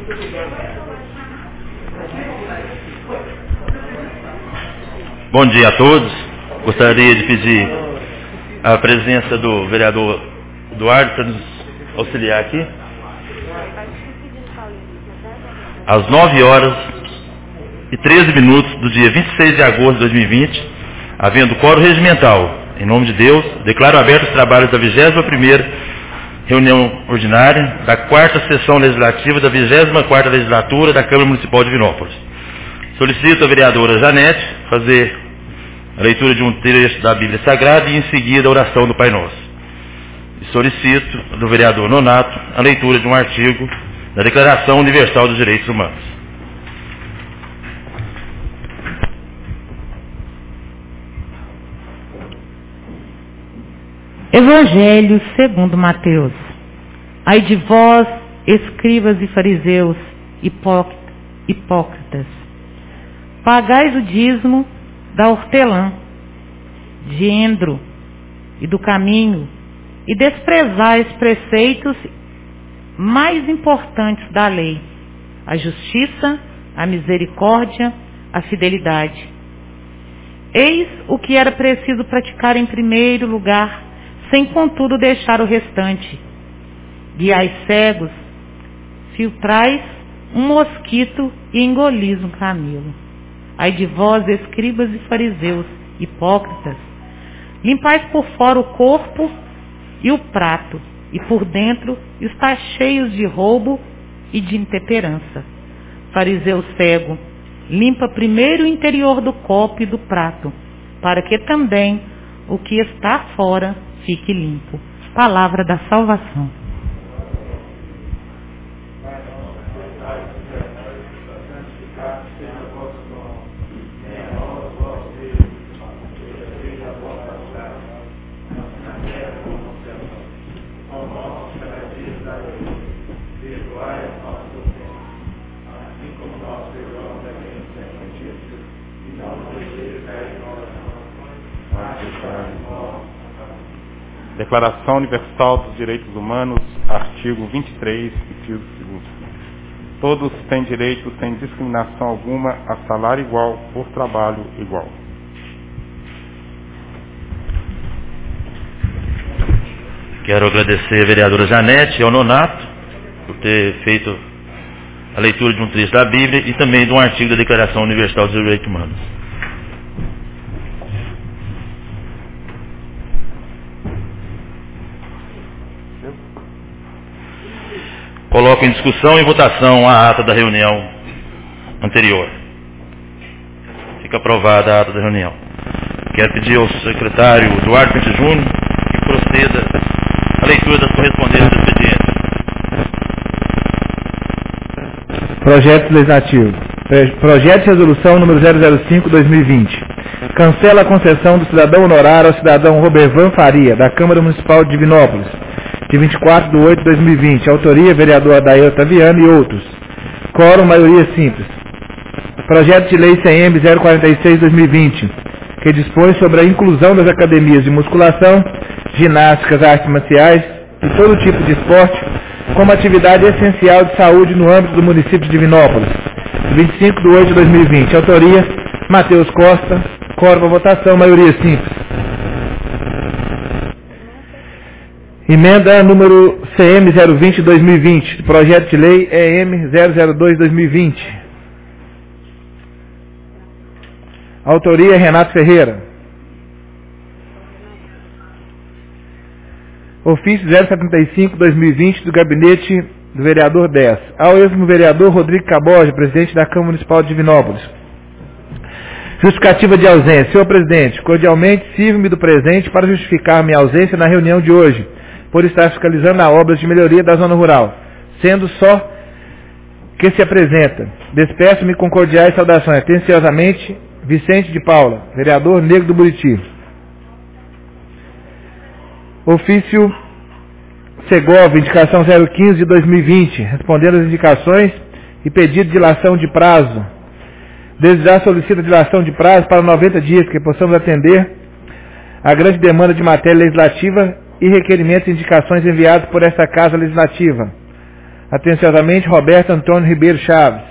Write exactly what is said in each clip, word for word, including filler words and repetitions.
Bom dia a todos. Gostaria de pedir a presença do vereador Eduardo para nos auxiliar aqui. Às nove horas e treze minutos do dia vinte e seis de agosto de dois mil e vinte, havendo quórum regimental, em nome de Deus, declaro abertos os trabalhos da vigésima primeira reunião ordinária da quarta sessão legislativa da vigésima quarta legislatura da Câmara Municipal de Divinópolis. Solicito a vereadora Janete fazer a leitura de um trecho da Bíblia Sagrada e em seguida a oração do Pai Nosso. E solicito do vereador Nonato a leitura de um artigo da Declaração Universal dos Direitos Humanos. Evangelho segundo Mateus. Ai de vós, escribas e fariseus, hipócritas, pagais o dízimo da hortelã, de endro e do caminho, e desprezais preceitos mais importantes da lei, a justiça, a misericórdia, a fidelidade. Eis o que era preciso praticar em primeiro lugar, sem contudo deixar o restante. Guiais cegos, filtrais um mosquito e engolis um camelo. Ai de vós, escribas e fariseus, hipócritas, limpais por fora o corpo e o prato, e por dentro está cheios de roubo e de intemperança. Fariseu cego, limpa primeiro o interior do copo e do prato, para que também o que está fora fique limpo. Palavra da salvação. Declaração Universal dos Direitos Humanos, artigo vinte e três, inciso segundo. Todos têm direito, sem discriminação alguma, a salário igual por trabalho igual. Quero agradecer a vereadora Janete e ao Nonato por ter feito a leitura de um trecho da Bíblia e também de um artigo da Declaração Universal dos Direitos Humanos. Coloco em discussão e votação a ata da reunião anterior. Fica aprovada a ata da reunião. Quero pedir ao secretário Eduardo Pinto Júnior que proceda a leitura das correspondências do expediente. Projeto legislativo. Projeto de resolução número zero zero cinco barra dois mil e vinte. Cancela a concessão do cidadão honorário ao cidadão Robervan Faria, da Câmara Municipal de Divinópolis, de vinte e quatro de oito de dois mil e vinte. Autoria, vereador Adair Otaviano e outros. Quórum, maioria simples. Projeto de lei C M zero quatro seis barra dois mil e vinte, que dispõe sobre a inclusão das academias de musculação, ginásticas, artes marciais e todo tipo de esporte como atividade essencial de saúde no âmbito do município de Divinópolis, de vinte e cinco de oito de dois mil e vinte. Autoria, Matheus Costa. Quórum, votação, maioria simples. Emenda número C M zero vinte barra dois mil e vinte, projeto de lei E M zero zero dois barra dois mil e vinte. Autoria, Renato Ferreira. Ofício zero setenta e cinco barra dois mil e vinte do gabinete do vereador dez. Ao mesmo vereador Rodrigo Caboja, presidente da Câmara Municipal de Divinópolis. Justificativa de ausência. Senhor presidente, cordialmente sirvo-me do presente para justificar minha ausência na reunião de hoje, por estar fiscalizando a obras de melhoria da zona rural, sendo só que se apresenta. Despeço-me com cordiais saudações. Atenciosamente, Vicente de Paula, vereador Negro do Buriti. Ofício Segov, indicação zero quinze de dois mil e vinte, respondendo às indicações e pedido de dilação de prazo. Desde já solicita dilação de prazo para noventa dias, que possamos atender a grande demanda de matéria legislativa e requerimentos e indicações enviados por esta Casa Legislativa. Atenciosamente, Roberto Antônio Ribeiro Chaves.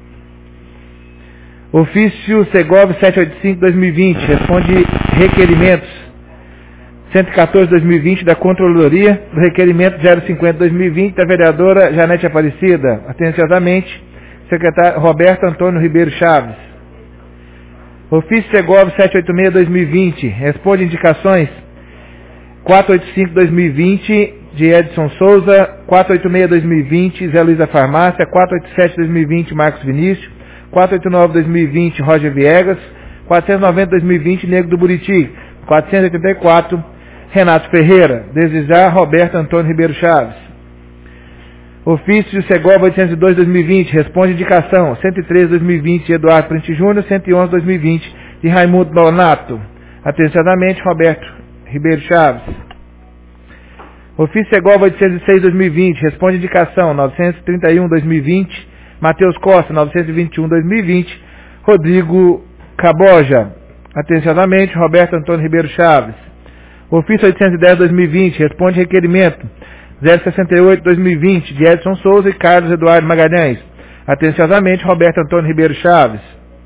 Ofício Segov setecentos e oitenta e cinco barra dois mil e vinte, responde requerimentos cento e quatorze barra dois mil e vinte da Controladoria, do requerimento zero cinquenta barra dois mil e vinte da vereadora Janete Aparecida. Atenciosamente, secretário Roberto Antônio Ribeiro Chaves. Ofício Segov setecentos e oitenta e seis barra dois mil e vinte, responde indicações quatrocentos e oitenta e cinco barra dois mil e vinte de Edson Souza, quatrocentos e oitenta e seis barra dois mil e vinte Zé Luiz da Farmácia, quatrocentos e oitenta e sete barra dois mil e vinte Marcos Vinícius, quatrocentos e oitenta e nove barra dois mil e vinte Roger Viegas, quatrocentos e noventa barra dois mil e vinte Nego do Buriti, quatrocentos e oitenta e quatro Renato Ferreira. Desde já, Roberto Antônio Ribeiro Chaves. Ofício Segov oitocentos e dois barra dois mil e vinte, responde indicação cento e treze barra dois mil e vinte de Eduardo Prente Júnior, cento e onze barra dois mil e vinte de Raimundo Donato. Atenciosamente, Roberto Ribeiro Chaves. Ofício Segov oitocentos e seis barra dois mil e vinte, responde indicação novecentos e trinta e um barra dois mil e vinte, Matheus Costa, novecentos e vinte e um barra dois mil e vinte, Rodrigo Caboja. Atenciosamente, Roberto Antônio Ribeiro Chaves. Ofício oitocentos e dez barra dois mil e vinte, responde requerimento zero sessenta e oito barra dois mil e vinte de Edson Souza e Carlos Eduardo Magalhães. Atenciosamente, Roberto Antônio Ribeiro Chaves.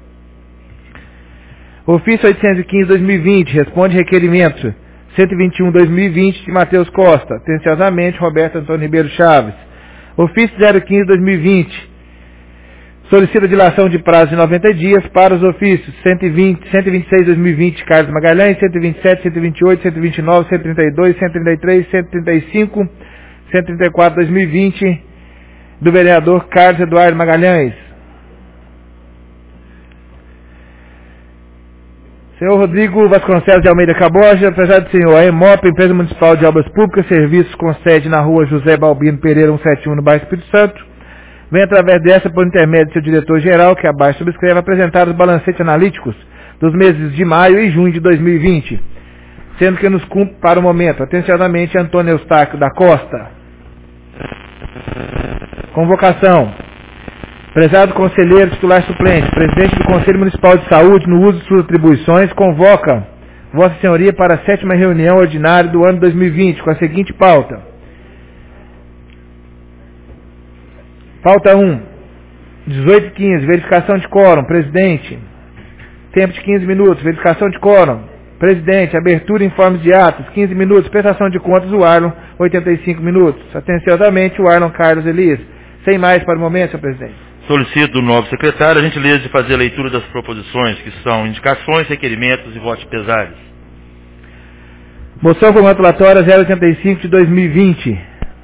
Ofício oitocentos e quinze barra dois mil e vinte, responde requerimento cento e vinte e um barra dois mil e vinte de Matheus Costa. Atenciosamente, Roberto Antônio Ribeiro Chaves. Ofício zero quinze barra dois mil e vinte, solicita dilação de prazo de noventa dias para os ofícios cento e vinte, cento e vinte e seis barra dois mil e vinte Carlos Magalhães, cento e vinte e sete, cento e vinte e oito, cento e vinte e nove, cento e trinta e dois, cento e trinta e três, cento e trinta e cinco, cento e trinta e quatro barra dois mil e vinte do vereador Carlos Eduardo Magalhães. Senhor Rodrigo Vasconcelos de Almeida Caboja, prezado senhor, a EMOP, Empresa Municipal de Obras Públicas, serviços com sede na rua José Balbino Pereira cento e setenta e um, no bairro Espírito Santo, vem através dessa, por intermédio do seu diretor-geral, que abaixo subscreve, apresentar os balancetes analíticos dos meses de maio e junho de dois mil e vinte, sendo que nos cumpre para o momento. Atenciosamente, Antônio Eustáquio da Costa. Convocação. Prezado conselheiro titular suplente, presidente do Conselho Municipal de Saúde, no uso de suas atribuições, convoca Vossa Senhoria para a sétima reunião ordinária do ano dois mil e vinte, com a seguinte pauta. Pauta um, dezoito e quinze, verificação de quórum, presidente. Tempo de quinze minutos, verificação de quórum, presidente. Abertura e informes de atos, quinze minutos. Prestação de contas, o Arlon, oitenta e cinco minutos. Atenciosamente, o Arlon Carlos Elias. Sem mais para o momento, senhor presidente. Solicito do novo secretário a gentileza de fazer a leitura das proposições, que são indicações, requerimentos e votos pesares. Moção congratulatória zero oitenta e cinco de dois mil e vinte.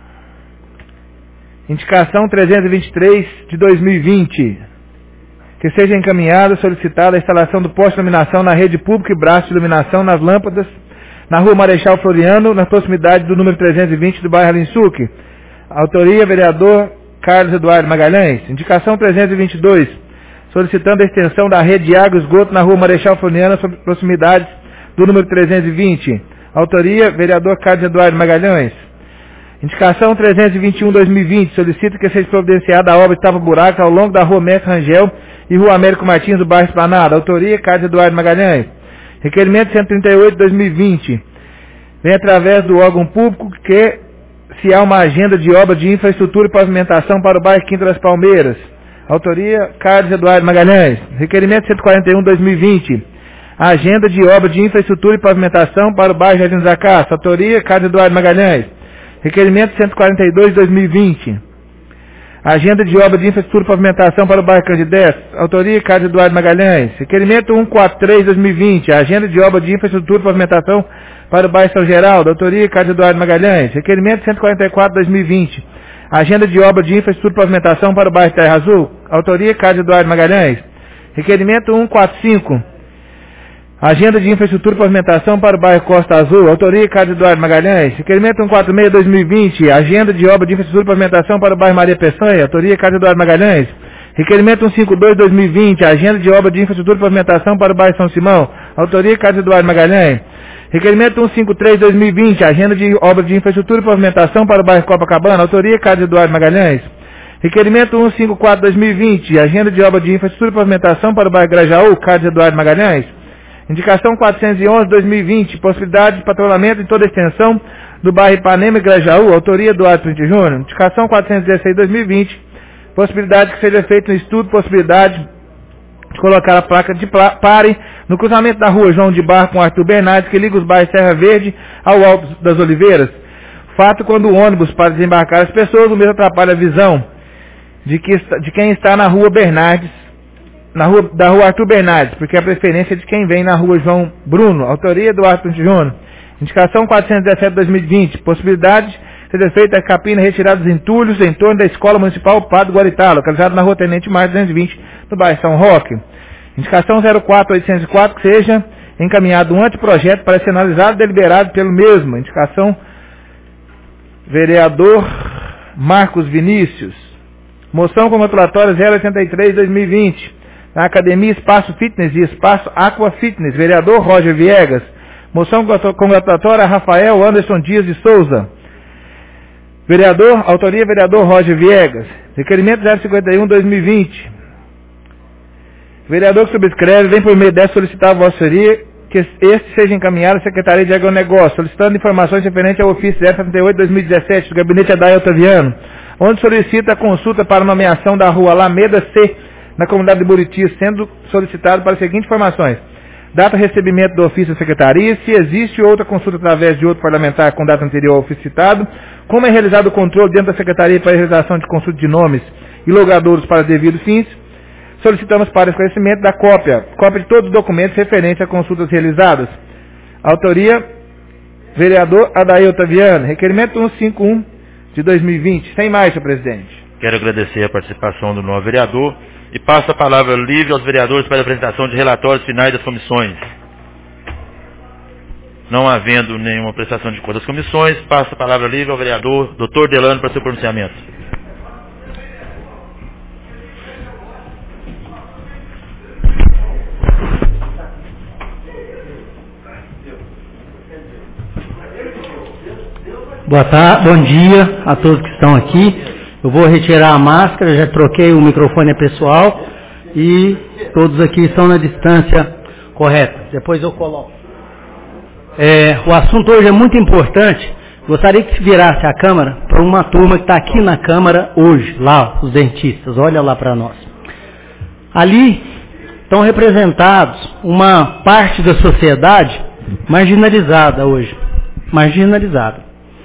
Indicação trezentos e vinte e três de dois mil e vinte. Que seja encaminhada, solicitada a instalação do poste de iluminação na rede pública e braço de iluminação nas lâmpadas na rua Marechal Floriano, na proximidade do número trezentos e vinte do bairro Alinsuque. Autoria, vereador Carlos Eduardo Magalhães. Indicação trezentos e vinte e dois, solicitando a extensão da rede de água e esgoto na rua Marechal Floriano, sob proximidades do número trezentos e vinte. Autoria, vereador Carlos Eduardo Magalhães. Indicação trezentos e vinte e um barra dois mil e vinte, solicita que seja providenciada a obra de tapa-buraco ao longo da rua Mestre Rangel e rua Américo Martins, do bairro Esplanada. Autoria, Carlos Eduardo Magalhães. Requerimento cento e trinta e oito barra dois mil e vinte. Vem através do órgão público que se há uma agenda de obra de infraestrutura e pavimentação para o bairro Quinta das Palmeiras. Autoria, Carlos Eduardo Magalhães. Requerimento cento e quarenta e um barra dois mil e vinte. Agenda de obra de infraestrutura e pavimentação para o bairro Jardim dos Acácios. Autoria, Carlos Eduardo Magalhães. Requerimento cento e quarenta e dois barra dois mil e vinte. Agenda de obra de infraestrutura e pavimentação para o bairro Candidez. Autoria, Carlos Eduardo Magalhães. Requerimento cento e quarenta e três barra dois mil e vinte. Agenda de obra de infraestrutura e pavimentação para o bairro São Geraldo. Autoria, Carlos Eduardo Magalhães. Requerimento cento e quarenta e quatro barra dois mil e vinte. Agenda de obra de infraestrutura e pavimentação para o bairro Terra Azul. Autoria, Carlos Eduardo Magalhães. Requerimento cento e quarenta e cinco. Agenda de infraestrutura e pavimentação para o bairro Costa Azul. Autoria, Carlos Eduardo Magalhães. Requerimento cento e quarenta e seis barra dois mil e vinte. Agenda de obra de infraestrutura e pavimentação para o bairro Maria Peçanha. Autoria, Carlos Eduardo Magalhães. Requerimento cento e cinquenta e dois barra dois mil e vinte. Agenda de obra de infraestrutura e pavimentação para o bairro São Simão. Autoria, Carlos Eduardo Magalhães. Requerimento cento e cinquenta e três barra dois mil e vinte. Agenda de obra de infraestrutura e pavimentação para o bairro Copacabana. Autoria, Carlos Eduardo Magalhães. Requerimento cento e cinquenta e quatro barra dois mil e vinte. Agenda de obra de infraestrutura e pavimentação para o bairro Grajaú. Carlos Eduardo Magalhães. Indicação quatrocentos e onze, dois mil e vinte, possibilidade de patrulhamento em toda a extensão do bairro Ipanema e Grajaú, autoria do Eduardo Pinto Júnior. Indicação quatrocentos e dezesseis, dois mil e vinte, possibilidade que seja feito no estudo, possibilidade de colocar a placa de pare no cruzamento da rua João de Barro com Arthur Bernardes, que liga os bairros Serra Verde ao Alto das Oliveiras. Fato quando o ônibus para desembarcar as pessoas, o mesmo atrapalha a visão de, que, de quem está na rua Bernardes, na rua, da rua Arthur Bernardes, porque a preferência é de quem vem na rua João Bruno, autoria do Eduardo Pinto Júnior. Indicação quatrocentos e dezessete, dois mil e vinte, possibilidade de ser feita a capina retirada dos entulhos em torno da Escola Municipal Padre Guaritá, localizada na rua Tenente Mar duzentos e vinte, no bairro São Roque. Indicação zero quatro, oitocentos e quatro, que seja encaminhado um anteprojeto para ser analisado e deliberado pelo mesmo. Indicação vereador Marcos Vinícius. Moção congratulatória zero oitenta e três, dois mil e vinte, na Academia Espaço Fitness e Espaço Aqua Fitness, vereador Roger Viegas. Moção congratulatória Rafael Anderson Dias de Souza. Vereador, autoria vereador Roger Viegas. Requerimento zero cinquenta e um, dois mil e vinte. Vereador que subscreve, vem por meio dessa solicitar a vossa senhoria que este seja encaminhado à Secretaria de Agronegócio, solicitando informações referentes ao ofício zero setenta e oito, dois mil e dezessete, do gabinete Adair Otaviano, onde solicita a consulta para nomeação da rua Alameda C, na comunidade de Buriti, sendo solicitado para as seguintes informações: data de recebimento do ofício da Secretaria, se existe outra consulta através de outro parlamentar com data anterior ao ofício citado, como é realizado o controle dentro da Secretaria para a realização de consulta de nomes e logradouros para devidos fins. Solicitamos para esclarecimento da cópia, cópia de todos os documentos referentes a consultas realizadas. Autoria, vereador Adair Otaviano. Requerimento cento e cinquenta e um de dois mil e vinte. Sem mais, senhor presidente. Quero agradecer a participação do novo vereador e passo a palavra livre aos vereadores para a apresentação de relatórios finais das comissões. Não havendo nenhuma prestação de contas das comissões, passo a palavra livre ao vereador doutor Delano para seu pronunciamento. Boa tarde, bom dia a todos que estão aqui. Eu vou retirar a máscara, já troquei o microfone pessoal e todos aqui estão na distância correta. Depois eu coloco. É, o assunto hoje é muito importante. Gostaria que se virasse a câmera para uma turma que está aqui na Câmara hoje, lá, os dentistas. Olha lá para nós. Ali estão representados uma parte da sociedade marginalizada hoje. Marginalizada.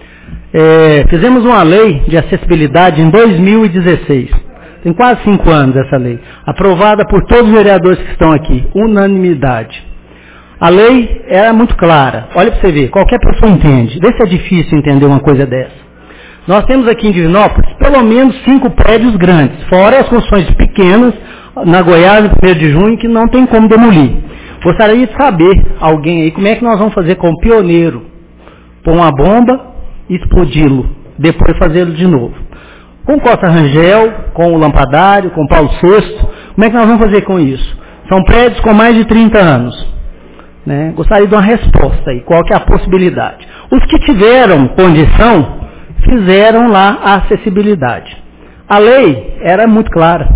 É, fizemos uma lei de acessibilidade em dois mil e dezesseis. Tem quase cinco anos essa lei. Aprovada por todos os vereadores que estão aqui. Unanimidade. A lei era muito clara. Olha para você ver. Qualquer pessoa entende. Vê se é difícil entender uma coisa dessa. Nós temos aqui em Divinópolis pelo menos cinco prédios grandes. Fora as construções pequenas, na Goiás, no primeiro de junho, que não tem como demolir. Gostaria de saber, alguém aí, como é que nós vamos fazer com o pioneiro? Pôr uma bomba, explodi-lo, depois fazê-lo de novo. Com Costa Rangel, com o Lampadário, com Paulo sexto, como é que nós vamos fazer com isso? São prédios com mais de trinta anos. Né? Gostaria de uma resposta aí, qual que é a possibilidade? Os que tiveram condição, fizeram lá a acessibilidade. A lei era muito clara.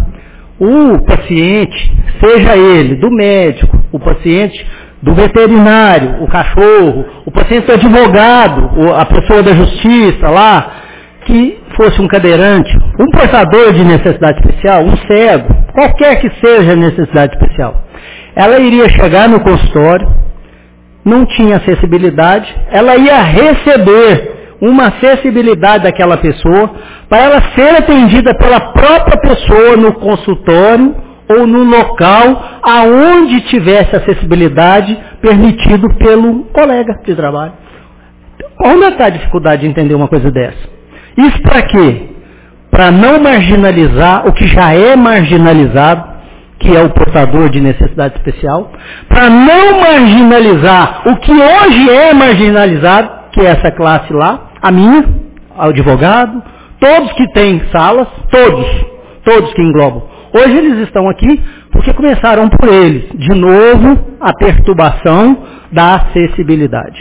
O paciente, seja ele do médico, o paciente do veterinário, o cachorro, o paciente do advogado, a pessoa da justiça lá, que fosse um cadeirante, um portador de necessidade especial, um cego, qualquer que seja a necessidade especial, ela iria chegar no consultório, não tinha acessibilidade, ela ia receber uma acessibilidade daquela pessoa, para ela ser atendida pela própria pessoa no consultório, ou no local aonde tivesse acessibilidade permitido pelo colega de trabalho. Onde está a dificuldade de entender uma coisa dessa? Isso para quê? Para não marginalizar o que já é marginalizado, que é o portador de necessidade especial, para não marginalizar o que hoje é marginalizado, que é essa classe lá, a minha, o advogado, todos que têm salas, todos, todos que englobam. Hoje eles estão aqui porque começaram por eles. De novo, a perturbação da acessibilidade.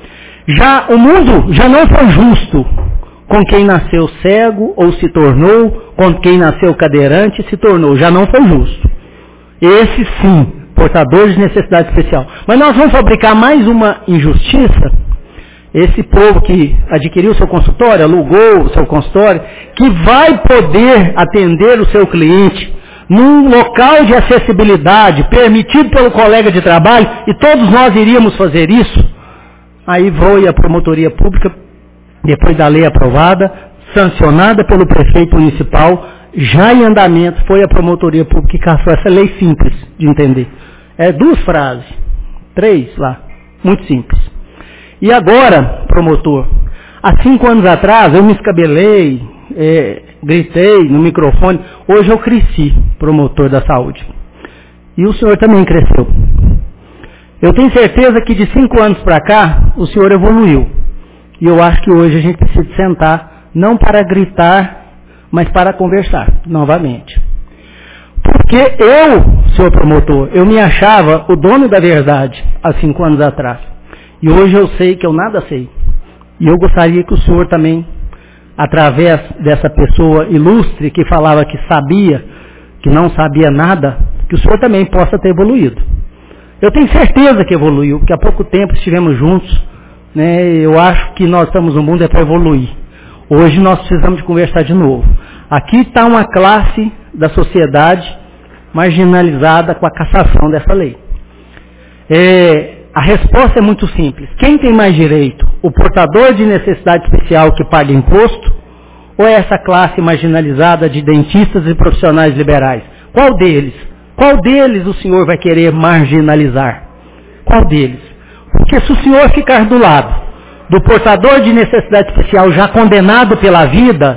Já o mundo já não foi justo com quem nasceu cego ou se tornou, com quem nasceu cadeirante e se tornou. Já não foi justo. Esse sim portadores de necessidade especial. Mas nós vamos fabricar mais uma injustiça. Esse povo que adquiriu o seu consultório, alugou o seu consultório, que vai poder atender o seu cliente num local de acessibilidade, permitido pelo colega de trabalho, e todos nós iríamos fazer isso, aí voe a promotoria pública, depois da lei aprovada, sancionada pelo prefeito municipal, já em andamento, foi a promotoria pública que caçou essa lei simples de entender. É duas frases, três lá, muito simples. E agora, promotor, há cinco anos atrás eu me escabelei, é, gritei no microfone, hoje eu cresci, promotor da saúde. E o senhor também cresceu. Eu tenho certeza que de cinco anos para cá, o senhor evoluiu. E eu acho que hoje a gente precisa sentar, não para gritar, mas para conversar, novamente. Porque eu, senhor promotor, eu me achava o dono da verdade há cinco anos atrás. E hoje eu sei que eu nada sei. E eu gostaria que o senhor também, através dessa pessoa ilustre que falava que sabia, que não sabia nada, que o senhor também possa ter evoluído. Eu tenho certeza que evoluiu, porque há pouco tempo estivemos juntos, né? Eu acho que nós estamos no mundo é para evoluir. Hoje nós precisamos de conversar de novo. Aqui está uma classe da sociedade marginalizada com a cassação dessa lei. É, a resposta é muito simples. Quem tem mais direito? O portador de necessidade especial que paga imposto? Ou é essa classe marginalizada de dentistas e profissionais liberais? Qual deles? Qual deles o senhor vai querer marginalizar? Qual deles? Porque se o senhor ficar do lado do portador de necessidade especial já condenado pela vida,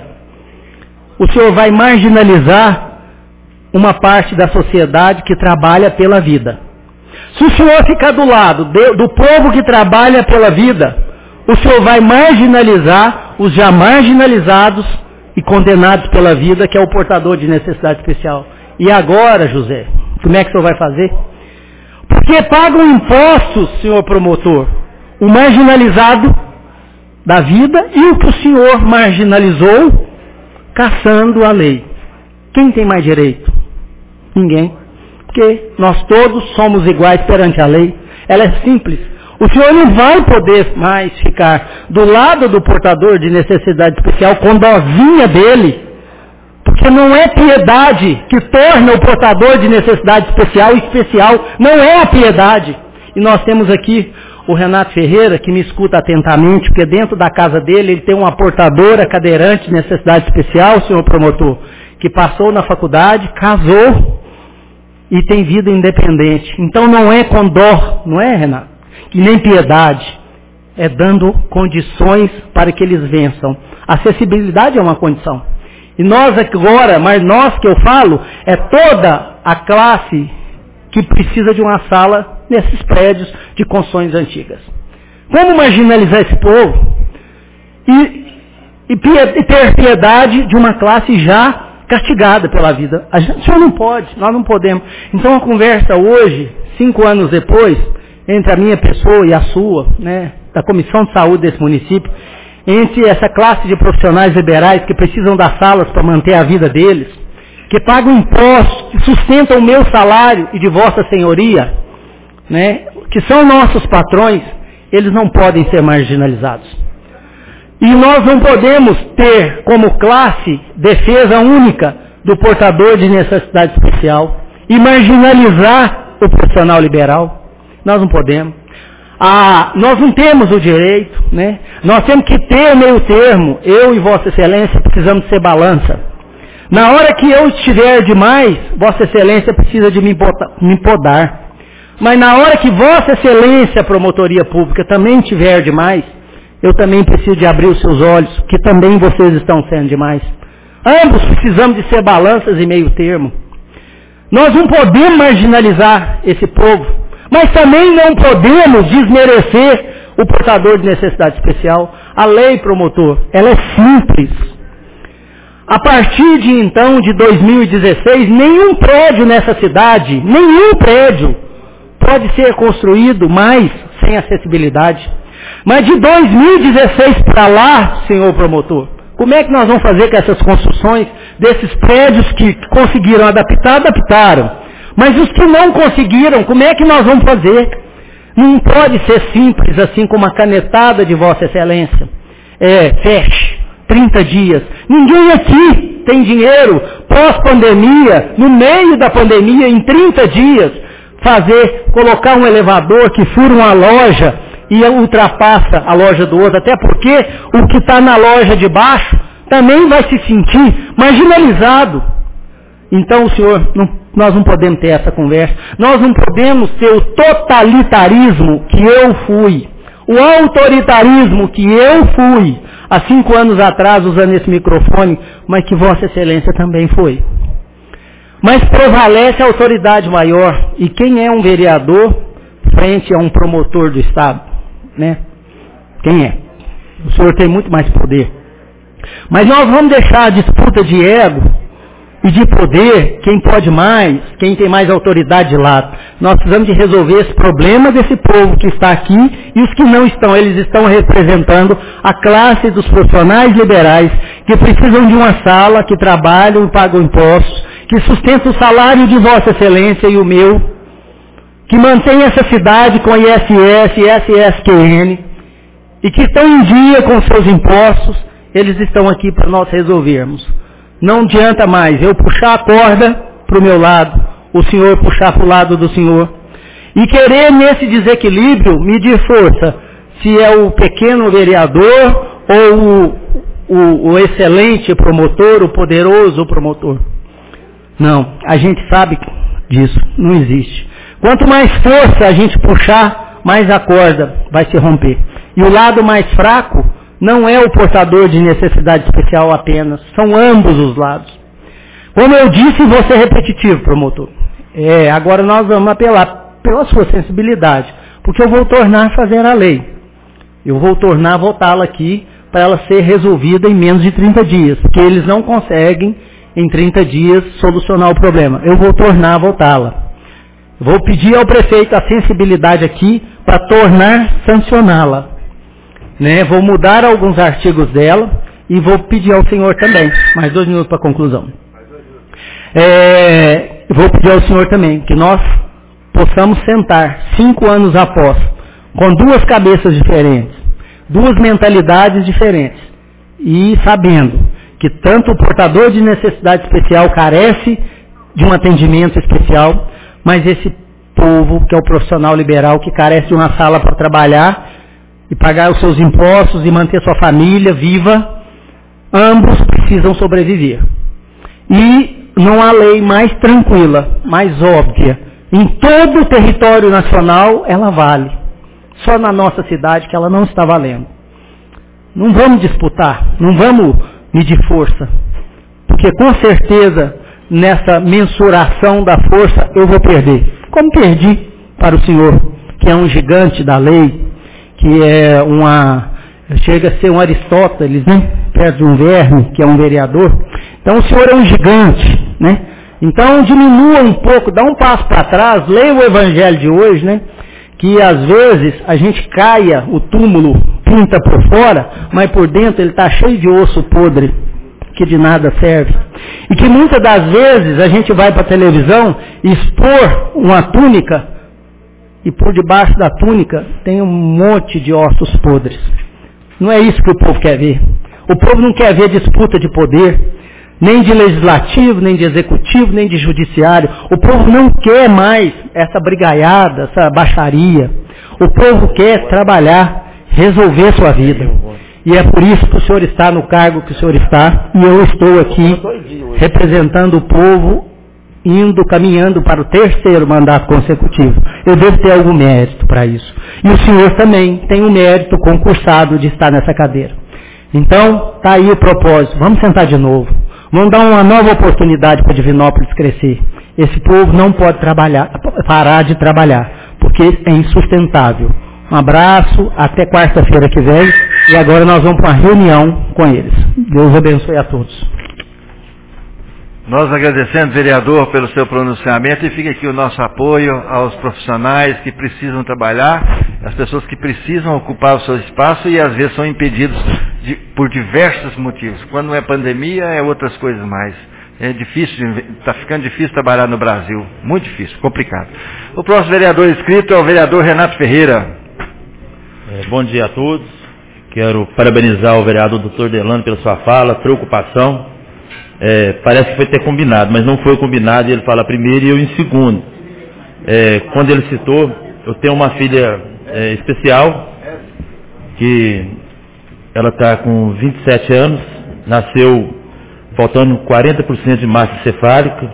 o senhor vai marginalizar uma parte da sociedade que trabalha pela vida. Se o senhor ficar do lado de, do povo que trabalha pela vida, o senhor vai marginalizar os já marginalizados e condenados pela vida, que é o portador de necessidade especial. E agora, José, como é que o senhor vai fazer? Porque pagam impostos, senhor promotor, o marginalizado da vida e o que o senhor marginalizou, caçando a lei. Quem tem mais direito? Ninguém. Porque nós todos somos iguais perante a lei. Ela é simples. O senhor não vai poder mais ficar do lado do portador de necessidade especial com dozinha dele, porque não é piedade que torna o portador de necessidade especial especial. Não é a piedade. E nós temos aqui o Renato Ferreira, que me escuta atentamente, porque dentro da casa dele ele tem uma portadora cadeirante de necessidade especial, senhor promotor, que passou na faculdade, casou e tem vida independente. Então não é com dó, não é, Renato? E nem piedade. É dando condições para que eles vençam. Acessibilidade é uma condição. E nós agora, mas nós que eu falo, é toda a classe que precisa de uma sala nesses prédios de construções antigas. Como marginalizar esse povo e, e, e ter piedade de uma classe já castigada pela vida? A gente só não pode, nós não podemos. Então a conversa hoje, cinco anos depois, entre a minha pessoa e a sua, né, da Comissão de Saúde desse município, entre essa classe de profissionais liberais que precisam das salas para manter a vida deles, que pagam impostos, que sustentam o meu salário e de vossa senhoria, né, que são nossos patrões, eles não podem ser marginalizados. E nós não podemos ter como classe defesa única do portador de necessidade especial e marginalizar o profissional liberal. Nós não podemos. Ah, nós não temos o direito, né? Nós temos que ter o meio termo. Eu e Vossa Excelência precisamos ser balança. Na hora que eu estiver demais, Vossa Excelência precisa de me, botar, me podar. Mas na hora que Vossa Excelência, Promotoria Pública, também estiver demais, eu também preciso de abrir os seus olhos, que também vocês estão sendo demais. Ambos precisamos de ser balanças e meio termo. Nós não podemos marginalizar esse povo, mas também não podemos desmerecer o portador de necessidade especial. A lei, promotor, ela é simples. A partir de então, de dois mil e dezesseis, nenhum prédio nessa cidade, nenhum prédio, pode ser construído mais sem acessibilidade. Mas de dois mil e dezesseis para lá, senhor promotor, como é que nós vamos fazer com essas construções desses prédios que conseguiram adaptar, adaptaram. Mas os que não conseguiram, como é que nós vamos fazer? Não pode ser simples assim como uma canetada de Vossa Excelência. É, feche, trinta dias. Ninguém aqui tem dinheiro, pós-pandemia, no meio da pandemia, em trinta dias, fazer, colocar um elevador que fura uma loja e ultrapassa a loja do outro, até porque o que está na loja de baixo também vai se sentir marginalizado. Então, o senhor, não, nós não podemos ter essa conversa, nós não podemos ter o totalitarismo que eu fui, o autoritarismo que eu fui, há cinco anos atrás, usando esse microfone, mas que Vossa Excelência também foi. Mas prevalece a autoridade maior, e quem é um vereador frente a um promotor do Estado? Né? Quem é? O senhor tem muito mais poder. Mas nós vamos deixar a disputa de ego e de poder, quem pode mais, quem tem mais autoridade de lado. Nós precisamos de resolver esse problema desse povo que está aqui e os que não estão. Eles estão representando a classe dos profissionais liberais que precisam de uma sala, que trabalham e pagam impostos, que sustentam o salário de Vossa Excelência e o meu, que mantém essa cidade com I S S, I S S Q N, e que estão em dia com seus impostos. Eles estão aqui para nós resolvermos. Não adianta mais eu puxar a corda para o meu lado, o senhor puxar para o lado do senhor, e querer nesse desequilíbrio medir força, se é o pequeno vereador ou o, o, o excelente promotor, o poderoso promotor. Não, a gente sabe disso, não existe. Quanto mais força a gente puxar, mais a corda vai se romper. E o lado mais fraco não é o portador de necessidade especial apenas, são ambos os lados. Como eu disse, vou ser repetitivo, promotor. É, agora nós vamos apelar pela sua sensibilidade, porque eu vou tornar a fazer a lei. Eu vou tornar a votá-la aqui para ela ser resolvida em menos de trinta dias, porque eles não conseguem em trinta dias solucionar o problema. Eu vou tornar a votá-la. Vou pedir ao prefeito a sensibilidade aqui para tornar sancioná-la. Né? Vou mudar alguns artigos dela e vou pedir ao senhor também. Mais dois minutos para a conclusão. É, vou pedir ao senhor também que nós possamos sentar cinco anos após, com duas cabeças diferentes, duas mentalidades diferentes, e sabendo que tanto o portador de necessidade especial carece de um atendimento especial, mas esse povo, que é o profissional liberal, que carece de uma sala para trabalhar e pagar os seus impostos e manter sua família viva, ambos precisam sobreviver. E não há lei mais tranquila, mais óbvia. Em todo o território nacional ela vale. Só na nossa cidade que ela não está valendo. Não vamos disputar, não vamos medir força, porque com certeza nessa mensuração da força eu vou perder. Como perdi para o senhor, que é um gigante da lei, que é uma, chega a ser um Aristóteles, né? Perto de um verme, que é um vereador. Então o senhor é um gigante, né? Então diminua um pouco, dá um passo para trás, leia o evangelho de hoje, né? Que às vezes a gente caia, o túmulo pinta por fora, mas por dentro ele está cheio de osso podre, que de nada serve. E que muitas das vezes a gente vai para a televisão expor uma túnica, e por debaixo da túnica tem um monte de ossos podres. Não é isso que o povo quer ver. O povo não quer ver disputa de poder, nem de legislativo, nem de executivo, nem de judiciário. O povo não quer mais essa brigaiada, essa baixaria. O povo quer trabalhar, resolver sua vida. E é por isso que o senhor está no cargo que o senhor está, e eu estou aqui representando o povo, indo, caminhando para o terceiro mandato consecutivo. Eu devo ter algum mérito para isso. E o senhor também tem um mérito concursado de estar nessa cadeira. Então, está aí o propósito. Vamos sentar de novo. Vamos dar uma nova oportunidade para Divinópolis crescer. Esse povo não pode trabalhar, parar de trabalhar, porque é insustentável. Um abraço, até quarta-feira que vem, e agora nós vamos para uma reunião com eles. Deus abençoe a todos. Nós agradecemos, vereador, pelo seu pronunciamento, e fica aqui o nosso apoio aos profissionais que precisam trabalhar, as pessoas que precisam ocupar o seu espaço e às vezes são impedidos de, por diversos motivos. Quando não é pandemia, é outras coisas mais. É difícil, está ficando difícil trabalhar no Brasil. Muito difícil, complicado. O próximo vereador inscrito é o vereador Renato Ferreira. É, bom dia a todos. Quero parabenizar o vereador doutor Delano pela sua fala, preocupação. É, parece que foi ter combinado, mas não foi combinado, ele fala primeiro e eu em segundo. É, quando ele citou, eu tenho uma filha é, especial, que ela está com vinte e sete anos, nasceu faltando quarenta por cento de massa cefálica,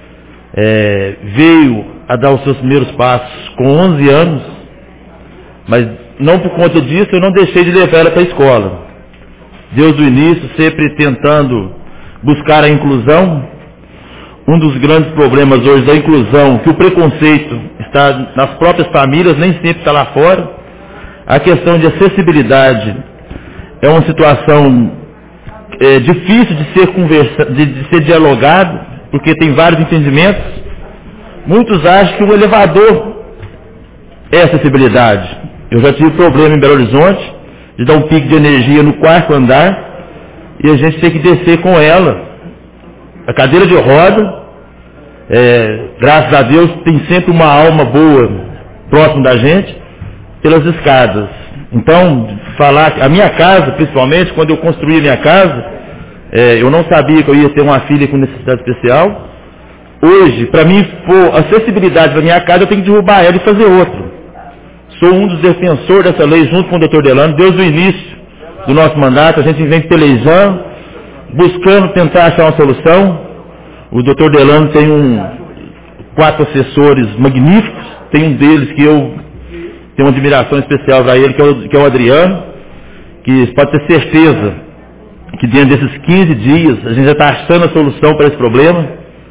é, veio a dar os seus primeiros passos com onze anos, mas não por conta disso eu não deixei de levar ela para a escola. Desde o início, sempre tentando buscar a inclusão. Um dos grandes problemas hoje da inclusão, que o preconceito está nas próprias famílias, nem sempre está lá fora. A questão de acessibilidade é uma situação é, difícil de ser, conversa, de, de ser dialogado, porque tem vários entendimentos. Muitos acham que o elevador é acessibilidade. Eu já tive problema em Belo Horizonte, de dar um pico de energia no quarto andar, e a gente tem que descer com ela. A cadeira de roda, é, graças a Deus, tem sempre uma alma boa próximo da gente, pelas escadas. Então, falar, a minha casa, principalmente, quando eu construí a minha casa, é, eu não sabia que eu ia ter uma filha com necessidade especial. Hoje, para mim, for acessibilidade da minha casa, eu tenho que derrubar ela e fazer outra. Sou um dos defensores dessa lei, junto com o doutor Delano, desde o início do nosso mandato. A gente vem pelejando, buscando tentar achar uma solução. O doutor Delano tem um, quatro assessores magníficos, tem um deles que eu tenho uma admiração especial para ele, que é, o, que é o Adriano, que pode ter certeza que dentro desses quinze dias a gente já está achando a solução para esse problema.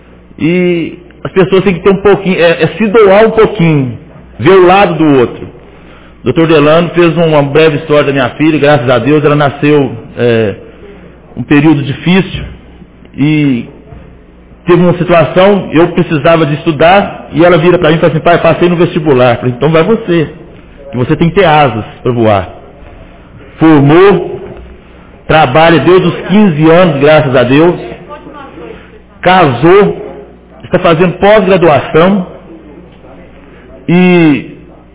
E as pessoas têm que ter um pouquinho, é, é se doar um pouquinho, ver o lado do outro. O doutor Delano fez uma breve história da minha filha, graças a Deus ela nasceu é, um período difícil e teve uma situação, eu precisava de estudar e ela vira para mim e fala assim: pai, passei no vestibular. Eu falei: então vai você, que você tem que ter asas para voar. Formou, trabalha desde os quinze anos, graças a Deus, casou, está fazendo pós-graduação e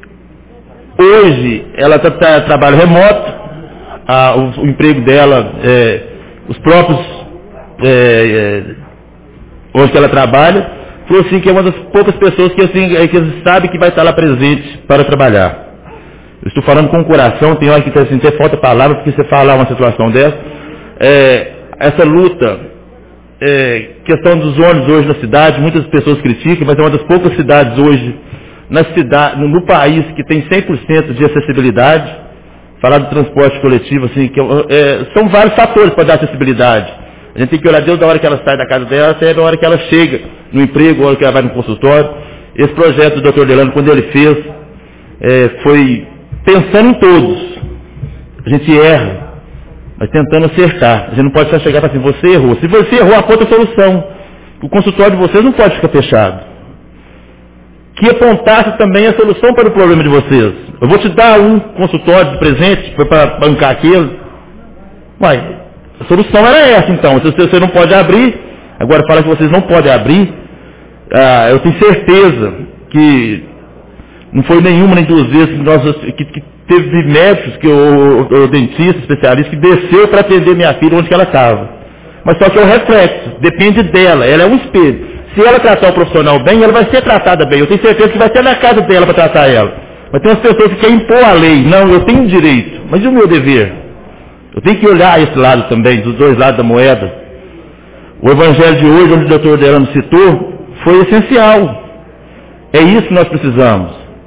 hoje ela tá, tá, trabalha remoto, a, o, o emprego dela, é, os próprios, é, é, onde que ela trabalha, falou assim que é uma das poucas pessoas que, assim, é, que sabe que vai estar lá presente para trabalhar. Eu estou falando com o coração, tem hora que assim, até falta palavra, porque você falar uma situação dessa. É, essa luta, é, questão dos ônibus hoje na cidade, muitas pessoas criticam, mas é uma das poucas cidades hoje na cidade, no, no país que tem cem por cento de acessibilidade. Falar do transporte coletivo, assim, que é, são vários fatores para dar acessibilidade. A gente tem que olhar desde a hora que ela sai da casa dela até a hora que ela chega no emprego, a hora que ela vai no consultório. Esse projeto do doutor Delano, quando ele fez, é, foi pensando em todos. A gente erra, mas tentando acertar. A gente não pode só chegar e falar assim: você errou. Se você errou, aponta a solução. O consultório de vocês não pode ficar fechado. Que apontasse também a solução para o problema de vocês. Eu vou te dar um consultório de presente para bancar aquele. Uai, a solução era essa então. Se você não pode abrir, agora fala que vocês não podem abrir, ah, eu tenho certeza que não foi nenhuma nem duas vezes que, nós, que, que teve médicos, que o, o dentista, especialista, que desceu para atender minha filha onde que ela estava. Mas só que é o reflexo, depende dela, ela é um espelho. Se ela tratar o profissional bem, ela vai ser tratada bem. Eu tenho certeza que vai ser na casa dela para tratar ela. Mas tem umas pessoas que querem impor a lei. Não, eu tenho direito, mas e o meu dever? Eu tenho que olhar esse lado também, dos dois lados da moeda. O evangelho de hoje, onde o doutor Delano citou, foi essencial. É isso que nós precisamos.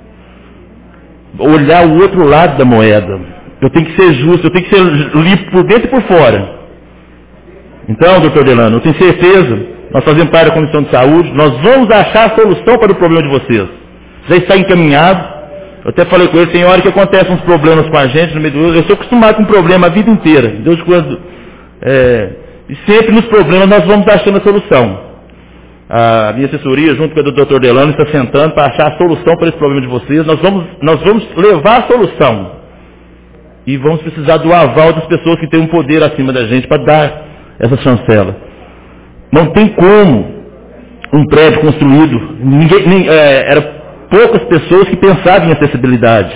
Olhar o outro lado da moeda. Eu tenho que ser justo, eu tenho que ser limpo por dentro e por fora. Então, doutor Delano, eu tenho certeza, nós fazemos parte da Comissão de Saúde, nós vamos achar a solução para o problema de vocês. Já está encaminhado. Eu até falei com ele, tem hora que acontecem uns problemas com a gente no meio do... Eu sou acostumado com problema a vida inteira. Deus quando, é, e sempre nos problemas nós vamos achando a solução. A minha assessoria, junto com a do doutor Delano, está sentando para achar a solução para esse problema de vocês. Nós vamos, nós vamos levar a solução. E vamos precisar do aval das pessoas que têm um poder acima da gente para dar essa chancela. Não tem como um prédio construído, ninguém, nem, é, era poucas pessoas que pensavam em acessibilidade.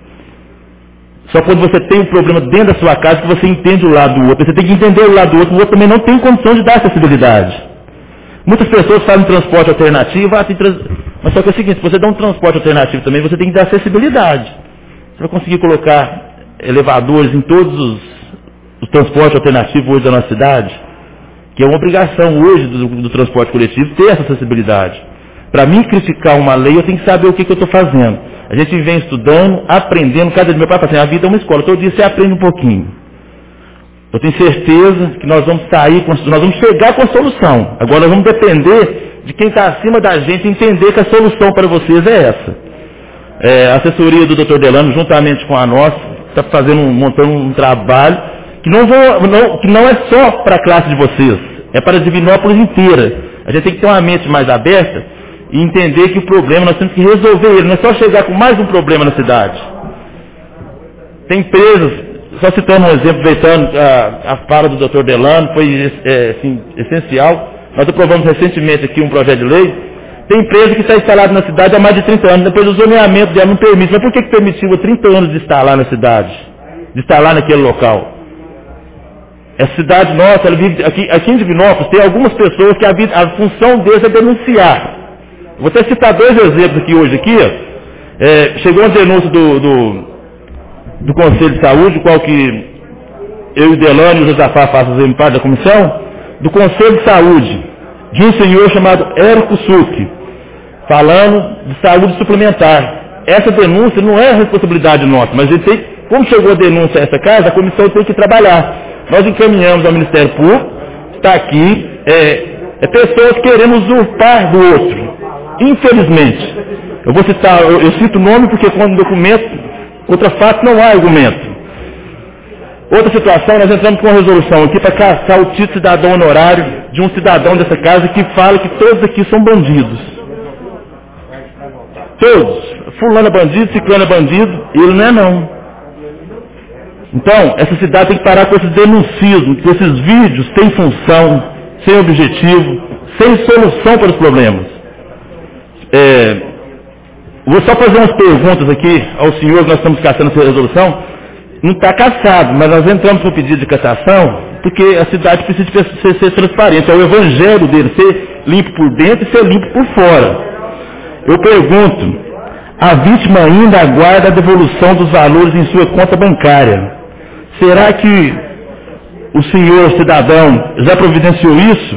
Só quando você tem um problema dentro da sua casa que você entende o lado do outro. Você tem que entender o lado do outro, o outro também não tem condição de dar acessibilidade. Muitas pessoas fazem transporte alternativo, ah, tem trans... mas só que é o seguinte, se você dá um transporte alternativo também, você tem que dar acessibilidade. Você vai conseguir colocar elevadores em todos os, os transportes alternativos hoje da nossa cidade, que é uma obrigação hoje do, do transporte coletivo ter essa acessibilidade. Para mim criticar uma lei, eu tenho que saber o que, que eu estou fazendo. A gente vem estudando, aprendendo, cada dia meu pai fala assim, a vida é uma escola, todo dia você aprende um pouquinho. Eu tenho certeza que nós vamos sair, com, nós vamos chegar com a solução. Agora nós vamos depender de quem está acima da gente entender que a solução para vocês é essa. É, a assessoria do doutor Delano, juntamente com a nossa, está fazendo um, montando um trabalho que não, vou, não, que não é só para a classe de vocês, é para a Divinópolis inteira. A gente tem que ter uma mente mais aberta e entender que o problema nós temos que resolver ele, não é só chegar com mais um problema na cidade. Tem empresas, só citando um exemplo, aproveitando a, a fala do doutor Delano, foi é, assim, essencial. Nós aprovamos recentemente aqui um projeto de lei. Tem empresa que está instalada na cidade há mais de trinta anos, depois o zoneamento dela não permite. Mas por que, que permitiu há trinta anos de instalar na cidade? De instalar naquele local? Essa cidade nossa, ela vive, aqui, aqui em Divinópolis, tem algumas pessoas que a, a função deles é denunciar. Vou até citar dois exemplos aqui hoje. Aqui, é, chegou uma denúncia do, do, do Conselho de Saúde, qual que eu e o Delano e o Josafá fazemos parte da comissão, do Conselho de Saúde, de um senhor chamado Érico Succhi, falando de saúde suplementar. Essa denúncia não é responsabilidade nossa, mas a gente tem, como chegou a denúncia a essa casa, a comissão tem que trabalhar. Nós encaminhamos ao Ministério Público, está aqui, é, é pessoas querendo usurpar do outro. Infelizmente, eu vou citar, eu, eu cito o nome porque quando documento, outra fato não há argumento. Outra situação, nós entramos com uma resolução aqui para caçar o título de cidadão honorário de um cidadão dessa casa que fala que todos aqui são bandidos. Todos. Fulano é bandido, ciclano é bandido, ele não é não. Então, essa cidade tem que parar com esse denuncismo, com esses vídeos sem função, sem objetivo, sem solução para os problemas. É, vou só fazer umas perguntas aqui ao senhor, nós estamos caçando essa resolução. Não está caçado, mas nós entramos com o pedido de cassação porque a cidade precisa ser, ser transparente. É o evangelho dele, ser limpo por dentro e ser limpo por fora. Eu pergunto, a vítima ainda aguarda a devolução dos valores em sua conta bancária. Será que o senhor cidadão já providenciou isso?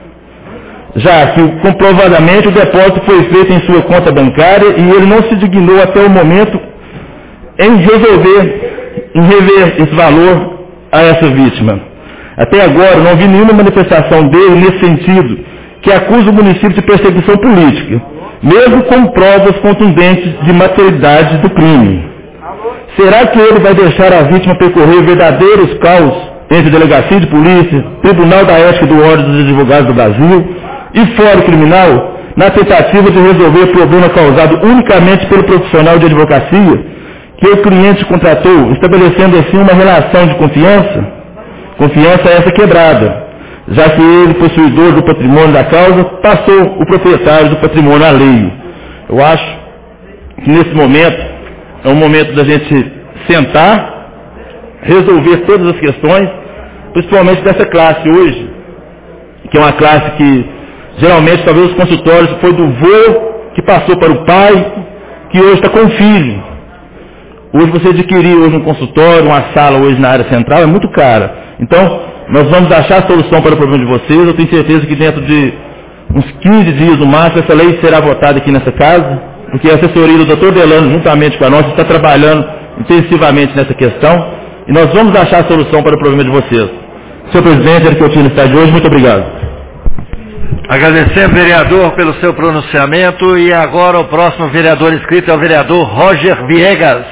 Já que comprovadamente o depósito foi feito em sua conta bancária e ele não se dignou até o momento em resolver, em rever esse valor a essa vítima. Até agora não vi nenhuma manifestação dele nesse sentido que acusa o município de perseguição política, mesmo com provas contundentes de materialidade do crime. Será que ele vai deixar a vítima percorrer verdadeiros caos entre delegacia de polícia, Tribunal da Ética do Ordem dos Advogados do Brasil e Fórum Criminal, na tentativa de resolver o problema causado unicamente pelo profissional de advocacia que o cliente contratou, estabelecendo assim uma relação de confiança? Confiança essa quebrada, já que ele, possuidor do patrimônio da causa, passou o proprietário do patrimônio alheio. Eu acho que nesse momento é um momento da gente sentar, resolver todas as questões, principalmente dessa classe hoje, que é uma classe que geralmente talvez os consultórios foi do vô que passou para o pai, que hoje está com o filho. Hoje você adquirir hoje um consultório, uma sala hoje na área central é muito cara. Então, nós vamos achar a solução para o problema de vocês. Eu tenho certeza que dentro de uns quinze dias no máximo, essa lei será votada aqui nessa casa, porque a assessoria do doutor Delano, juntamente com a nossa, está trabalhando intensivamente nessa questão, e nós vamos achar a solução para o problema de vocês. Senhor presidente, era o que eu tinha no estádio de hoje. Muito obrigado. Agradecemos, vereador, pelo seu pronunciamento, e agora o próximo vereador inscrito é o vereador Roger Viegas.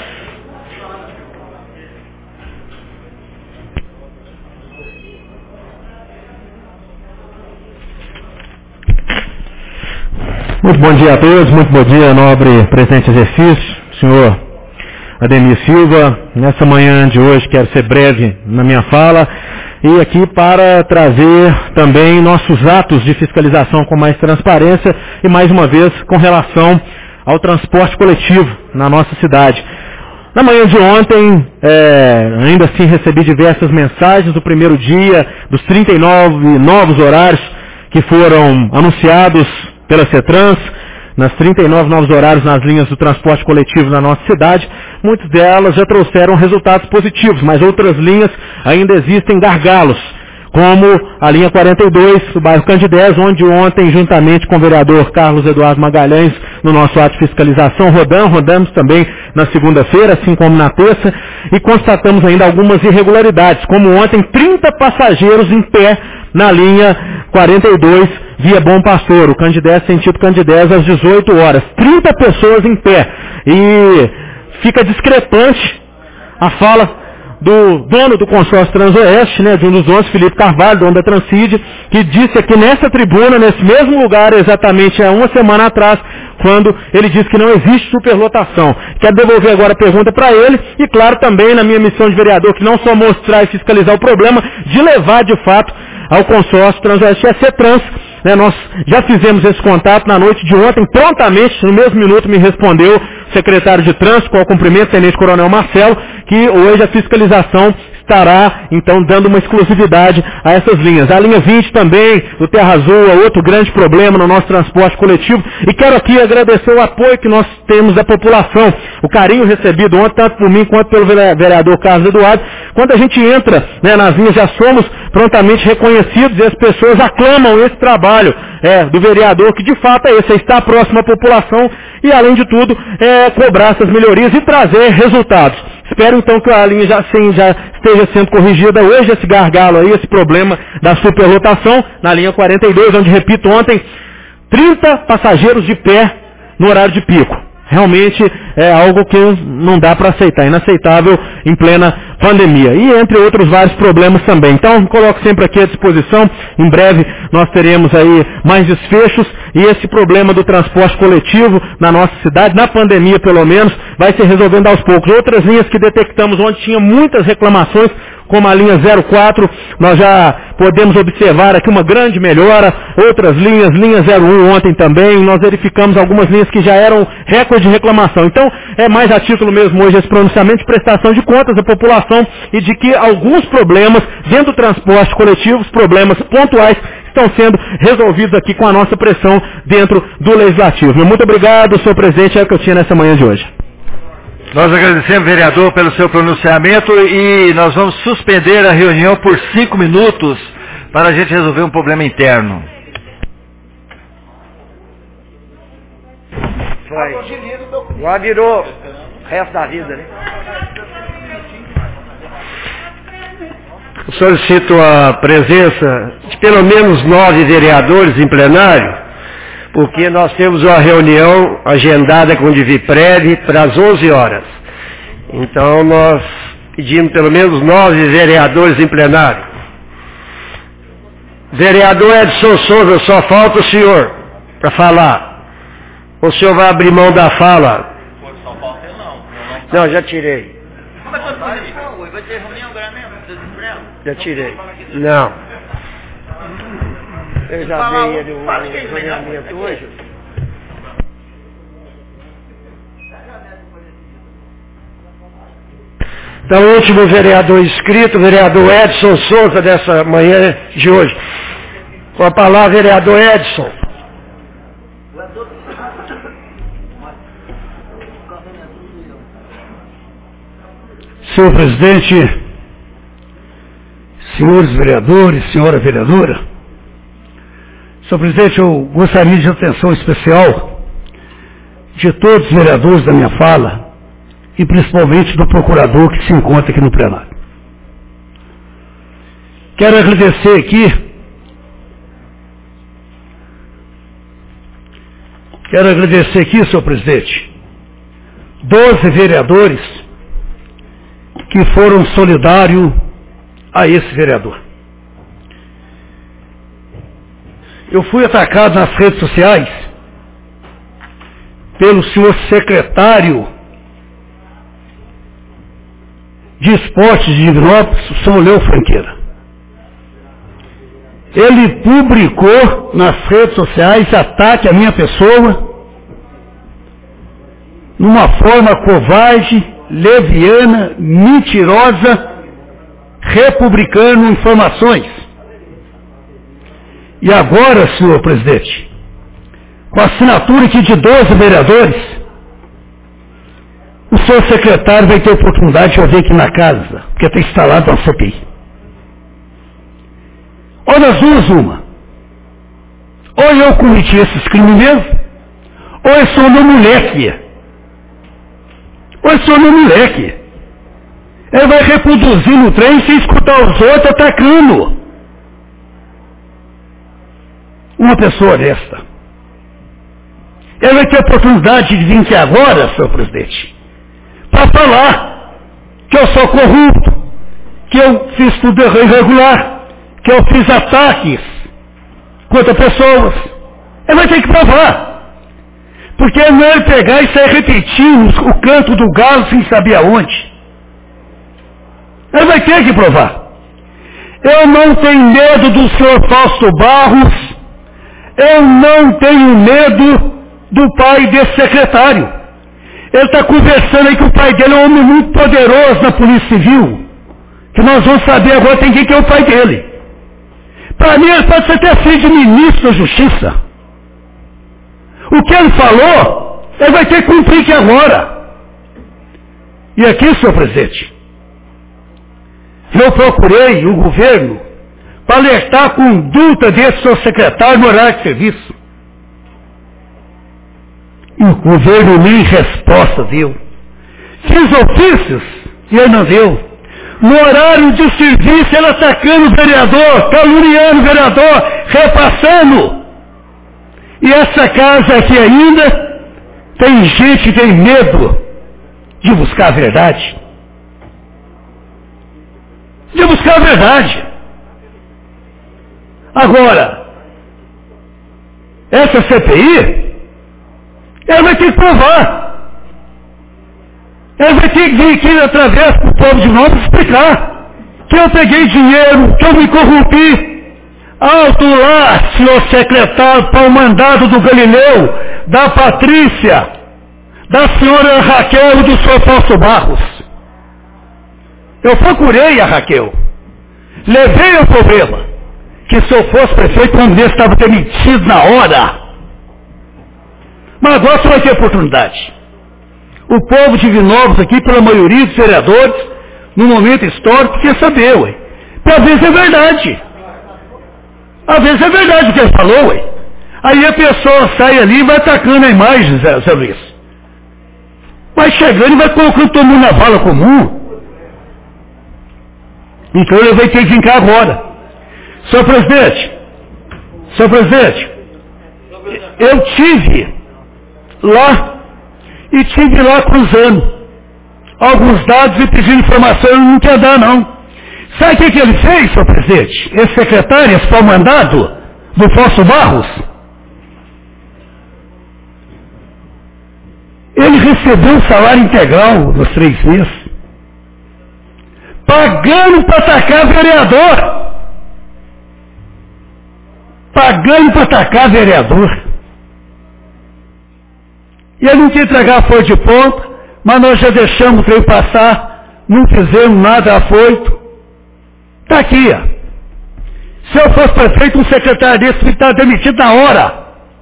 Muito bom dia a todos, muito bom dia, nobre presidente exercício, senhor Ademir Silva. Nessa manhã de hoje quero ser breve na minha fala e aqui para trazer também nossos atos de fiscalização com mais transparência e mais uma vez com relação ao transporte coletivo na nossa cidade. Na manhã de ontem, é, ainda assim recebi diversas mensagens do primeiro dia, dos trinta e nove novos horários que foram anunciados pela CETRANS, nas trinta e nove novos horários nas linhas do transporte coletivo na nossa cidade. Muitas delas já trouxeram resultados positivos, mas outras linhas ainda existem gargalos, como a linha quarenta e dois do bairro Candidez, onde ontem, juntamente com o vereador Carlos Eduardo Magalhães, no nosso ato de fiscalização, rodamos, rodamos também na segunda-feira, assim como na terça, e constatamos ainda algumas irregularidades, como ontem trinta passageiros em pé na linha quarenta e dois, via Bom Pastor, o Candidez, sentido Candidez, às dezoito horas. trinta pessoas em pé. E fica discrepante a fala do dono do consórcio Transoeste, né, de um dos donos, Felipe Carvalho, dono da Transcid, que disse aqui nessa tribuna, nesse mesmo lugar, exatamente há uma semana atrás, quando ele disse que não existe superlotação. Quero devolver agora a pergunta para ele e, claro, também na minha missão de vereador, que não só mostrar e fiscalizar o problema, de levar, de fato, ao consórcio Transoeste e a CETRANS. Né, nós já fizemos esse contato na noite de ontem, prontamente, no mesmo minuto, me respondeu o secretário de Trânsito, com o cumprimento, Tenente Coronel Marcelo, que hoje a fiscalização estará, então, dando uma exclusividade a essas linhas. A linha vinte também, do Terra Azul, é outro grande problema no nosso transporte coletivo. E quero aqui agradecer o apoio que nós temos da população, o carinho recebido ontem, tanto por mim quanto pelo vereador Carlos Eduardo. Quando a gente entra, né, nas linhas, já somos prontamente reconhecidos e as pessoas aclamam esse trabalho é, do vereador, que de fato é esse, é estar próximo à população e, além de tudo, é, cobrar essas melhorias e trazer resultados. Espero então que a linha já, sim, já esteja sendo corrigida hoje, esse gargalo aí, esse problema da superlotação na linha quarenta e dois, onde, repito, ontem, trinta passageiros de pé no horário de pico. Realmente é algo que não dá para aceitar, inaceitável em plena pandemia. E entre outros vários problemas também. Então, coloco sempre aqui à disposição. Em breve nós teremos aí mais desfechos. E esse problema do transporte coletivo na nossa cidade, na pandemia pelo menos, vai se resolvendo aos poucos. Outras linhas que detectamos onde tinha muitas reclamações, como a linha zero quatro, nós já podemos observar aqui uma grande melhora. Outras linhas, linha zero um ontem também, nós verificamos algumas linhas que já eram recorde de reclamação. Então, é mais a título mesmo hoje esse pronunciamento de prestação de contas à população e de que alguns problemas dentro do transporte coletivo, os problemas pontuais, estão sendo resolvidos aqui com a nossa pressão dentro do Legislativo. Muito obrigado, senhor presidente, é o que eu tinha nessa manhã de hoje. Nós agradecemos, vereador, pelo seu pronunciamento e nós vamos suspender a reunião por cinco minutos para a gente resolver um problema interno. Foi. Já virou o resto da vida, né? Eu solicito a presença de pelo menos nove vereadores em plenário, porque nós temos uma reunião agendada com o Diviprev para as onze horas. Então nós pedimos pelo menos nove vereadores em plenário. Vereador Edson Souza, só falta o senhor para falar. O senhor vai abrir mão da fala? Só falta ele não. Não, já tirei. Vai ter reunião agora mesmo? Já tirei. Não. Eu já dei ele o regulamento hoje. Então, o último vereador inscrito, vereador Edson Souza, dessa manhã de hoje. Com a palavra, vereador Edson. Senhor presidente, senhores vereadores, senhora vereadora, senhor presidente, eu gostaria de atenção especial de todos os vereadores da minha fala e principalmente do procurador que se encontra aqui no plenário. Quero agradecer aqui, quero agradecer aqui, senhor presidente, doze vereadores que foram solidários a esse vereador. Eu fui atacado nas redes sociais pelo senhor secretário de Esportes de Divinópolis, o senhor Léo Franqueira. ele publicou nas redes sociais ataque à minha pessoa, numa forma covarde, leviana, mentirosa, republicando informações. E agora, senhor presidente, com a assinatura aqui de doze vereadores, o senhor secretário vai ter oportunidade de eu ver aqui na casa, porque está instalado uma C P I. Ou das duas, uma. Ou eu cometi esses crimes mesmo, ou eu sou meu moleque. Ou eu sou meu moleque. Ele vai reproduzir no trem sem escutar os outros atacando. Uma pessoa desta. Ele vai ter oportunidade de vir aqui agora, senhor presidente, para falar que eu sou corrupto, que eu fiz tudo irregular, que eu fiz ataques contra pessoas. Ele vai ter que provar. Porque não é ele pegar e sair repetindo o canto do galo sem saber aonde. Ele vai ter que provar. Eu não tenho medo do senhor Fausto Barros, eu não tenho medo do pai desse secretário. Ele está conversando aí que o pai dele é um homem muito poderoso na Polícia Civil, que nós vamos saber agora tem quem que é o pai dele. Para mim ele pode ser até filho de ministro da Justiça. O que ele falou, ele vai ter que cumprir aqui agora. E aqui, senhor presidente, eu procurei o governo para alertar a conduta desse seu secretário no horário de serviço. E o governo nem resposta deu. Fiz ofícios e ele não deu. No horário de serviço, ele atacando o vereador, caluniando o vereador, repassando. E essa casa aqui ainda tem gente que tem medo de buscar a verdade. De buscar a verdade. Agora, essa C P I, ela vai ter que provar. Ela vai ter que vir aqui através do povo de novo explicar que eu peguei dinheiro, que eu me corrompi. Alto lá, senhor secretário, para o mandado do Galileu, da Patrícia, da senhora Raquel e do senhor Fausto Barros. Eu procurei a Raquel. Levei o problema. Que se eu fosse prefeito, o homem desse estava demitido na hora. Mas agora você vai ter oportunidade. O povo de Vinópolis aqui, pela maioria dos vereadores, no momento histórico, quer saber, ué. Porque às vezes é verdade. Às vezes é verdade o que ele falou, ué. Aí a pessoa sai ali e vai atacando a imagem, Zé, Zé Luiz. Vai chegando e vai colocando todo mundo na vala comum. Então ele vai ter que vir cá agora. Senhor presidente, senhor presidente, eu tive lá e tive lá cruzando alguns dados e pedindo informação, ele não quer dar não. Sabe o que, que ele fez, senhor presidente? Esse secretário, esse pau mandado do Fausto Barros, ele recebeu um salário integral nos três meses, pagando para atacar vereador. Pagando para atacar vereador. E ele não quer entregar a folha de ponta, mas nós já deixamos o trem passar, não fizemos nada afoito. Está aqui, ó. Se eu fosse prefeito, um secretário desse fica estar demitido na hora.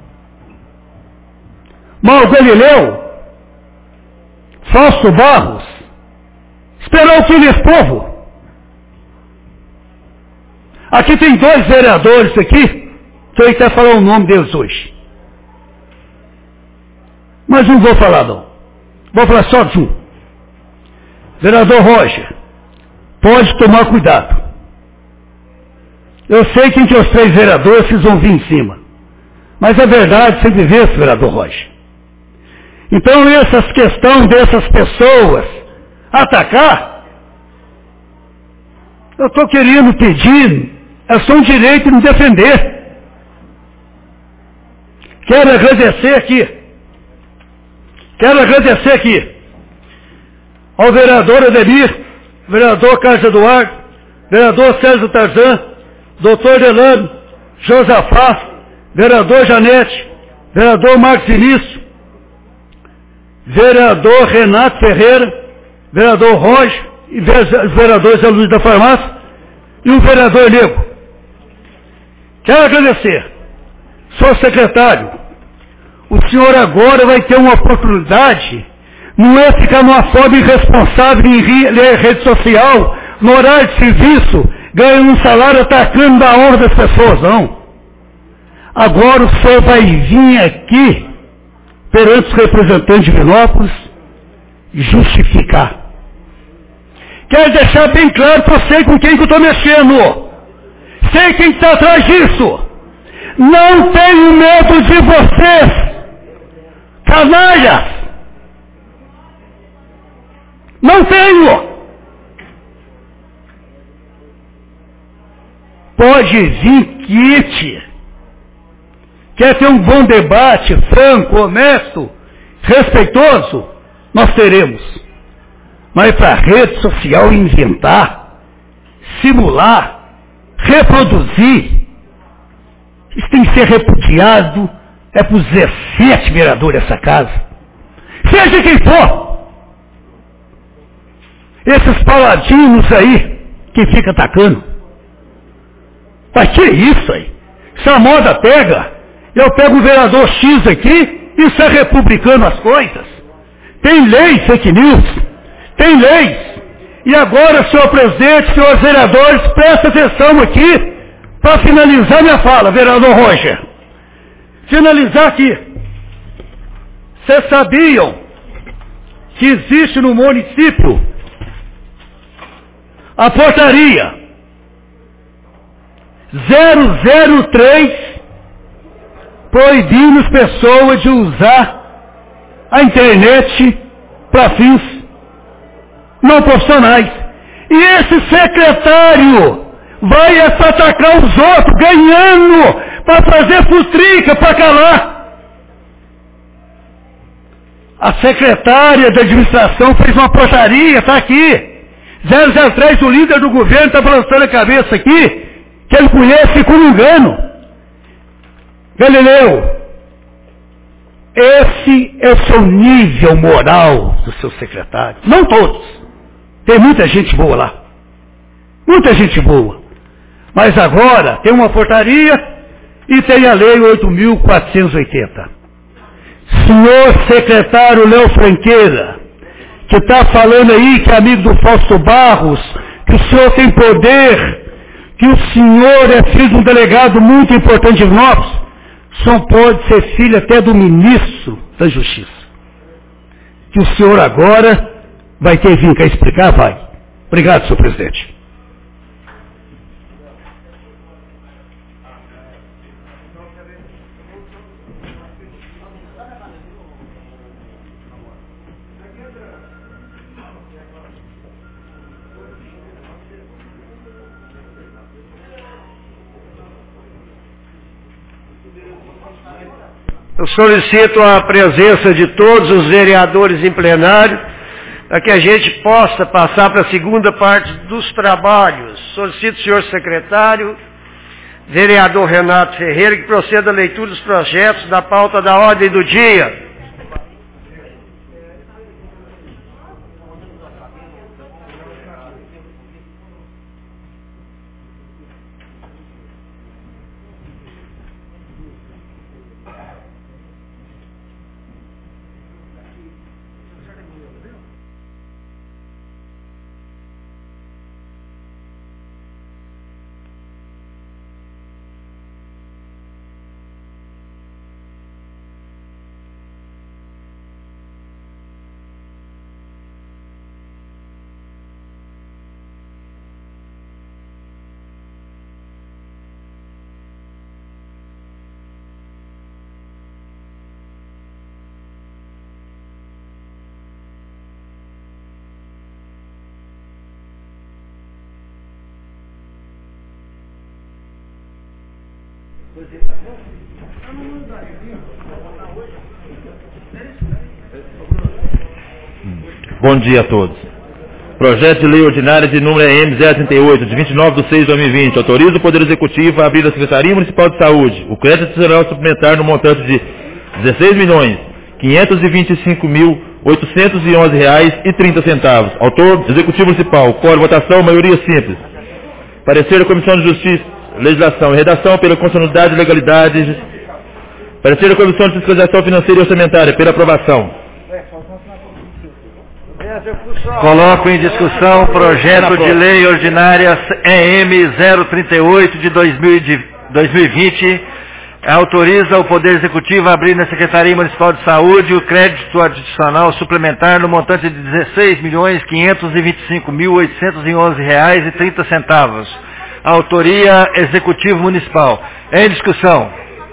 Mas o Galileu, Fausto Barros, esperou o fim desse povo. Aqui tem dois vereadores aqui, que eu até falar o nome deles hoje. Mas não vou falar não. Vou falar só de um. Vereador Roger, pode tomar cuidado. Eu sei que entre os três vereadores vocês vão vir em cima. Mas é verdade, sempre vê esse vereador Roger. Então essas questões dessas pessoas atacar, eu estou querendo pedir, é só um direito de me defender. Quero agradecer aqui, quero agradecer aqui ao vereador Ademir, vereador Carlos Eduardo, vereador César Tarzan, doutor Delano, Josafá, vereador Janete, vereador Marcos Vinícius, vereador Renato Ferreira, vereador Roger, e vereador Zé Luiz da Farmácia, e o vereador Nego. Quero agradecer. Senhor secretário, o senhor agora vai ter uma oportunidade, não é ficar numa forma irresponsável em rede social, no horário de serviço, ganhando um salário atacando da honra das pessoas, não. Agora o senhor vai vir aqui, perante os representantes de Vinópolis, justificar. Quero deixar bem claro que eu sei com quem que eu estou mexendo. Sei quem está atrás disso. Não tenho medo de vocês, canalhas. Não tenho. Pode vir quite. Quer ter um bom debate, franco, honesto, respeitoso? Nós teremos. Mas para a rede social inventar, simular, reproduzir, isso tem que ser repudiado, é para os dezessete vereadores dessa casa. Seja quem for. Esses paladinos aí, que fica atacando. Mas que isso aí? Se a moda pega, eu pego o vereador X aqui e sai republicando as coisas. Tem lei, fake news. Tem leis. E agora, senhor presidente, senhores vereadores, presta atenção aqui para finalizar minha fala, vereador Roger. Finalizar aqui. Vocês sabiam que existe no município a portaria zero zero três proibindo as pessoas de usar a internet para fins não profissionais. E esse secretário vai atacar os outros, ganhando, para fazer futrica, para calar. A secretária da administração fez uma portaria, está aqui. zero zero três, o líder do governo está balançando a cabeça aqui, que ele conhece com engano. Galileu, esse é o seu nível moral do seu secretário. Não todos. Tem muita gente boa lá. Muita gente boa. Mas agora tem uma portaria e tem a lei oito mil quatrocentos e oitenta. Senhor secretário Léo Franqueira, que está falando aí que é amigo do Fausto Barros, que o senhor tem poder, que o senhor é filho de um delegado muito importante de Vinópolis, o senhor pode ser filho até do ministro da Justiça. Que o senhor agora vai ter que vir cá explicar, vai. Obrigado, senhor presidente. Eu solicito a presença de todos os vereadores em plenário, para que a gente possa passar para a segunda parte dos trabalhos. Solicito, senhor secretário, vereador Renato Ferreira, que proceda à leitura dos projetos da pauta da ordem do dia. Bom dia a todos. Projeto de Lei Ordinária de número E M zero trinta e oito, de vinte e nove de seis de dois mil e vinte, autoriza o Poder Executivo a abrir a Secretaria Municipal de Saúde o crédito adicional suplementar no montante de dezesseis milhões quinhentos e vinte e cinco mil oitocentos e onze reais e trinta centavos. Autor, Executivo Municipal. Coro, votação, maioria simples. Parecer da Comissão de Justiça, Legislação e Redação pela constitucionalidade e legalidade. Parecer da Comissão de Fiscalização Financeira e Orçamentária pela aprovação. Coloco em discussão o projeto de lei ordinária E M zero trinta e oito de dois mil e vinte. Autoriza o Poder Executivo a abrir na Secretaria Municipal de Saúde o crédito adicional suplementar no montante de dezesseis milhões quinhentos e vinte e cinco mil oitocentos e onze reais e trinta centavos. Autoria Executivo Municipal. Em discussão.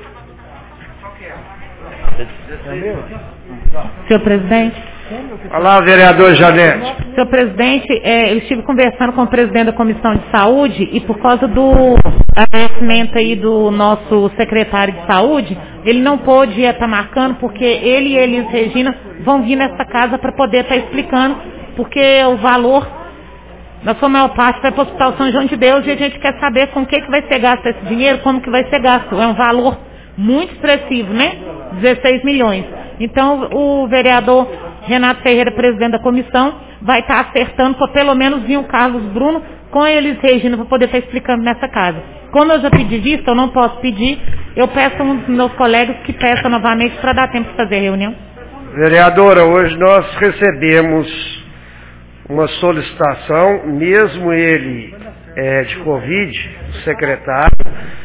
Senhor presidente. Olá, vereador Janete. Senhor presidente, é, eu estive conversando com o presidente da Comissão de Saúde e por causa do agradecimento aí do nosso secretário de Saúde, ele não pôde estar marcando porque ele e Elis Regina vão vir nessa casa para poder estar explicando, porque o valor, na sua maior parte, vai para o Hospital São João de Deus e a gente quer saber com o que, que vai ser gasto esse dinheiro, como que vai ser gasto. É um valor muito expressivo, né? dezesseis milhões. Então, o vereador Renato Ferreira, presidente da comissão, vai estar acertando para pelo menos vir o Carlos Bruno com eles, Regina, para poder estar explicando nessa casa. Como eu já pedi vista, eu não posso pedir, eu peço a um dos meus colegas que peça novamente para dar tempo de fazer a reunião. Vereadora, hoje nós recebemos uma solicitação, mesmo ele é, de Covid, o secretário,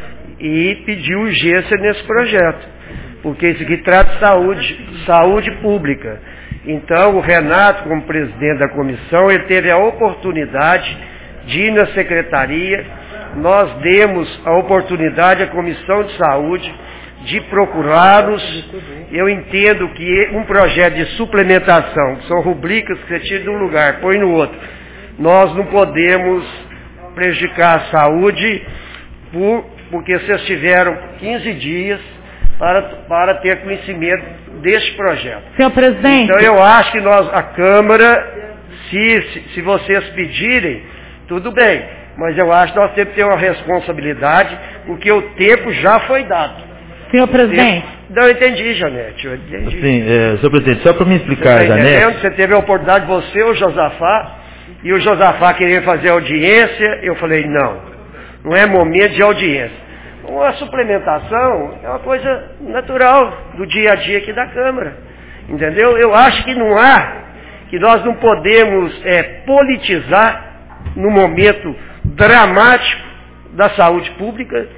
e pediu urgência nesse projeto. Porque isso aqui trata de saúde, saúde pública. Então, o Renato, como presidente da comissão, ele teve a oportunidade de ir na secretaria. Nós demos a oportunidade à Comissão de Saúde de procurá-los. Eu entendo que um projeto de suplementação, que são rubricas que você tira de um lugar, põe no outro, nós não podemos prejudicar a saúde por, porque vocês tiveram quinze dias Para, para ter conhecimento deste projeto. Senhor presidente. Então eu acho que nós, a Câmara, se, se, se vocês pedirem, tudo bem, mas eu acho que nós temos que ter uma responsabilidade, porque o tempo já foi dado. Senhor presidente. Tempo, não, eu entendi, Janete, eu entendi. Sim, é, senhor presidente, só para me explicar, você tá Janete. Você teve a oportunidade, você, o Josafá, e o Josafá queria fazer audiência, eu falei, não, não é momento de audiência. A suplementação é uma coisa natural do dia a dia aqui da Câmara, entendeu? Eu acho que não há, que nós não podemos é, politizar no momento dramático da saúde pública,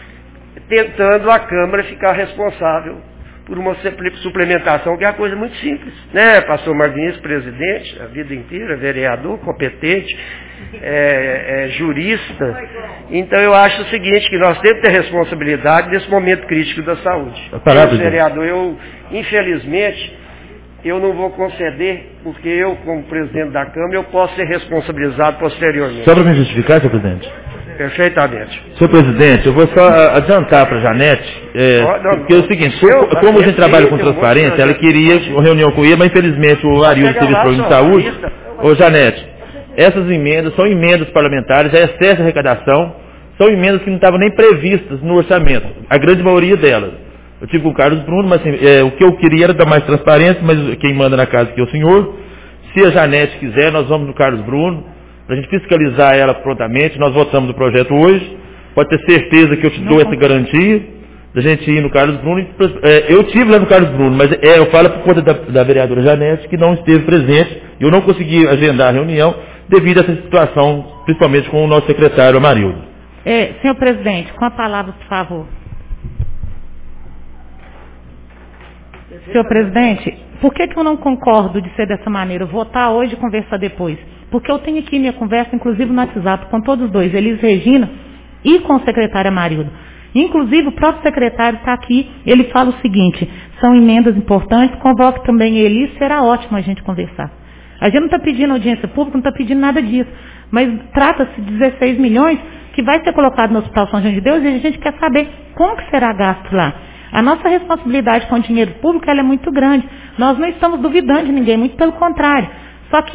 tentando a Câmara ficar responsável por uma suplementação, que é uma coisa muito simples, né? Pastor Martins, presidente, a vida inteira, vereador, competente, é, é, jurista. Então eu acho o seguinte, que nós temos que ter responsabilidade nesse momento crítico da saúde. Eu, vereador, eu, infelizmente, eu não vou conceder, porque eu, como presidente da Câmara, eu posso ser responsabilizado posteriormente. Só para me justificar, senhor presidente. Perfeitamente. Senhor presidente, eu vou só adiantar para a Janete, é, oh, não, porque é o seguinte, eu, como a gente trabalha com transparência, ela queria uma reunião com ele, mas infelizmente o Arildo teve problema de saúde. Ô Janete, essas emendas são emendas parlamentares, é excesso de arrecadação, são emendas que não estavam nem previstas no orçamento, a grande maioria delas. Eu tive com o Carlos Bruno, mas assim, é, o que eu queria era dar mais transparência, mas quem manda na casa aqui é o senhor. Se a Janete quiser, nós vamos no Carlos Bruno, para a gente fiscalizar ela prontamente. Nós votamos o projeto hoje, pode ter certeza que eu te dou essa garantia, da gente ir no Carlos Bruno. É, eu estive lá no Carlos Bruno, mas é, eu falo por conta da, da vereadora Janete, que não esteve presente, eu não consegui agendar a reunião, devido a essa situação, principalmente com o nosso secretário Amarildo. É, senhor presidente, com a palavra, por favor. Senhor presidente, por que, que eu não concordo de ser dessa maneira? Votar hoje e conversar depois. Porque eu tenho aqui minha conversa, inclusive no WhatsApp, com todos os dois, Elis Regina e com o secretário Amarildo. Inclusive o próprio secretário está aqui, ele fala o seguinte, são emendas importantes, convoque também Elis, será ótimo a gente conversar. A gente não está pedindo audiência pública, não está pedindo nada disso, mas trata-se de dezesseis milhões que vai ser colocado no Hospital São João de Deus e a gente quer saber como que será gasto lá. A nossa responsabilidade com o dinheiro público ela é muito grande. Nós não estamos duvidando de ninguém, muito pelo contrário. Só que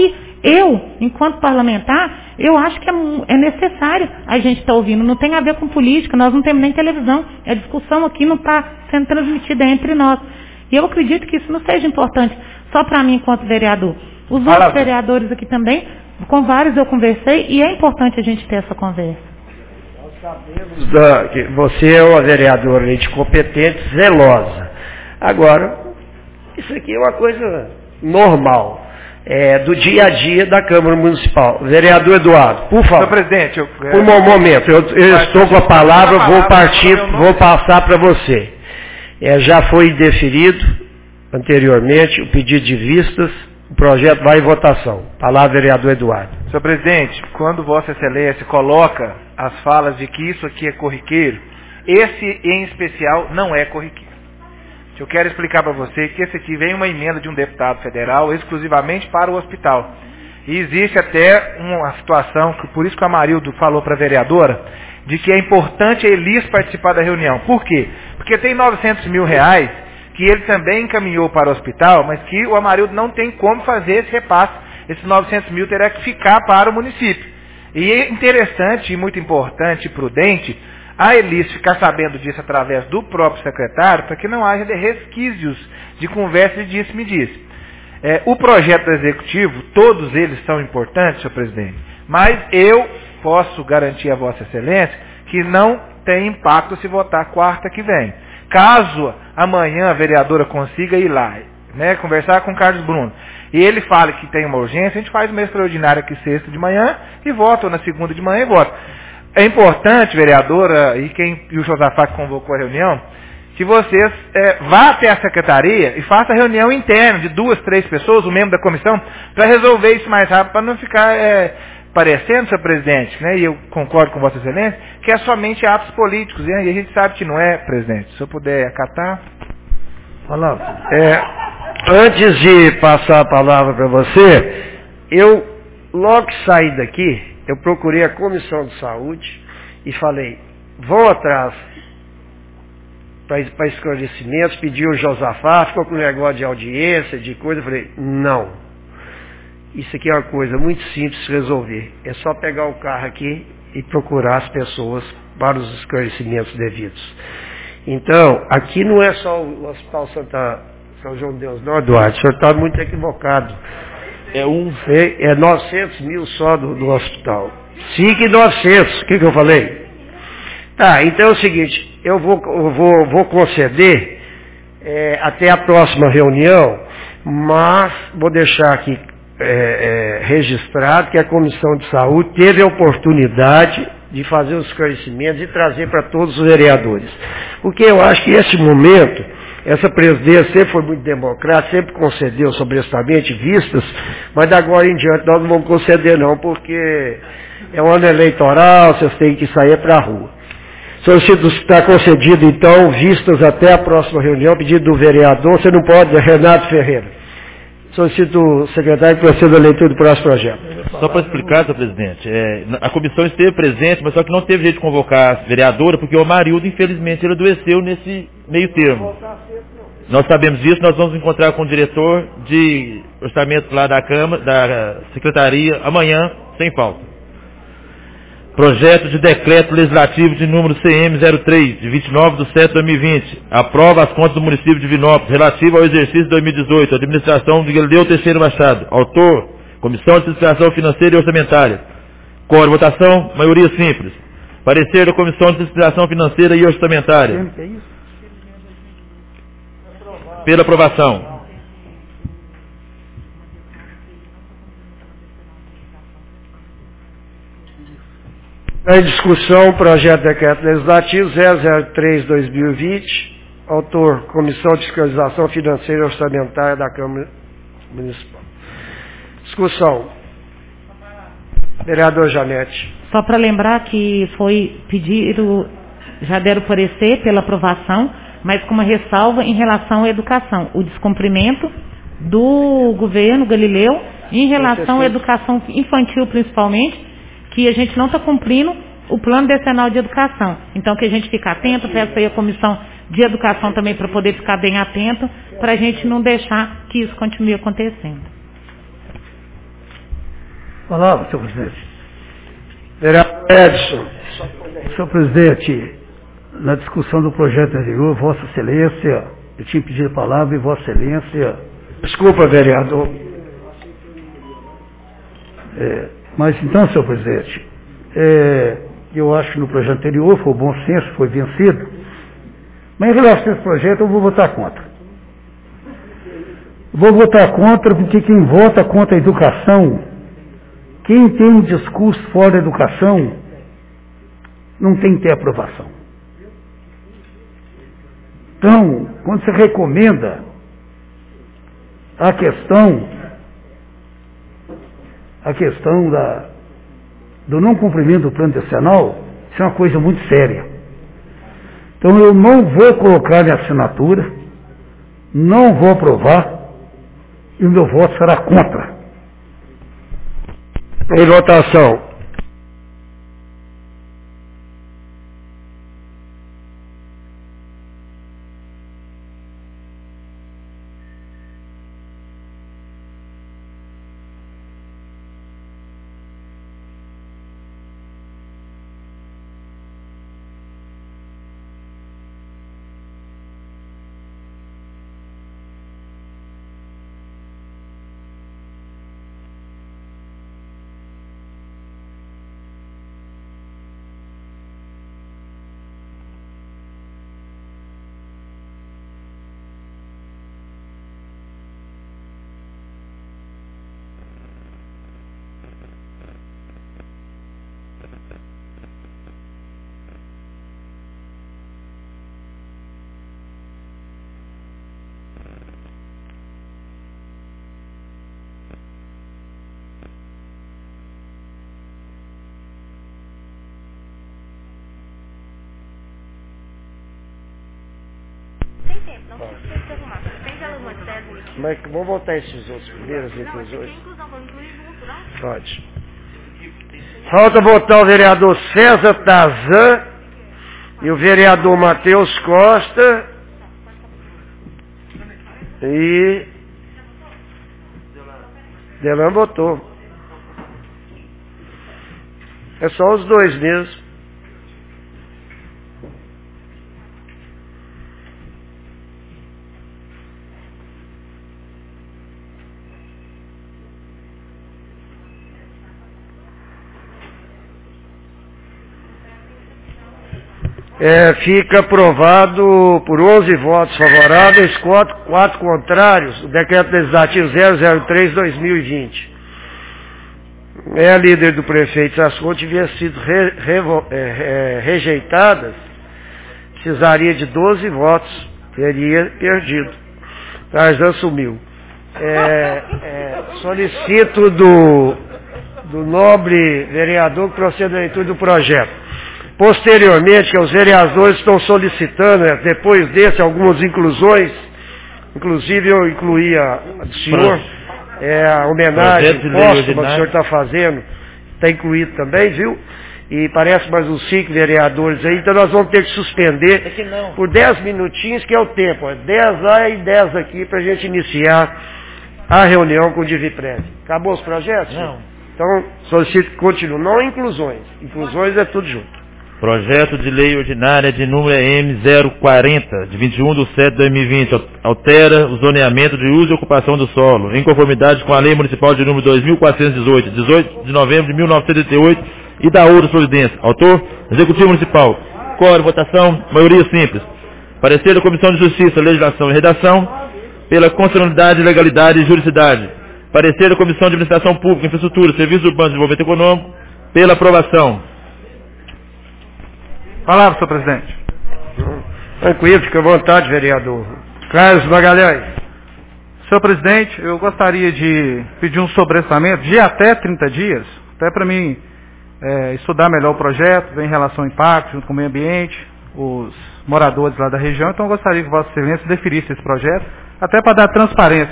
eu, enquanto parlamentar, eu acho que é, é necessário a gente estar ouvindo. Não tem a ver com política, nós não temos nem televisão. A discussão aqui não está sendo transmitida entre nós. E eu acredito que isso não seja importante só para mim enquanto vereador. Os Fala. outros vereadores aqui também, com vários eu conversei, e é importante a gente ter essa conversa. Nós sabemos da, que você é uma vereadora de competente, zelosa. Agora, isso aqui é uma coisa normal, é, do dia a dia da Câmara Municipal. Vereador Eduardo, por favor. Senhor presidente, eu, por um momento, eu, eu estou com a palavra, vou partir, vou passar para você. É, já foi deferido anteriormente o pedido de vistas, o projeto vai em votação. Palavra, vereador Eduardo. Senhor presidente, quando Vossa Excelência coloca as falas de que isso aqui é corriqueiro, esse em especial não é corriqueiro. Eu quero explicar para você que esse aqui vem uma emenda de um deputado federal exclusivamente para o hospital. E existe até uma situação, que por isso que a Marildo falou para a vereadora, de que é importante a Elis participar da reunião. Por quê? Porque tem novecentos mil reais que ele também encaminhou para o hospital, mas que o Amarildo não tem como fazer esse repasse. Esses novecentos mil terá que ficar para o município. E é interessante e muito importante e prudente a Elis ficar sabendo disso através do próprio secretário, para que não haja resquícios de conversa de disse-me-disse. É, o projeto do executivo, todos eles são importantes, senhor presidente, mas eu posso garantir a Vossa Excelência que não tem impacto se votar quarta que vem. Caso amanhã a vereadora consiga ir lá, né, conversar com o Carlos Bruno, e ele fale que tem uma urgência, a gente faz uma extraordinária aqui sexta de manhã e vota, ou na segunda de manhã e vota. É importante, vereadora, e quem e o Josafá que convocou a reunião, que vocês é, vá até a secretaria e faça reunião interna de duas, três pessoas, o membro da comissão, para resolver isso mais rápido, para não ficar é, parecendo, senhor presidente, né, e eu concordo com Vossa Excelência, que é somente atos políticos, né, e a gente sabe que não é, presidente. Se eu puder acatar. Falando. É, antes de passar a palavra para você, eu, logo que saí daqui, eu procurei a Comissão de Saúde e falei, vão atrás para esclarecimentos, pediu o Josafá, ficou com um negócio de audiência, de coisa, eu falei, não. Isso aqui é uma coisa muito simples de resolver. É só pegar o carro aqui e procurar as pessoas para os esclarecimentos devidos. Então, aqui não é só o Hospital Santa, São João de Deus, não, Eduardo, o senhor está muito equivocado. É, um, é, é novecentos mil só do, do hospital. cinco e novecentos, o que, que eu falei? Tá, então é o seguinte, eu vou, eu vou, vou conceder é, até a próxima reunião, mas vou deixar aqui é, é, registrado que a Comissão de Saúde teve a oportunidade de fazer os esclarecimentos e trazer para todos os vereadores. Porque eu acho que esse momento, essa presidência sempre foi muito democrática, sempre concedeu sobrestamento vistas, mas de agora em diante nós não vamos conceder não, porque é um ano eleitoral, vocês têm que sair para a rua. Solicito está concedido então vistas até a próxima reunião, pedido do vereador, você não pode, Renato Ferreira. Solicito o secretário que proceda a leitura do próximo projeto. Só para explicar, senhor presidente, é, a comissão esteve presente, mas só que não teve jeito de convocar a vereadora, porque o Amarildo, infelizmente, ele adoeceu nesse meio termo. Nós sabemos disso, nós vamos encontrar com o diretor de orçamento lá da Câmara, da Secretaria, amanhã, sem falta. Projeto de decreto legislativo de número C M zero três, de vinte e nove de setembro de dois mil e vinte. Aprova as contas do município de Divinópolis, relativo ao exercício de dois mil e dezoito, administração de Galileu Teixeira Machado. Autor, Comissão de Administração Financeira e Orçamentária. Coro, votação, maioria simples. Parecer da Comissão de Administração Financeira e Orçamentária. Pela aprovação. Em discussão, projeto de decreto legislativo zero zero três barra dois mil e vinte, autor, Comissão de Fiscalização Financeira e Orçamentária da Câmara Municipal. Discussão. Vereador Janete. Só para lembrar que foi pedido, já deram parecer pela aprovação, mas com uma ressalva em relação à educação. O descumprimento do governo Galileu em relação à educação infantil, principalmente, que a gente não está cumprindo o plano decenal de educação. Então, que a gente fique atento, peço aí a comissão de educação também para poder ficar bem atento, para a gente não deixar que isso continue acontecendo. Palavra, senhor presidente. Vereador Edson. Senhor presidente, na discussão do projeto anterior, Vossa Excelência, eu tinha pedido a palavra e Vossa Excelência... Desculpa, vereador. É, mas então, senhor presidente, é, eu acho que no projeto anterior foi o bom senso, foi vencido, mas em relação a esse projeto eu vou votar contra. Vou votar contra porque quem vota contra a educação, quem tem um discurso fora da educação, não tem que ter aprovação. Então, quando você recomenda a questão, a questão da, do não cumprimento do plano decenal, isso é uma coisa muito séria. Então eu não vou colocar minha assinatura, não vou aprovar, e o meu voto será contra. Em votação. Não precisa se arrumar. Depende ela umas dez minutos. Mas vamos voltar esses outros primeiros inclusões? Inclusão, vamos incluir junto, não? Pode. Falta votar o vereador César Tazan e o vereador Matheus Costa e Delan votou. É só os dois mesmo. É, fica aprovado por onze votos favoráveis, quatro, quatro contrários, o decreto legislativo zero zero três barra dois mil e vinte. É a líder do prefeito, se as contas tivessem sido re, re, é, é, rejeitadas, precisaria de doze votos, teria perdido. Tarzan sumiu. É, é, solicito do, do nobre vereador que proceda à leitura do projeto. Posteriormente, que os vereadores estão solicitando, né, depois desse, algumas inclusões, inclusive eu incluí a, a do senhor, é, a homenagem póstuma que o senhor está fazendo, está incluído também, viu? E parece mais uns cinco vereadores aí, então nós vamos ter que suspender é que por dez minutinhos, que é o tempo, dez lá e dez aqui, para a gente iniciar a reunião com o Divipred. Acabou os projetos? Não. Então, solicito que continue, não inclusões. Inclusões é tudo junto. Projeto de lei ordinária de número M zero quarenta, de vinte e um de setembro de dois mil e vinte, altera o zoneamento de uso e ocupação do solo, em conformidade com a lei municipal de número dois mil quatrocentos e dezoito, dezoito de novembro de mil novecentos e oitenta e oito, e da outra providência. Autor, Executivo Municipal. Quórum, votação, maioria simples. Parecer da Comissão de Justiça, Legislação e Redação, pela constitucionalidade, legalidade e juridicidade. Parecer da Comissão de Administração Pública, Infraestrutura, Serviços Urbanos e Desenvolvimento Econômico, pela aprovação. Palavra, senhor presidente. Tranquilo, fica à vontade, vereador. Carlos Magalhães. Senhor presidente, eu gostaria de pedir um sobressamento de até trinta dias, até para mim é, estudar melhor o projeto, ver em relação ao impacto, junto com o meio ambiente, os moradores lá da região. Então eu gostaria que Vossa Excelência deferisse esse projeto, até para dar transparência.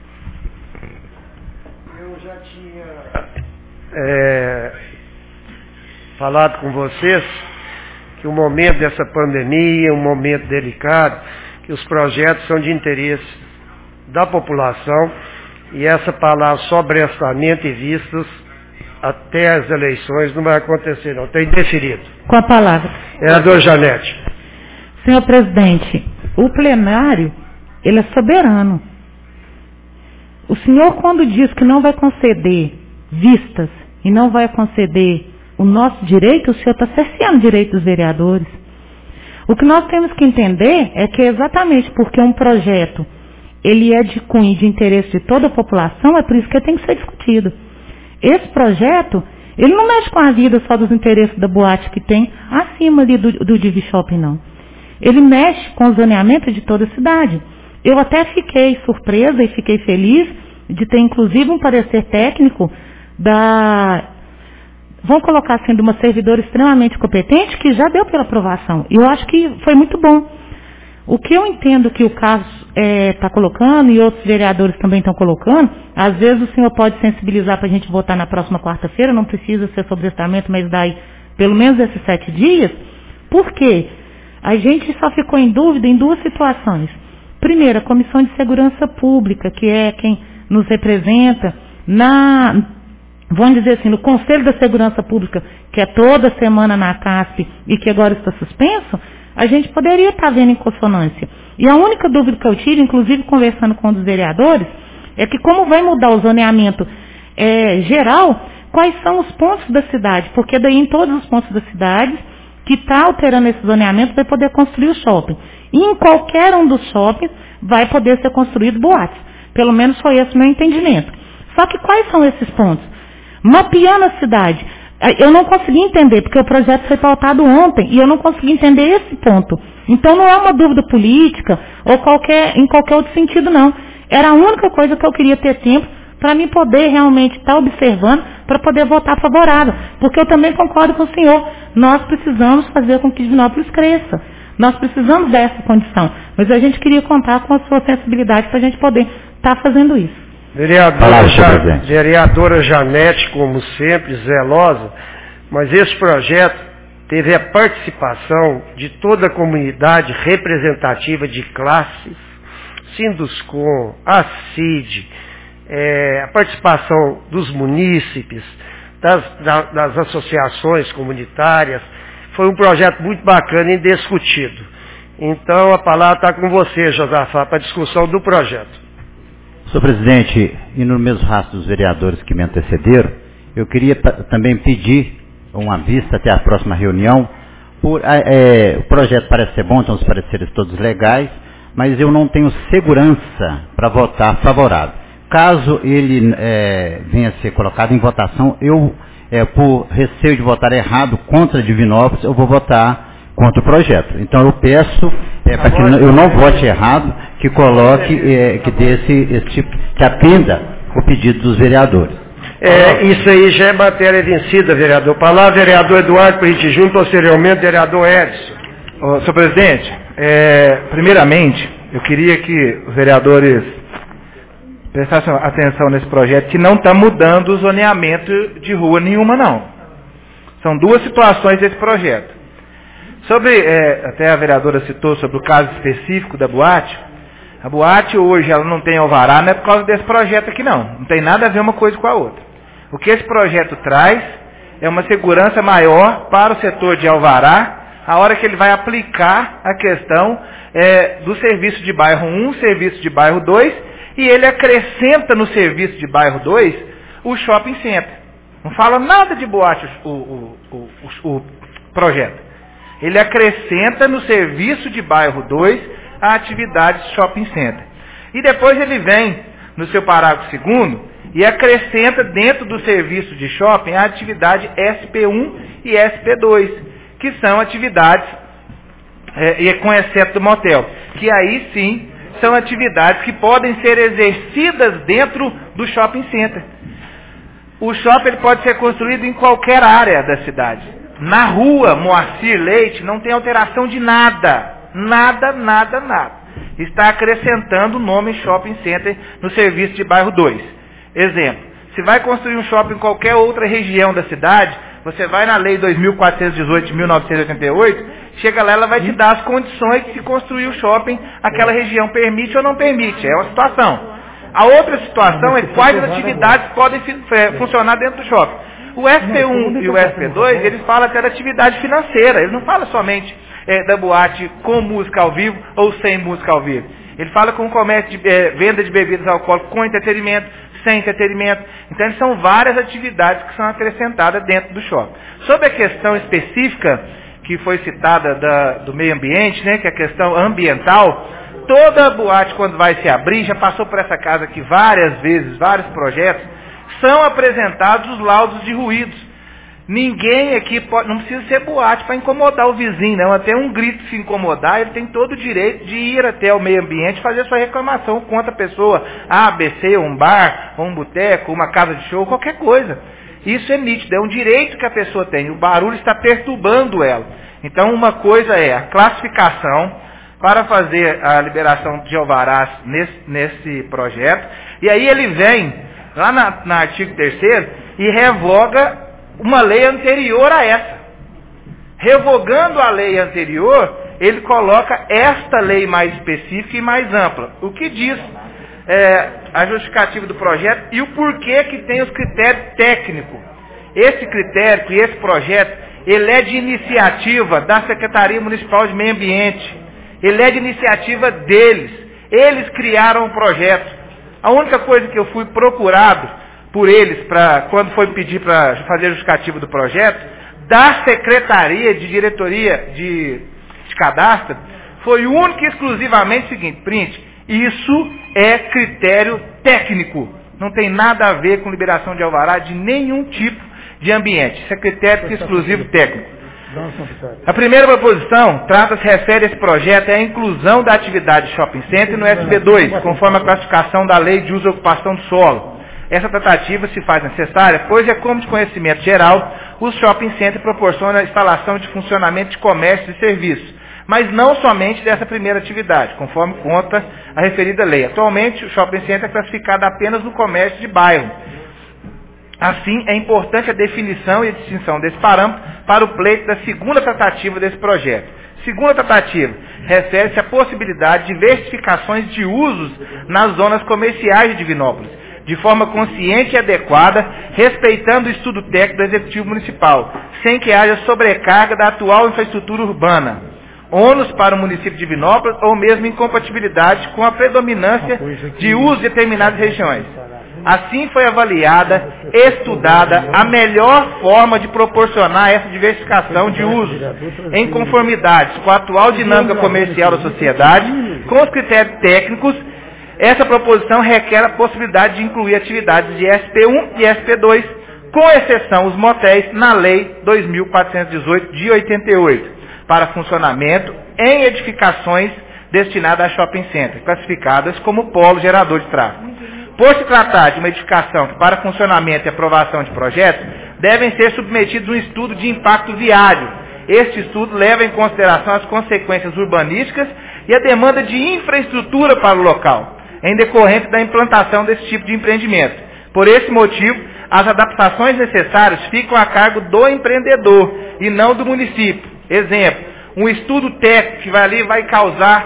Eu já tinha é, falado com vocês que o momento dessa pandemia é um momento delicado, que os projetos são de interesse da população, e essa palavra sobrestamento e vistas até as eleições não vai acontecer, não. Está indeferido. Com a palavra. Vereador Janete. Senhor presidente, o plenário, ele é soberano. O senhor, quando diz que não vai conceder vistas e não vai conceder o nosso direito, o senhor está cerceando o direito dos vereadores. O que nós temos que entender é que exatamente porque um projeto ele é de cunho de interesse de toda a população, é por isso que ele tem que ser discutido. Esse projeto, ele não mexe com a vida só dos interesses da boate que tem acima ali do, do D V Shopping, não. Ele mexe com o zoneamento de toda a cidade. Eu até fiquei surpresa e fiquei feliz de ter inclusive um parecer técnico da, vamos colocar assim, de uma servidora extremamente competente que já deu pela aprovação. E eu acho que foi muito bom. O que eu entendo que o Carlos está é, colocando e outros vereadores também estão colocando, às vezes o senhor pode sensibilizar para a gente votar na próxima quarta-feira, não precisa ser sobre orçamento, mas daí pelo menos esses sete dias. Por quê? A gente só ficou em dúvida em duas situações. Primeiro, a Comissão de Segurança Pública, que é quem nos representa na, vamos dizer assim, no Conselho da Segurança Pública, que é toda semana na C A S P e que agora está suspenso, a gente poderia estar vendo em consonância. E a única dúvida que eu tive, inclusive conversando com um dos vereadores, é que como vai mudar o zoneamento é, geral, quais são os pontos da cidade? Porque daí em todos os pontos da cidade que está alterando esse zoneamento vai poder construir o shopping. E em qualquer um dos shoppings vai poder ser construído boates. Pelo menos foi esse o meu entendimento. Só que quais são esses pontos? Mapeando a cidade. Eu não consegui entender, porque o projeto foi pautado ontem, e eu não consegui entender esse ponto. Então não é uma dúvida política, ou qualquer, em qualquer outro sentido, não. Era a única coisa que eu queria ter tempo para mim poder realmente estar observando, para poder votar favorável. Porque eu também concordo com o senhor, nós precisamos fazer com que Divinópolis cresça. Nós precisamos dessa condição. Mas a gente queria contar com a sua sensibilidade para a gente poder estar fazendo isso. Vereadora, ja, vereadora Janete, como sempre, zelosa, mas esse projeto teve a participação de toda a comunidade representativa de classes, Sinduscom, a C I D, é, a participação dos munícipes, das, da, das associações comunitárias. Foi um projeto muito bacana e indiscutido. Então a palavra está com você, Josafá, para a discussão do projeto. Senhor presidente, e no mesmo rastro dos vereadores que me antecederam, eu queria também pedir uma vista até a próxima reunião. Por, é, o projeto parece ser bom, então os pareceres todos legais, mas eu não tenho segurança para votar favorável. Caso ele é, venha a ser colocado em votação, eu, é, por receio de votar errado contra Divinópolis, eu vou votar contra o projeto. Então eu peço, é, para que eu não vote errado, que coloque, é, que dê esse, esse tipo, que atenda o pedido dos vereadores. É, isso aí já é matéria vencida, vereador. Palavra, vereador Eduardo Priti Júnior, posteriormente, vereador Edson. Oh, senhor presidente, é, primeiramente, eu queria que os vereadores prestassem atenção nesse projeto, que não está mudando o zoneamento de rua nenhuma, não. São duas situações desse projeto. Sobre, é, até a vereadora citou sobre o caso específico da boate, a boate hoje ela não tem alvará, não é por causa desse projeto aqui não, não tem nada a ver uma coisa com a outra. O que esse projeto traz é uma segurança maior para o setor de alvará, a hora que ele vai aplicar a questão é, do serviço de bairro um, serviço de bairro dois, e ele acrescenta no serviço de bairro dois o shopping center. Não fala nada de boate o, o, o, o, o projeto. Ele acrescenta no serviço de bairro dois a atividade shopping center. E depois ele vem no seu parágrafo segundo e acrescenta dentro do serviço de shopping a atividade S P um e S P dois, que são atividades, é, e com exceto do motel, que aí sim são atividades que podem ser exercidas dentro do shopping center. O shopping ele pode ser construído em qualquer área da cidade. Na rua Moacir Leite não tem alteração de nada. Nada, nada, nada. Está acrescentando o nome Shopping Center no serviço de bairro dois. Exemplo, se vai construir um shopping em qualquer outra região da cidade, você vai na lei dois mil quatrocentos e dezoito de mil novecentos e oitenta e oito, chega lá, ela vai te dar as condições de se construir o shopping, aquela região permite ou não permite. É uma situação. A outra situação é quais atividades podem funcionar dentro do shopping. O S P um e o S P dois, eles falam até da atividade financeira, ele não fala somente é, da boate com música ao vivo ou sem música ao vivo. Ele fala com comércio de é, venda de bebidas alcoólicas com entretenimento, sem entretenimento. Então, são várias atividades que são acrescentadas dentro do shopping. Sobre a questão específica que foi citada da, do meio ambiente, né, que é a questão ambiental, toda boate, quando vai se abrir, já passou por essa casa aqui várias vezes, vários projetos, são apresentados os laudos de ruídos. Ninguém aqui pode, não precisa ser boate para incomodar o vizinho, não. Até um grito se incomodar, ele tem todo o direito de ir até o meio ambiente e fazer sua reclamação contra a pessoa A, B, C, um bar, um boteco, uma casa de show, qualquer coisa. Isso é nítido, é um direito que a pessoa tem. O barulho está perturbando ela. Então, uma coisa é a classificação para fazer a liberação de alvarás nesse, nesse projeto. E aí ele vem, lá na, na artigo terceiro, e revoga uma lei anterior a essa. Revogando a lei anterior, ele coloca esta lei mais específica e mais ampla. O que diz é, a justificativa do projeto e o porquê que tem os critérios técnicos. Esse critério e esse projeto, ele é de iniciativa da Secretaria Municipal de Meio Ambiente. Ele é de iniciativa deles. Eles criaram o projeto. A única coisa que eu fui procurado por eles, pra, quando foi pedir para fazer a justificativa do projeto, da Secretaria de Diretoria de, de Cadastro, foi único e exclusivamente o seguinte: print, isso é critério técnico, não tem nada a ver com liberação de alvará de nenhum tipo de ambiente, isso é critério exclusivo técnico. A primeira proposição trata-se, refere a esse projeto é a inclusão da atividade shopping center no S B dois, conforme a classificação da Lei de Uso e Ocupação do Solo. Essa tratativa se faz necessária, pois é como de conhecimento geral, o shopping center proporciona a instalação de funcionamento de comércio e serviços, mas não somente dessa primeira atividade, conforme conta a referida lei. Atualmente, o shopping center é classificado apenas no comércio de bairro. Assim, é importante a definição e a distinção desse parâmetro para o pleito da segunda tratativa desse projeto. Segunda tratativa, refere-se à possibilidade de diversificações de usos nas zonas comerciais de Divinópolis, de forma consciente e adequada, respeitando o estudo técnico do Executivo Municipal, sem que haja sobrecarga da atual infraestrutura urbana, ônus para o município de Divinópolis ou mesmo incompatibilidade com a predominância de uso de determinadas regiões. Assim foi avaliada, estudada a melhor forma de proporcionar essa diversificação de usos, em conformidade com a atual dinâmica comercial da sociedade, com os critérios técnicos. Essa proposição requer a possibilidade de incluir atividades de S P um e S P dois, com exceção os motéis, na Lei dois mil quatrocentos e dezoito de oitenta e oito, para funcionamento em edificações destinadas a shopping center, classificadas como polo gerador de tráfego. Por se tratar de uma edificação que, para funcionamento e aprovação de projetos, devem ser submetidos a um estudo de impacto viário. Este estudo leva em consideração as consequências urbanísticas e a demanda de infraestrutura para o local, em decorrência da implantação desse tipo de empreendimento. Por esse motivo, as adaptações necessárias ficam a cargo do empreendedor e não do município. Exemplo, um estudo técnico que vai ali vai causar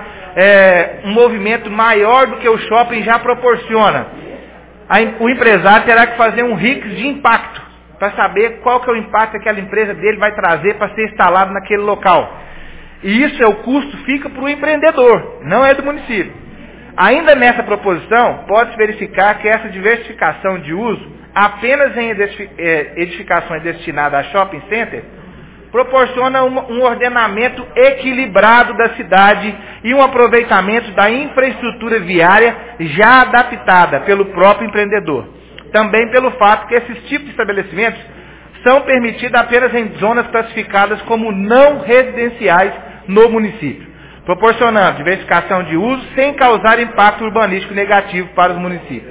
é, um movimento maior do que o shopping já proporciona. A, o empresário terá que fazer um R I C de impacto, para saber qual que é o impacto que aquela empresa dele vai trazer para ser instalado naquele local. E isso é o custo, fica para o empreendedor, não é do município. Ainda nessa proposição, pode-se verificar que essa diversificação de uso, apenas em edificações destinadas a shopping center, proporciona um ordenamento equilibrado da cidade e um aproveitamento da infraestrutura viária já adaptada pelo próprio empreendedor. Também pelo fato que esses tipos de estabelecimentos são permitidos apenas em zonas classificadas como não residenciais no município, proporcionando diversificação de uso sem causar impacto urbanístico negativo para os municípios.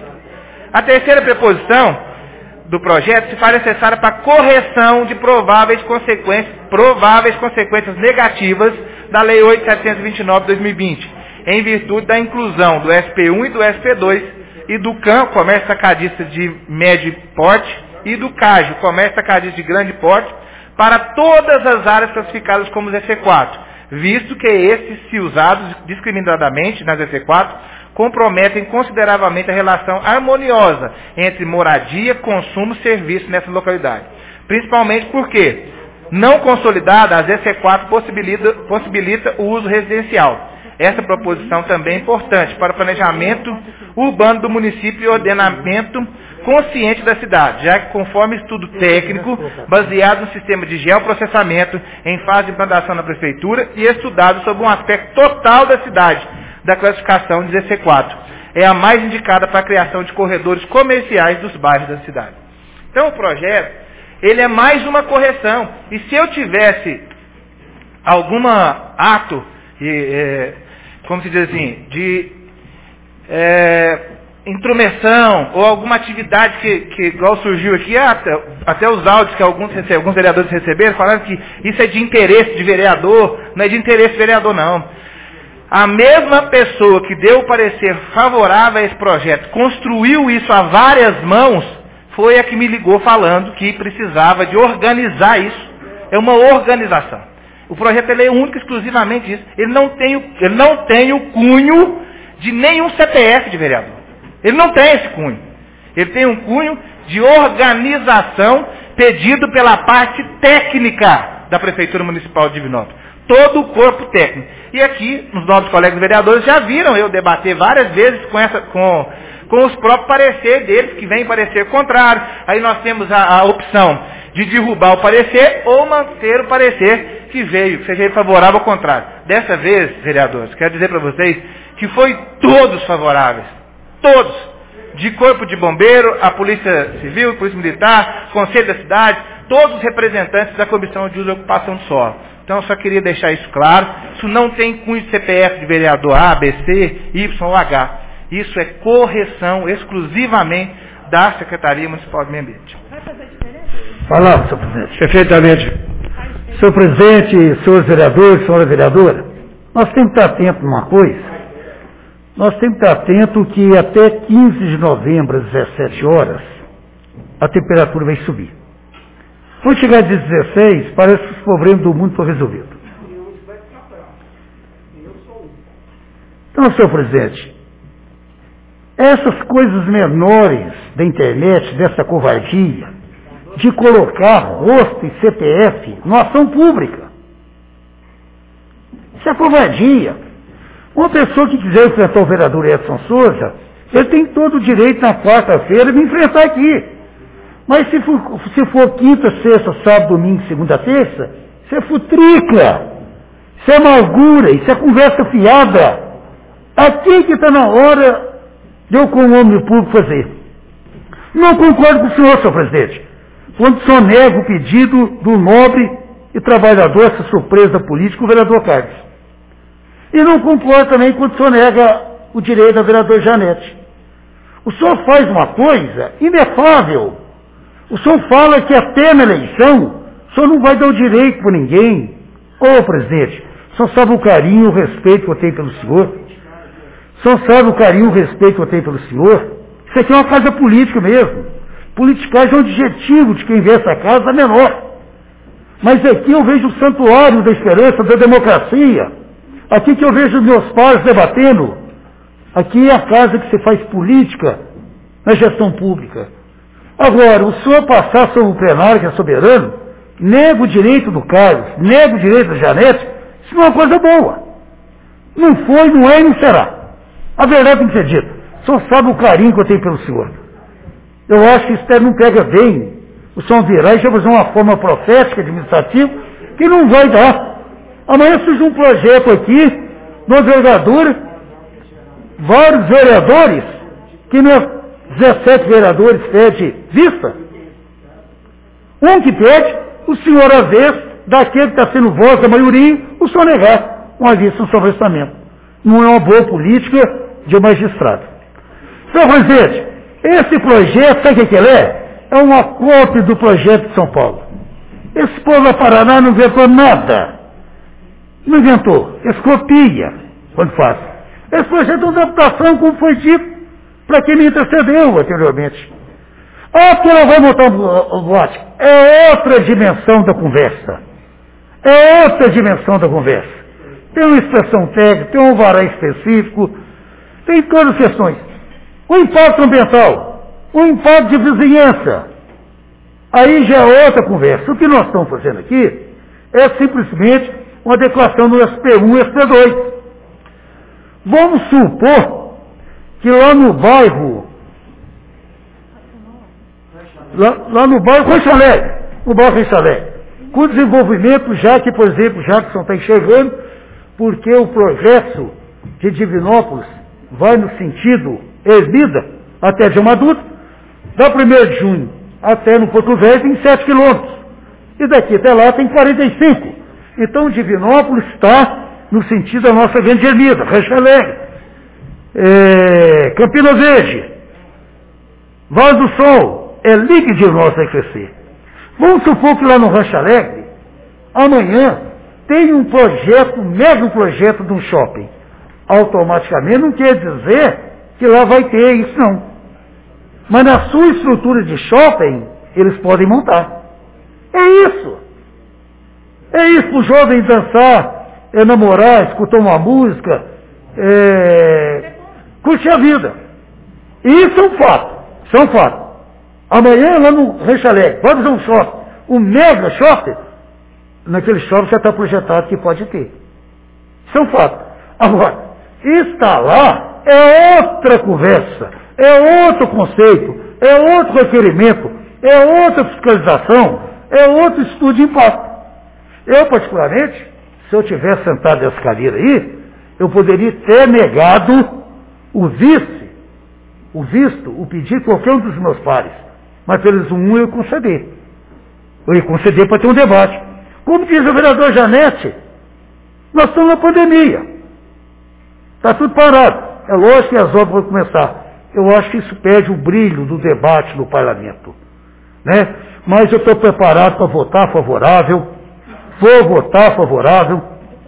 A terceira preposição do projeto se faz necessária para correção de prováveis consequências, prováveis consequências negativas da Lei oito mil setecentos e vinte e nove de dois mil e vinte, em virtude da inclusão do S P um e do S P dois e do C A M, Comércio Atacadista de Médio Porte, e do C A J, Comércio Atacadista de Grande Porte, para todas as áreas classificadas como Z C quatro, visto que esses, se usados discriminadamente na Z C quatro, comprometem consideravelmente a relação harmoniosa entre moradia, consumo e serviço nessa localidade. Principalmente porque, não consolidada, a Z C quatro possibilita, possibilita o uso residencial. Essa proposição também é importante para o planejamento urbano do município e ordenamento consciente da cidade, já que conforme estudo técnico, baseado no sistema de geoprocessamento, em fase de implantação na prefeitura e estudado sobre um aspecto total da cidade, da classificação de Z C quatro, é a mais indicada para a criação de corredores comerciais dos bairros da cidade. Então o projeto, ele é mais uma correção, e se eu tivesse algum ato, é, como se diz assim, de é, intromissão ou alguma atividade que, que igual surgiu aqui, até, até os áudios que alguns, alguns vereadores receberam, falaram que isso é de interesse de vereador, não é de interesse de vereador não. A mesma pessoa que deu o parecer favorável a esse projeto, construiu isso a várias mãos, foi a que me ligou falando que precisava de organizar isso. É uma organização. O projeto ele é único exclusivamente isso. Ele não tem, o, ele não tem o cunho de nenhum C P F de vereador. Ele não tem esse cunho. Ele tem um cunho de organização pedido pela parte técnica da Prefeitura Municipal de Divinópolis. Todo o corpo técnico. E aqui, os nossos colegas vereadores já viram eu debater várias vezes com, essa, com, com os próprios pareceres deles, que vem parecer contrário. Aí nós temos a, a opção de derrubar o parecer ou manter o parecer que veio, que seja favorável ao contrário. Dessa vez, vereadores, quero dizer para vocês que foi todos favoráveis. Todos. De corpo de bombeiro, a polícia civil, a polícia militar, conselho da cidade, todos os representantes da comissão de uso e ocupação do solo. Então eu só queria deixar isso claro. Isso não tem cunho de C P F de vereador A, B, C, Y ou H. Isso é correção exclusivamente da Secretaria Municipal de Meio Ambiente. Falar, senhor presidente. Perfeitamente. Senhor presidente, senhores vereadores, senhora vereadora, nós temos que estar atentos numa coisa. Nós temos que estar atentos que até quinze de novembro, às dezessete horas, a temperatura vai subir. Quando chegar de dezesseis, parece que os problemas do mundo estão resolvidos. Então, senhor presidente, essas coisas menores da internet, dessa covardia, de colocar rosto e C P F numa ação pública. Isso é covardia. Uma pessoa que quiser enfrentar o vereador Edson Souza, ele tem todo o direito na quarta-feira de me enfrentar aqui. Mas se for, se for quinta, sexta, sábado, domingo, segunda, terça, isso é futrica, isso é amargura, isso é conversa fiada. Aqui que está na hora de eu, como homem público, fazer. Não concordo com o senhor, senhor presidente, quando só nega o pedido do nobre e trabalhador, essa surpresa política, o vereador Carlos. E não concordo também quando o senhor nega o direito da vereadora Janete. O senhor faz uma coisa inefável. O senhor fala que até na eleição, o senhor não vai dar o direito para ninguém. Ô, presidente, o senhor sabe o carinho e o respeito que eu tenho pelo senhor? O senhor sabe o carinho e o respeito que eu tenho pelo senhor? Isso aqui é uma casa política mesmo. Politicagem é um adjetivo de quem vê essa casa menor. Mas aqui eu vejo o santuário da esperança, da democracia. Aqui que eu vejo meus pais debatendo. Aqui é a casa que se faz política na gestão pública. Agora, o senhor passar sobre o plenário, que é soberano, nega o direito do Carlos, nega o direito da Janete, isso não é uma coisa boa. Não foi, não é e não será. A verdade tem que ser dita. O senhor sabe o carinho que eu tenho pelo senhor. Eu acho que isso não pega bem. O senhor virá e já fazer uma forma profética, administrativa, que não vai dar. Amanhã surge um projeto aqui, no vereador, vários vereadores, que não é dezessete vereadores pede vista. Um que pede, o senhor, às vezes, daquele que está sendo voz da maioria, o senhor negar uma vista no seu orçamento. Não é uma boa política de um magistrado. Senhor presidente, esse projeto, sabe o que ele é? É uma cópia do projeto de São Paulo. Esse povo da Paraná não inventou nada. Não inventou. Eles copia quando faz. Esse projeto é uma adaptação, como foi dito, para quem me antecedeu anteriormente. Ah, porque ela vai montar o boate. É outra dimensão da conversa. É outra dimensão da conversa. Tem uma expressão técnica, tem um vará específico. tem todas as questões. O impacto ambiental, o impacto de vizinhança, aí já é outra conversa. O que nós estamos fazendo aqui é simplesmente uma declaração do S P um e S P dois. Vamos supor que lá no bairro, lá, lá no bairro Rocha Alegre, no bairro Rocha Alegre, com o desenvolvimento, já que, por exemplo, Jackson está enxergando, porque o projeto de Divinópolis vai no sentido Ermida, até de Maduto, da primeiro de junho até no Porto Velho tem sete quilômetros. E daqui até lá tem quarenta e cinco. Então Divinópolis está no sentido da nossa grande Ermida, Rocha Alegre, é, Campina Verde, Vale do Sol, é ali que Divinópolis vai crescer. Vamos supor que lá no Rocha Alegre, amanhã, tem um projeto, um mega projeto de um shopping. Automaticamente não quer dizer que lá vai ter isso, não. Mas na sua estrutura de shopping, eles podem montar. É isso. É isso para o jovem dançar, é namorar, escutar uma música, é... curtir a vida. E isso é um fato. Isso é um fato. Amanhã lá no Rocha Alegre, pode fazer um shopping, um mega shopping, naquele shopping já está projetado que pode ter. Isso é um fato. Agora, instalar é outra conversa, é outro conceito, é outro requerimento, é outra fiscalização, é outro estudo de impacto. Eu, particularmente, se eu tivesse sentado nessa cadeira aí, eu poderia ter negado o vice, o visto, o pedido de qualquer um dos meus pares. Mas pelos um eu ia conceder. Eu ia conceder para ter um debate. Como diz o vereador Janete, nós estamos na pandemia. Está tudo parado. É lógico que as obras vão começar. Eu acho que isso perde o brilho do debate no parlamento. Né? Mas eu estou preparado para votar favorável. Vou votar favorável.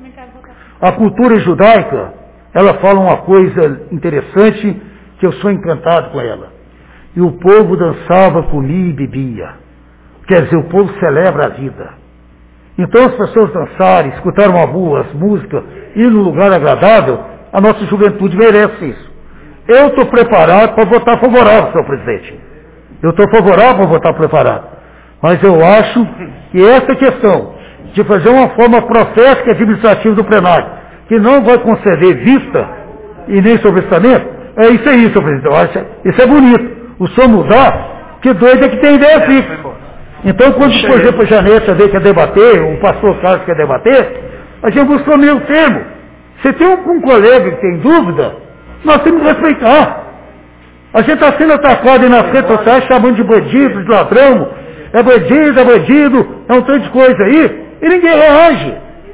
A cultura judaica, ela fala uma coisa interessante, que eu sou encantado com ela. E o povo dançava, comia e bebia. Quer dizer, o povo celebra a vida. Então as pessoas dançarem, escutarem uma boa música, ir num lugar agradável, a nossa juventude merece isso. Eu estou preparado para votar favorável, senhor presidente. Eu estou favorável para votar preparado. Mas eu acho que essa questão de fazer uma forma profética administrativa do plenário, que não vai conceder vista e nem sobrestamento, é isso aí, senhor presidente. Eu acho, isso é bonito. O senhor mudar, que doido é que tem ideia fixa. Então, quando, por exemplo, a Janete veio quer debater, o pastor Carlos quer debater, a gente buscou meio termo. Se tem um, um colega que tem dúvida, nós temos que respeitar. A gente está sendo atacado aí nas redes sociais, chamando de bandido, de ladrão, é bandido, é bandido, é um tanto de coisa aí, e ninguém reage.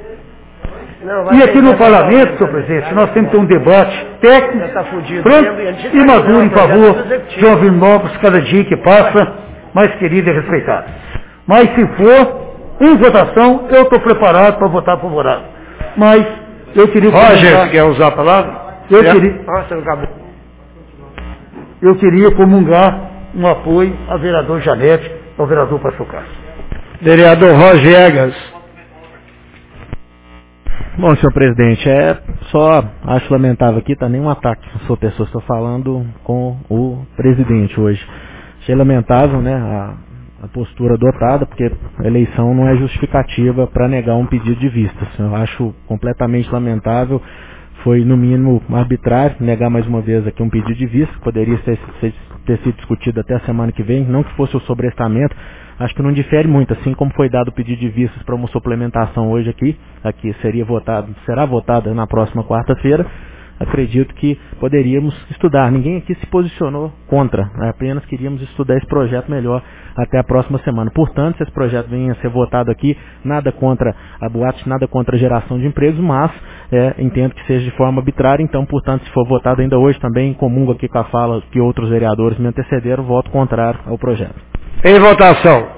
E aqui no parlamento, senhor presidente, nós temos que ter um debate técnico, franco e maduro em favor de ouvir novos cada dia que passa, mais querido e respeitado. Mas se for em votação, eu estou preparado para votar favorável. Mas eu queria... Roger, você quer usar a palavra? Eu queria... Eu queria comungar um apoio ao vereador Janete, ao vereador Pastor Carlos. Vereador Roger Egas. Bom, senhor presidente, é só, acho lamentável aqui, tá nem um ataque à sua pessoa, estou falando com o presidente hoje. Achei lamentável, né, a, a postura adotada, porque a eleição não é justificativa para negar um pedido de vistas. Eu acho completamente lamentável, foi no mínimo arbitrário negar mais uma vez aqui um pedido de vista, que poderia ter, ter sido discutido até a semana que vem, não que fosse o sobrestamento. Acho que não difere muito, assim como foi dado o pedido de vistas para uma suplementação hoje aqui, aqui seria votado, será votada na próxima quarta-feira. Acredito que poderíamos estudar. Ninguém aqui se posicionou contra, apenas queríamos estudar esse projeto melhor até a próxima semana. Portanto, se esse projeto venha a ser votado aqui, nada contra a boate, nada contra a geração de empregos, mas é, entendo que seja de forma arbitrária. Então, portanto, se for votado ainda hoje, também comungo aqui com a fala que outros vereadores me antecederam, voto contrário ao projeto. Em votação.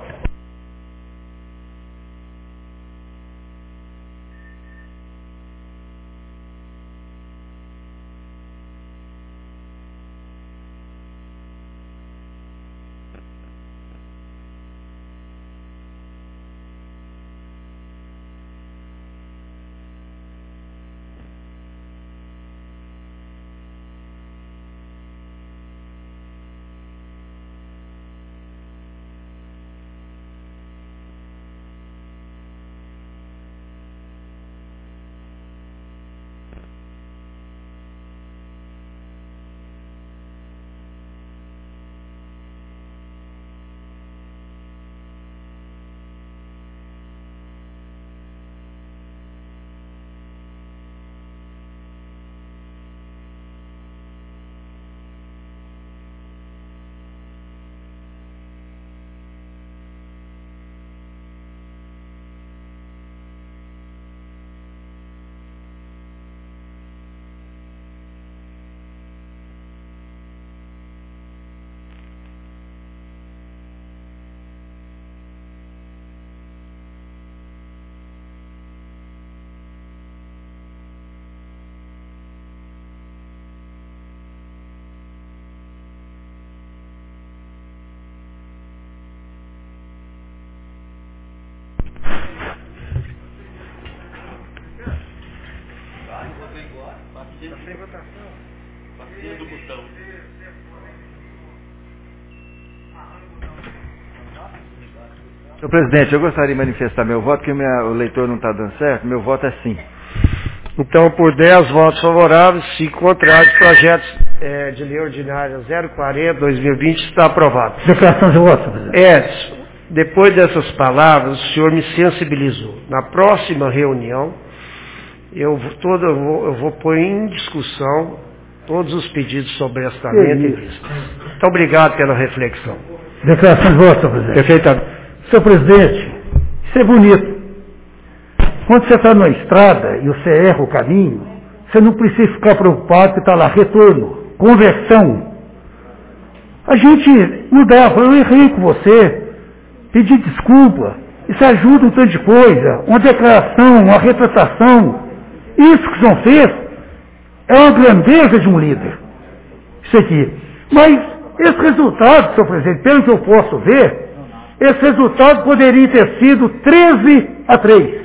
Senhor presidente, eu gostaria de manifestar meu voto, porque minha, o leitor não está dando certo. Meu voto é sim. Então, por dez votos favoráveis, cinco contrários, projetos é, de lei ordinária zero quarenta, dois mil e vinte está aprovado. Declaração de voto, presidente. Edson, depois dessas palavras, o senhor me sensibilizou. Na próxima reunião, eu vou, toda, eu vou, eu vou pôr em discussão todos os pedidos sobre estamento e listas. Muito obrigado pela reflexão. Declaração de voto, presidente. Perfeitamente. Senhor presidente, isso é bonito. Quando você está na estrada e você erra o caminho, você não precisa ficar preocupado que está lá retorno, conversão. A gente mudava, eu errei com você, pedi desculpa, isso ajuda um tanto de coisa, uma declaração, uma retratação. Isso que o senhor fez é uma grandeza de um líder. Isso aqui. Mas esse resultado, senhor presidente, pelo que eu posso ver, esse resultado poderia ter sido treze a três.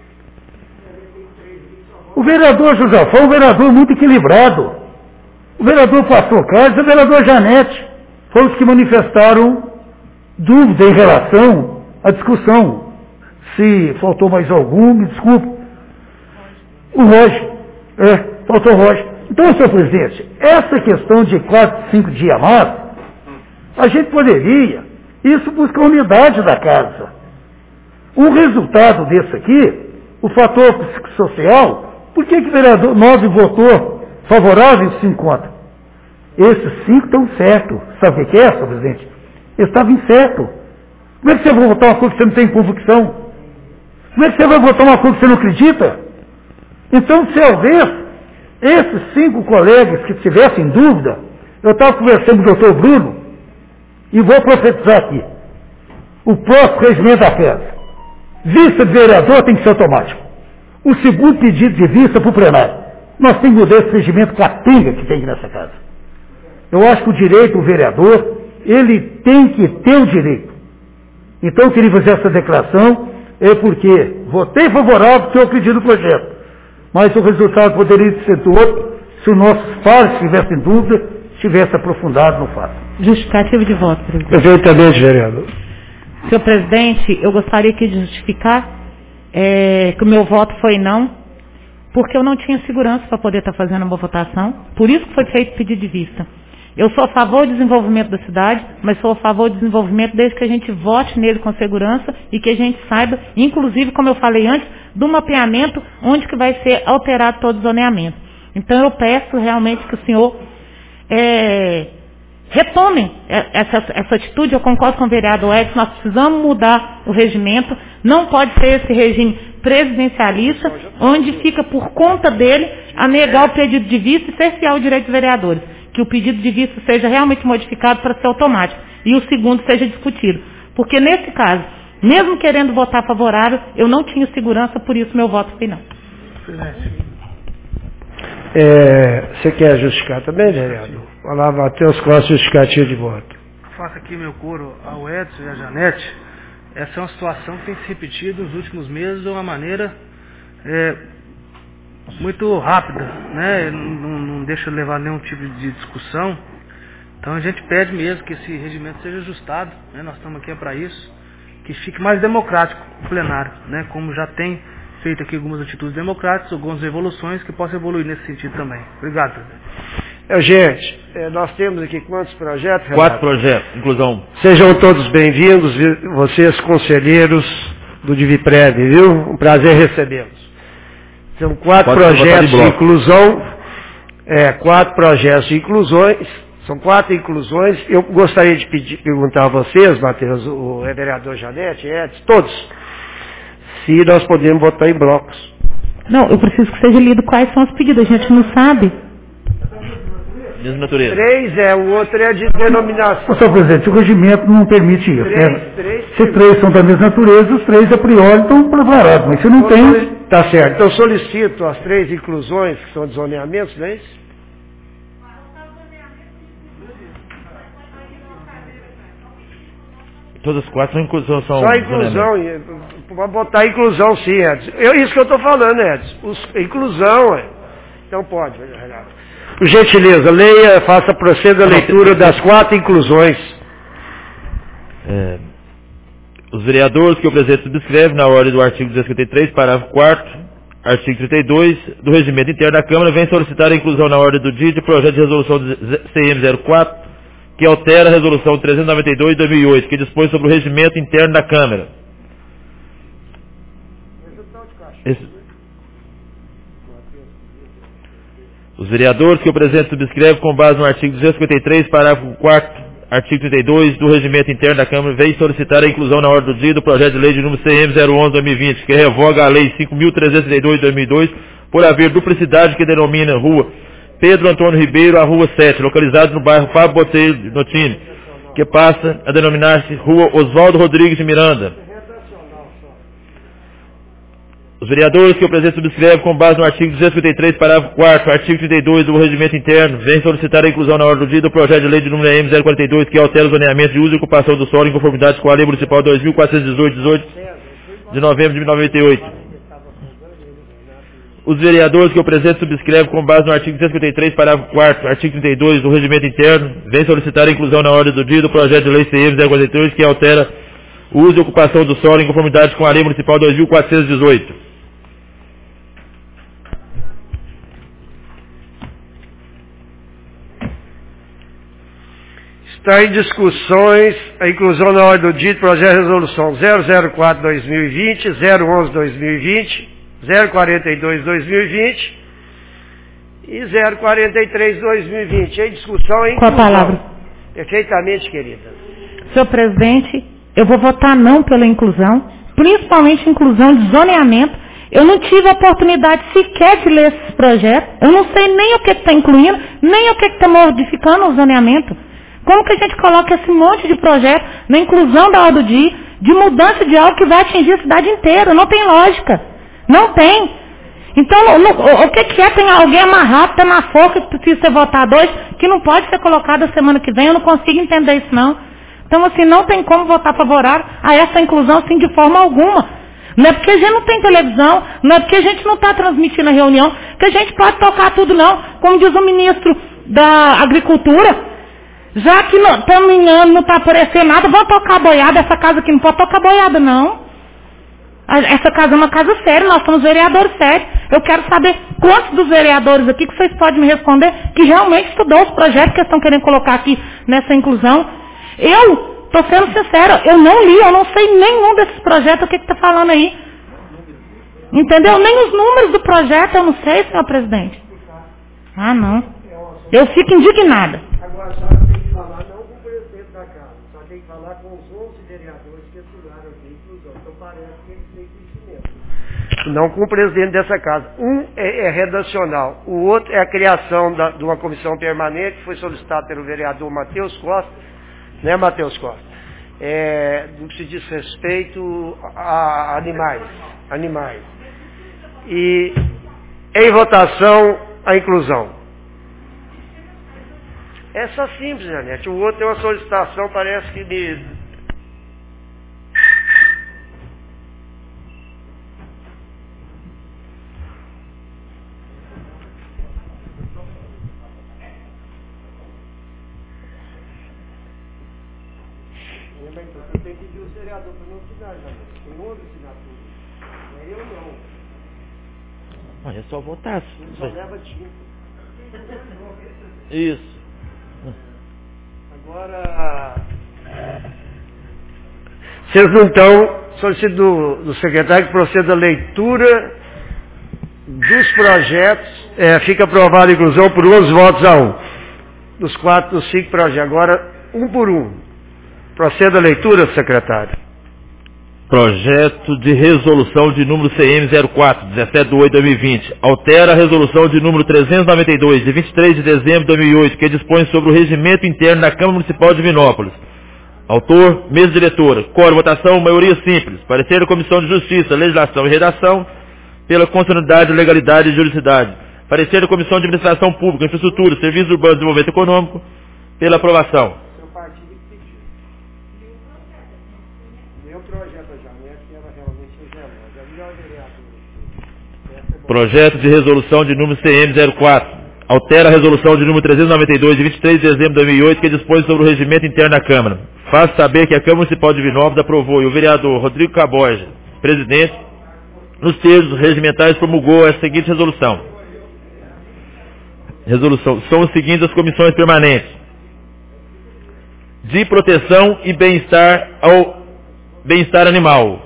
O vereador José foi um vereador muito equilibrado. O vereador Pastor Carlos e o vereador Janete foram os que manifestaram dúvida em relação à discussão. Se faltou mais algum, me desculpe. O Roger. É, faltou o Roger. Então, senhor presidente, essa questão de quatro, cinco dias a mais, a gente poderia, isso buscar a unidade da casa. Um resultado desse aqui, o fator psicossocial, por que que o vereador nove votou favorável e cinco contra? Esses cinco estão certos. Sabe o que é, senhor presidente? Eles estavam incertos. Como é que você vai votar uma coisa que você não tem convicção? Como é que você vai votar uma coisa que você não acredita? Então, talvez, esses cinco colegas que tivessem dúvida, eu estava conversando com o doutor Bruno, e vou profetizar aqui. O próximo regimento da casa, vista de vereador tem que ser automático. O segundo pedido de vista para o plenário. Nós temos que mudar esse regimento capenga que tem aqui nessa casa. Eu acho que o direito, o vereador, ele tem que ter o direito. Então eu queria fazer essa declaração, é porque votei favorável porque eu acredito no projeto. Mas o resultado poderia ser outro se os nossos pares tivessem dúvida, tivesse aprofundado no fato. Justificativo de voto, presidente. Perfeitamente, vereador. Senhor presidente, eu gostaria aqui de justificar é, que o meu voto foi não, porque eu não tinha segurança para poder estar fazendo uma votação, por isso que foi feito pedido de vista. Eu sou a favor do desenvolvimento da cidade, mas sou a favor do desenvolvimento desde que a gente vote nele com segurança e que a gente saiba, inclusive, como eu falei antes, do mapeamento onde que vai ser alterado todo o zoneamento. Então eu peço realmente que o senhor é, retome essa, essa atitude. Eu concordo com o vereador Edson, nós precisamos mudar o regimento, não pode ser esse regime presidencialista, onde fica por conta dele a negar o pedido de vista e cercear o direito dos vereadores. Que o pedido de vista seja realmente modificado para ser automático e o segundo seja discutido. Porque nesse caso, mesmo querendo votar favorável, eu não tinha segurança, por isso meu voto foi não. É, você quer justificar também, vereador? Olá, Matheus Costa, justificativo de voto. Faço aqui meu coro ao Edson e à Janete. Essa é uma situação que tem se repetido nos últimos meses de uma maneira é, muito rápida, né? Não, não deixa levar nenhum tipo de discussão. Então a gente pede mesmo que esse regimento seja ajustado, né? Nós estamos aqui para isso, que fique mais democrático o plenário, né? Como já tem feito aqui algumas atitudes democráticas, algumas evoluções que possam evoluir nesse sentido também. Obrigado, presidente. É, gente, é, nós temos aqui quantos projetos, Renato? Quatro projetos, inclusão. Sejam todos bem-vindos, vocês conselheiros do Diviprev, viu? Um prazer recebê-los. São quatro Pode projetos de, de inclusão, é, quatro projetos de inclusões, são quatro inclusões. Eu gostaria de pedir, perguntar a vocês, Matheus, o vereador Janete, Edson, todos, se nós podemos votar em blocos. Não, eu preciso que seja lido quais são os pedidos, a gente não sabe. Mesma natureza. Três é, o outro é de denominação. Senhor presidente, o regimento não permite isso. Três, né? três, se três são da mesma natureza, os três a priori estão preparados, mas se não tem... Tá certo. Então solicito as três inclusões, que são de zoneamentos, não é isso? Todas as quatro são inclusão. São Só inclusão. Pode botar inclusão sim, Edson. Eu, isso que eu estou falando, Edson. Os, inclusão, é. Então pode, Renato. Por gentileza, leia, faça, proceda a leitura das quatro inclusões. É, os vereadores que o presidente subscreve na ordem do artigo duzentos e cinquenta e três, parágrafo quarto, artigo trinta e dois do Regimento Interno da Câmara, vem solicitar a inclusão na ordem do dia de projeto de resolução C M zero quatro, que altera a resolução trezentos e noventa e dois de dois mil e oito, que dispõe sobre o Regimento Interno da Câmara. Esse... Os vereadores que o presidente subscreve com base no artigo duzentos e cinquenta e três, parágrafo quarto, artigo trinta e dois do Regimento Interno da Câmara, vem solicitar a inclusão na ordem do dia do projeto de lei de número C M zero onze barra dois mil e vinte, que revoga a Lei cinco mil trezentos e trinta e dois de dois mil e dois, por haver duplicidade que denomina Rua Pedro Antônio Ribeiro a Rua sete, localizada no bairro Fábio Botelho Notini, que passa a denominar-se Rua Oswaldo Rodrigues de Miranda. Os vereadores que o presidente subscreve com base no artigo duzentos e cinquenta e três, parágrafo quarto, artigo trinta e dois do Regimento Interno, vem solicitar a inclusão na ordem do dia do projeto de lei de número M zero quarenta e dois, que altera o zoneamento de uso e ocupação do solo em conformidade com a Lei Municipal dois mil quatrocentos e dezoito, dezoito de novembro de noventa e oito. Os vereadores que o presidente subscreve com base no artigo duzentos e cinquenta e três, parágrafo quarto, artigo trinta e dois do Regimento Interno, vem solicitar a inclusão na ordem do dia do projeto de lei C M zero quarenta e dois, que altera o uso e ocupação do solo em conformidade com a Lei Municipal dois mil quatrocentos e dezoito. Está em discussões a inclusão na ordem do dia do projeto de resolução zero zero quatro barra dois mil e vinte, zero onze barra dois mil e vinte, zero quarenta e dois barra dois mil e vinte e zero quarenta e três barra dois mil e vinte. Em discussão, em Com a palavra. Perfeitamente, querida. Senhor presidente, eu vou votar não pela inclusão, principalmente inclusão de zoneamento. Eu não tive a oportunidade sequer de ler esses projetos. Eu não sei nem o que está incluindo, nem o que está modificando o zoneamento. Como que a gente coloca esse monte de projeto na inclusão da ordem do dia, de mudança de algo que vai atingir a cidade inteira? Não tem lógica. Não tem. Então, no, o, o que, que é? Tem alguém amarrado, está na forca, que precisa ser votado hoje, que não pode ser colocado a semana que vem. Eu não consigo entender isso, não. Então, assim, não tem como votar favorável a essa inclusão, assim, de forma alguma. Não é porque a gente não tem televisão, não é porque a gente não está transmitindo a reunião, que a gente pode tocar tudo, não. Como diz o ministro da Agricultura, já que não, caminhando, não está aparecendo nada, vamos tocar boiada. Essa casa aqui não pode tocar boiada, não. Essa casa é uma casa séria, nós somos vereadores sérios. Eu quero saber quantos dos vereadores aqui que vocês podem me responder que realmente estudou os projetos que estão querendo colocar aqui nessa inclusão. Eu, estou sendo sincera, eu não li, eu não sei nenhum desses projetos, o que está falando aí. Entendeu? Nem os números do projeto eu não sei, senhor presidente. Ah, não. Eu fico indignada. Agora, só tem que falar não com o presidente da Casa, só tem que falar com os onze vereadores que estudaram aqui, inclusão. Então parece que eles têm conhecimento. Não com o presidente dessa Casa. Um é, é redacional, o outro é a criação da, de uma comissão permanente, que foi solicitada pelo vereador Matheus Costa, né, Matheus Costa? É, do que se diz respeito a animais. Animais. E em votação, a inclusão. Essa simples, Janete. O outro é uma solicitação, parece que de... Você tem que pedir o vereador para não assinar, Janete. Tem outra assinatura. Não é eu, não. Olha, é só votar. Só leva tinta. Isso. Agora, vocês não estão, solicito do, do secretário que proceda a leitura dos projetos, é, fica aprovada a inclusão por onze votos a um, dos quatro, dos cinco projetos, agora um por um. Proceda a leitura, secretário. Projeto de resolução de número C M zero quatro, dezessete de oito de dois mil e vinte. Altera a resolução de número trezentos e noventa e dois, de vinte e três de dezembro de dois mil e oito, que dispõe sobre o regimento interno da Câmara Municipal de Divinópolis. Autor, mesa diretora. Quórum, votação, maioria simples. Parecer da Comissão de Justiça, Legislação e Redação, pela constitucionalidade, legalidade e juridicidade. Parecer da Comissão de Administração Pública, Infraestrutura, Serviços Urbanos e Desenvolvimento Econômico, pela aprovação. Meu projeto da Janete era realmente ingenuo. Já vi o vereador. É, Projeto de resolução de número C M zero quatro. Altera a resolução de número trezentos e noventa e dois, de vinte e três de dezembro de dois mil e oito, que dispõe sobre o regimento interno da Câmara. Faço saber que a Câmara Municipal de Divinópolis aprovou e o vereador Rodrigo Caboja, presidente, nos termos regimentais, promulgou a seguinte resolução. Resolução. São os seguintes as comissões permanentes: de proteção e bem-estar ao bem-estar animal.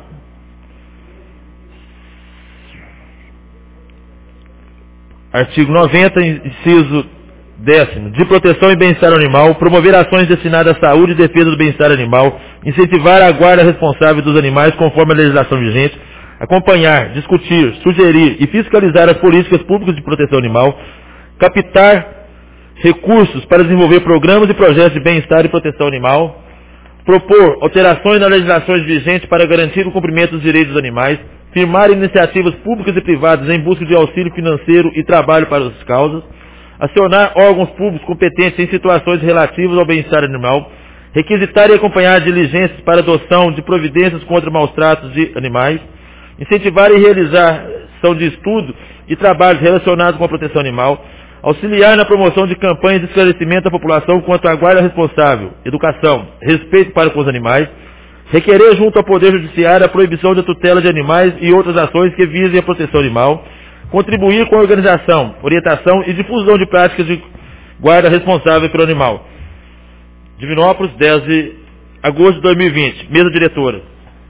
Artigo noventa, inciso décimo. De proteção e bem-estar animal, promover ações destinadas à saúde e defesa do bem-estar animal, incentivar a guarda responsável dos animais conforme a legislação vigente, acompanhar, discutir, sugerir e fiscalizar as políticas públicas de proteção animal, captar recursos para desenvolver programas e projetos de bem-estar e proteção animal, propor alterações nas legislações vigentes para garantir o cumprimento dos direitos dos animais, firmar iniciativas públicas e privadas em busca de auxílio financeiro e trabalho para as causas, acionar órgãos públicos competentes em situações relativas ao bem-estar animal, requisitar e acompanhar diligências para adoção de providências contra maus tratos de animais, incentivar e realizar ação de estudo e trabalhos relacionados com a proteção animal, auxiliar na promoção de campanhas de esclarecimento da população quanto à guarda responsável, educação, respeito para com os animais, requerer junto ao Poder Judiciário a proibição da tutela de animais e outras ações que visem a proteção animal, contribuir com a organização, orientação e difusão de práticas de guarda responsável pelo animal. Divinópolis, dez de agosto de dois mil e vinte. Mesa diretora.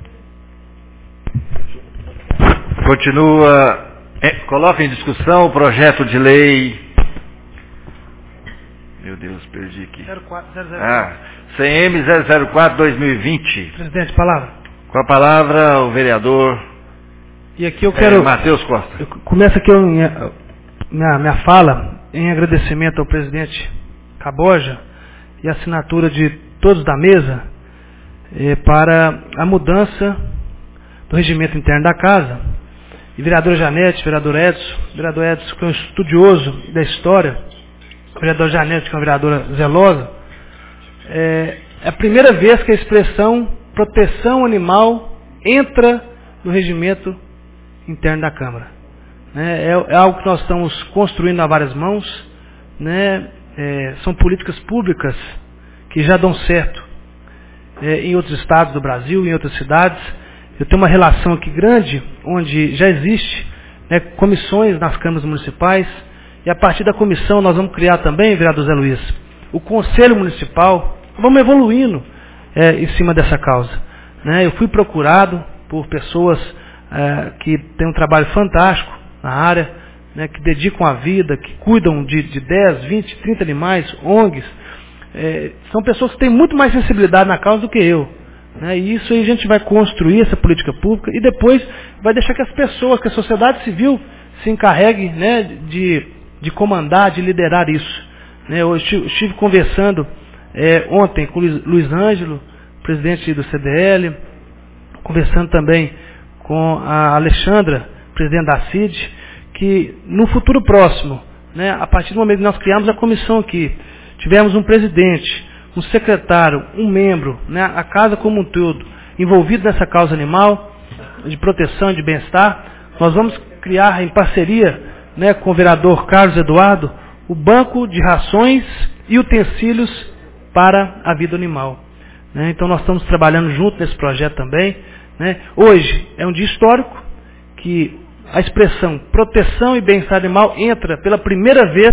Continua, é, coloca em discussão o projeto de lei. Meu Deus, perdi aqui. zero quatro, zero zero. Ah, C M zero zero quatro dois mil e vinte. Presidente, palavra. Com a palavra o vereador. E aqui eu quero. É, Matheus Costa. Eu começo aqui eu, minha, minha, minha fala em agradecimento ao presidente Caboja e a assinatura de todos da mesa eh, para a mudança do regimento interno da casa. E vereador Janete, vereador Edson, vereador Edson que é um estudioso da história, vereador Janete que é uma vereadora zelosa, é, é a primeira vez que a expressão proteção animal entra no regimento interno da Câmara. Né? É, é algo que nós estamos construindo a várias mãos, né? É, são políticas públicas que já dão certo é, em outros estados do Brasil, em outras cidades. Eu tenho uma relação aqui grande, onde já existe né, comissões nas câmaras municipais, e a partir da comissão nós vamos criar também, vereador Zé Luiz, o Conselho Municipal. Vamos evoluindo é, em cima dessa causa. Né? Eu fui procurado por pessoas é, que têm um trabalho fantástico na área, né, que dedicam a vida, que cuidam de, de dez, vinte, trinta animais, O N Gs. É, são pessoas que têm muito mais sensibilidade na causa do que eu. Né? E isso aí a gente vai construir essa política pública e depois vai deixar que as pessoas, que a sociedade civil se encarregue né, de, de comandar, de liderar isso. Né? Eu estive, estive conversando é, ontem com o Luiz, Luiz Ângelo, presidente do C D L, conversando também com a Alexandra, presidente da C I D, que no futuro próximo, né, a partir do momento que nós criamos a comissão aqui, tivemos um presidente, um secretário, um membro, né, a casa como um todo, envolvido nessa causa animal, de proteção, de bem-estar, nós vamos criar em parceria né, com o vereador Carlos Eduardo, o banco de rações e utensílios para a vida animal. Né, então nós estamos trabalhando junto nesse projeto também. Né. Hoje é um dia histórico que a expressão proteção e bem-estar animal entra pela primeira vez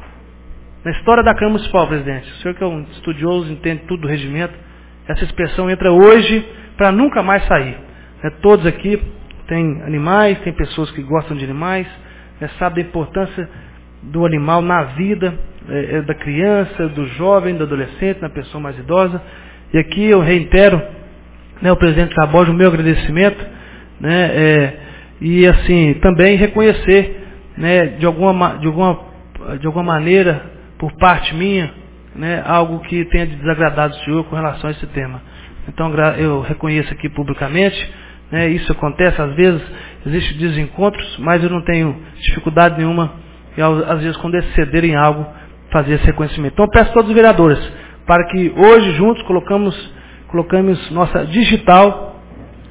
na história da Câmara Municipal, presidente. O senhor que é um estudioso, entende tudo do regimento, essa expressão entra hoje para nunca mais sair. Né, todos aqui têm animais, tem pessoas que gostam de animais, né, sabem da importância do animal na vida é, da criança, do jovem, do adolescente, na pessoa mais idosa. E aqui eu reitero né, o presidente Caboja, o meu agradecimento, né, é, e assim, também reconhecer né, de, alguma, de, alguma, de alguma maneira, por parte minha, né, algo que tenha desagradado o senhor com relação a esse tema. Então eu reconheço aqui publicamente, né, isso acontece, às vezes existem desencontros, mas eu não tenho dificuldade nenhuma, e às vezes quando excederem algo, fazer esse reconhecimento. Então eu peço a todos os vereadores, para que hoje juntos colocamos, colocamos nossa digital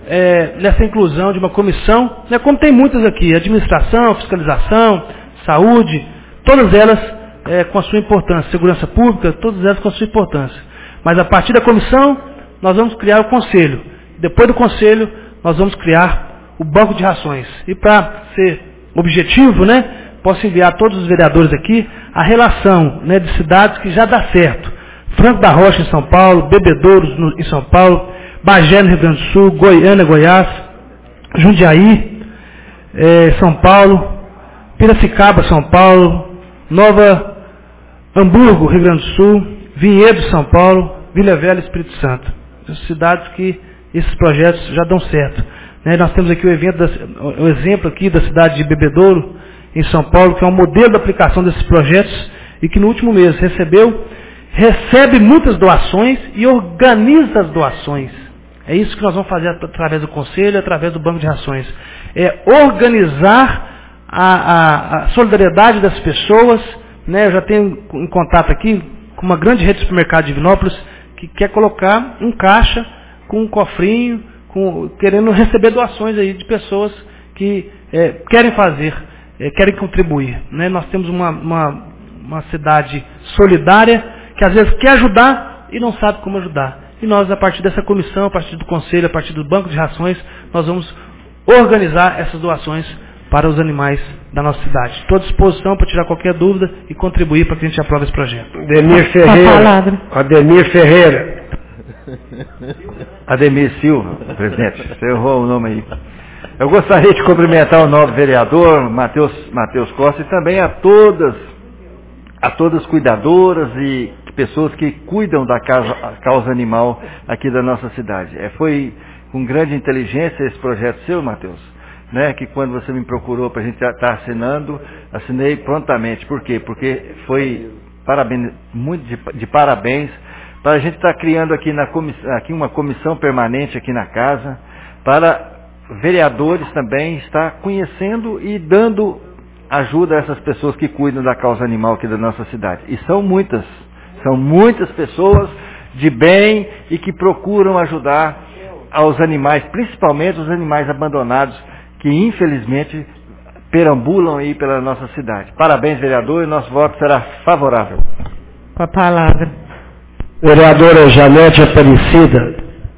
é, nessa inclusão de uma comissão, né, como tem muitas aqui, administração, fiscalização, saúde, todas elas é, com a sua importância, segurança pública, todas elas com a sua importância. Mas a partir da comissão, nós vamos criar o conselho. Depois do conselho, nós vamos criar o banco de rações. E para ser objetivo, né, posso enviar a todos os vereadores aqui a relação, né, de cidades que já dá certo. Franco da Rocha em São Paulo, Bebedouros no, em São Paulo, Bagé no Rio Grande do Sul, Goiânia, Goiás, Jundiaí, eh, São Paulo, Piracicaba, São Paulo, Nova Hamburgo, Rio Grande do Sul, Vinhedo, São Paulo, Vila Velha, Espírito Santo. São cidades que esses projetos já dão certo. Né, nós temos aqui o, evento da, o exemplo aqui da cidade de Bebedouro, em São Paulo, que é um modelo de aplicação desses projetos e que no último mês recebeu, recebe muitas doações e organiza as doações. É isso que nós vamos fazer através do Conselho, através do Banco de Rações. É organizar a, a, a solidariedade das pessoas. Né? Eu já tenho em contato aqui com uma grande rede de supermercado de Divinópolis que quer colocar um caixa com um cofrinho, com, querendo receber doações aí de pessoas que é, querem fazer, é, querem contribuir. Né? Nós temos uma, uma, uma cidade solidária que às vezes quer ajudar e não sabe como ajudar. E nós, a partir dessa comissão, a partir do Conselho, a partir do Banco de Rações, nós vamos organizar essas doações para os animais da nossa cidade. Estou à disposição para tirar qualquer dúvida e contribuir para que a gente aprove esse projeto. Ademir Ferreira. Ademir Ferreira. Ademir Silva, presidente. Você errou o nome aí. Eu gostaria de cumprimentar o novo vereador, Matheus, Matheus Costa, e também a todas, a todas as cuidadoras e pessoas que cuidam da causa, causa animal aqui da nossa cidade. É, foi com grande inteligência esse projeto seu, Matheus, né, que quando você me procurou para a gente estar assinando, assinei prontamente. Por quê? Porque foi parabéns, muito de, de parabéns para a gente estar criando aqui, na comissão, aqui uma comissão permanente aqui na casa, para vereadores também estar conhecendo e dando ajuda a essas pessoas que cuidam da causa animal aqui da nossa cidade. E são muitas, são muitas pessoas de bem e que procuram ajudar aos animais, principalmente os animais abandonados, que infelizmente perambulam aí pela nossa cidade. Parabéns, vereador, e nosso voto será favorável. Com a palavra. Vereadora Janete Aparecida.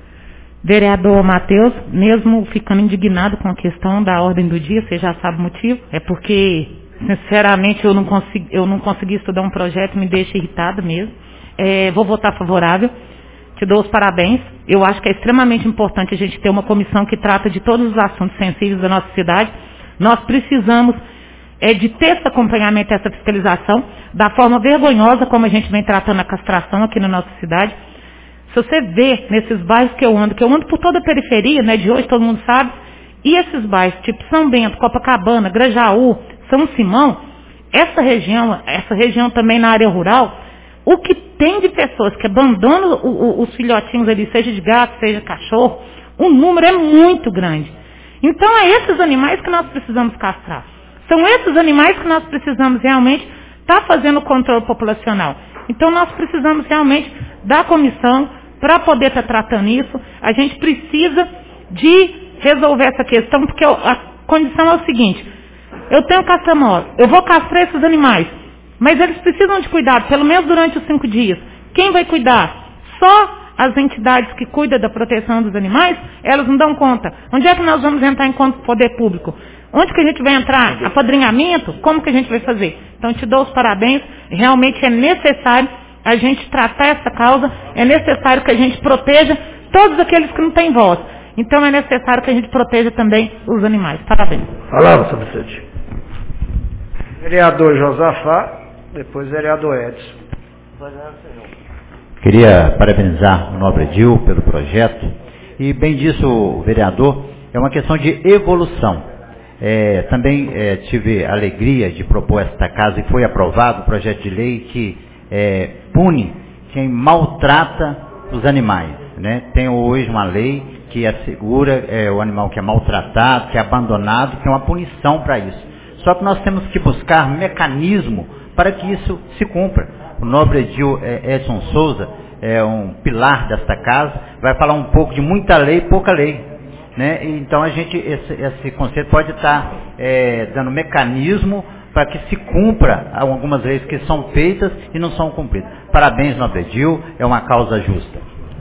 Vereador Matheus, mesmo ficando indignado com a questão da ordem do dia, você já sabe o motivo, é porque, sinceramente, eu não consegui, eu não consegui estudar um projeto, me deixa irritado mesmo. É, vou votar favorável, te dou os parabéns. Eu acho que é extremamente importante a gente ter uma comissão que trata de todos os assuntos sensíveis da nossa cidade. Nós precisamos é, de ter esse acompanhamento, essa fiscalização, da forma vergonhosa como a gente vem tratando a castração aqui na nossa cidade. Se você vê nesses bairros que eu ando, que eu ando por toda a periferia, né, de hoje todo mundo sabe, e esses bairros, tipo São Bento, Copacabana, Grajaú, São Simão, essa região, essa região também na área rural, o que tem de pessoas que abandonam o, o, os filhotinhos ali, seja de gato, seja de cachorro, o número é muito grande. Então é esses animais que nós precisamos castrar. São esses animais que nós precisamos realmente estar tá fazendo o controle populacional. Então nós precisamos realmente da comissão para poder estar tá tratando isso. A gente precisa de resolver essa questão, porque a condição é o seguinte: eu tenho castramose, eu vou castrar esses animais, mas eles precisam de cuidado, pelo menos durante os cinco dias. Quem vai cuidar? Só as entidades que cuidam da proteção dos animais, elas não dão conta. Onde é que nós vamos entrar enquanto poder público? Onde que a gente vai entrar? Apadrinhamento? Como que a gente vai fazer? Então, te dou os parabéns. Realmente é necessário a gente tratar essa causa, é necessário que a gente proteja todos aqueles que não têm voz. Então, é necessário que a gente proteja também os animais. Parabéns. Palavra, senhor presidente. Vereador Josafá, depois vereador Edson. Queria parabenizar o nobre Edil pelo projeto. E, bem disse o vereador, é uma questão de evolução. É, também é, tive a alegria de propor esta casa e foi aprovado o projeto de lei que é, pune quem maltrata os animais. Né? Tem hoje uma lei que assegura é, o animal que é maltratado, que é abandonado, que é uma punição para isso. Só que nós temos que buscar mecanismo para que isso se cumpra. O nobre Edil é, Edson Souza é um pilar desta casa, vai falar um pouco de muita lei e pouca lei. né? Então a gente, esse, esse conselho pode estar é, dando mecanismo para que se cumpra algumas leis que são feitas e não são cumpridas. Parabéns, nobre Edil, é uma causa justa.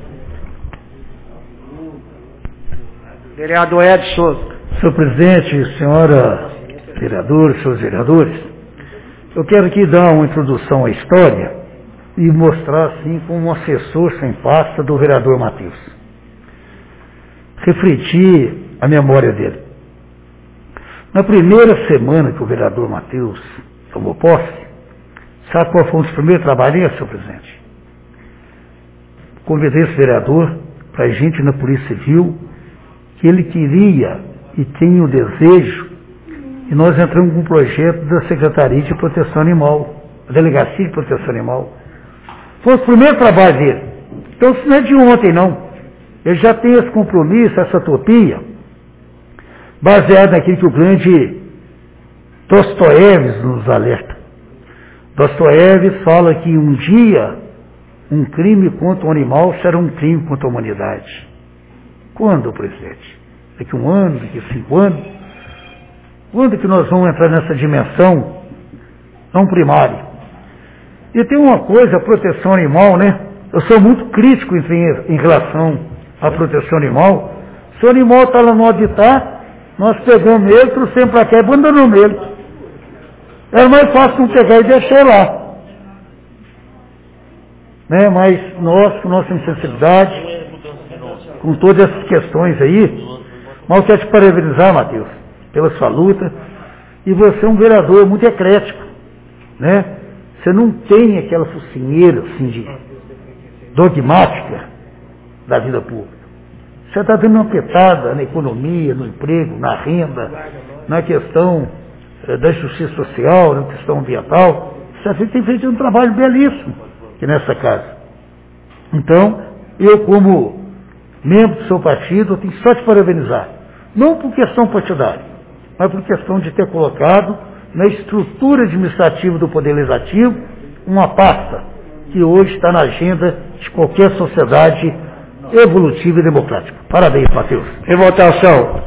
Vereador Edson Souza. Senhor presidente, senhora vereadora, senhores vereadores, eu quero aqui dar uma introdução à história e mostrar assim como um assessor sem pasta do vereador Matheus. Refletir a memória dele. Na primeira semana que o vereador Matheus tomou posse, sabe qual foi um dos primeiros trabalhos, senhor presidente? Convidei esse vereador para a gente na Polícia Civil, que ele queria e tinha o desejo, e nós entramos com um projeto da Secretaria de Proteção Animal, a Delegacia de Proteção Animal. Foi o primeiro trabalho dele. Então isso não é de ontem, não. Ele já tem esse compromisso, essa utopia, baseado naquilo que o grande Dostoiévski nos alerta. Dostoiévski fala que um dia um crime contra o animal será um crime contra a humanidade. Quando, presidente? Daqui um ano, daqui cinco anos? Quando que nós vamos entrar nessa dimensão não primária? E tem uma coisa, a proteção animal, né? Eu sou muito crítico em, em relação à proteção animal. Se o animal está lá no habitat, nós pegamos ele, trouxemos para cá e abandonamos ele. Era mais fácil não pegar e deixar lá. Né? Mas nós, com nossa insensibilidade, com todas essas questões aí, mas eu quero te parabenizar, Matheus, pela sua luta. E você é um vereador muito eclético, né? Você não tem aquela focinheira assim, de dogmática da vida pública. Você está dando uma petada na economia, no emprego, na renda, na questão eh, da justiça social, na questão ambiental. Você tem feito um trabalho belíssimo aqui nessa casa. Então, eu como membro do seu partido, eu tenho só te parabenizar. Não por questão partidária, mas por questão de ter colocado na estrutura administrativa do Poder Legislativo uma pasta que hoje está na agenda de qualquer sociedade evolutiva e democrática. Parabéns, Matheus. Em votação.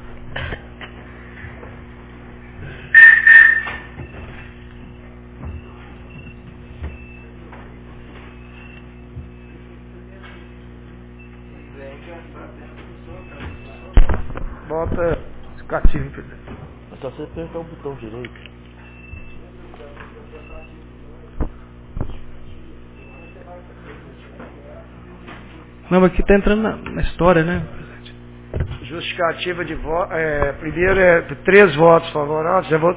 Bota cativo, presidente. É só você apertar o botão direito. Não, aqui está entrando na, na história, né, presidente? Justificativa de voto. É, primeiro é três votos favoráveis. Eu vou...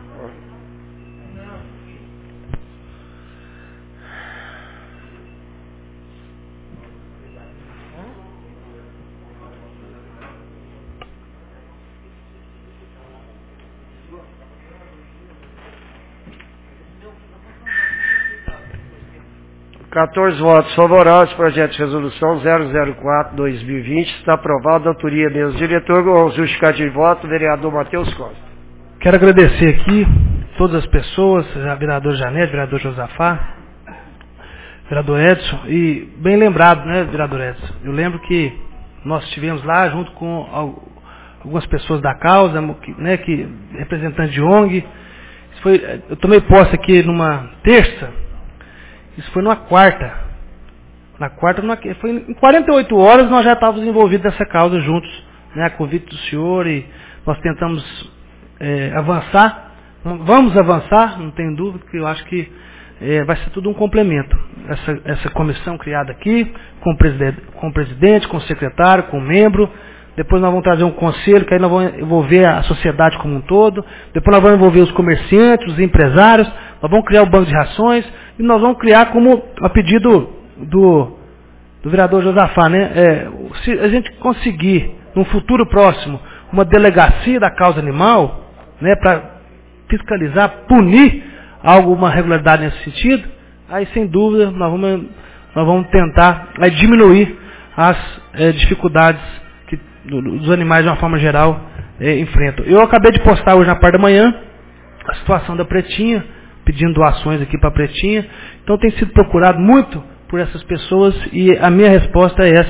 quatorze votos favoráveis, projeto de resolução zero zero quatro barra dois mil e vinte está aprovado, da autoria mesmo diretor, com justificativo de voto, vereador Matheus Costa. Quero agradecer aqui todas as pessoas, a vereador Janete, vereador Josafá, vereador Edson, e bem lembrado, né, vereador Edson, eu lembro que nós estivemos lá junto com algumas pessoas da causa, né, que, representantes de O N G, isso foi, eu tomei posse aqui numa terça. Isso foi numa quarta. Na quarta, numa, foi em quarenta e oito horas nós já estávamos envolvidos nessa causa juntos, né, a convite do senhor, e nós tentamos é, avançar. Vamos avançar, não tenho dúvida, que eu acho que é, vai ser tudo um complemento. Essa, essa comissão criada aqui, com o presidente, com o presidente, com o secretário, com o membro. Depois nós vamos trazer um conselho, que aí nós vamos envolver a sociedade como um todo. Depois nós vamos envolver os comerciantes, os empresários. Nós vamos criar o banco de rações. E nós vamos criar, como a pedido do, do vereador Josafá, né? É, se a gente conseguir, num futuro próximo, uma delegacia da causa animal, né, para fiscalizar, punir alguma regularidade nesse sentido, aí sem dúvida nós vamos, nós vamos tentar aí, diminuir as é, dificuldades que os animais de uma forma geral é, enfrentam. Eu acabei de postar hoje na parte da manhã a situação da Pretinha, pedindo doações aqui para a Pretinha. Então tem sido procurado muito por essas pessoas e a minha resposta é essa,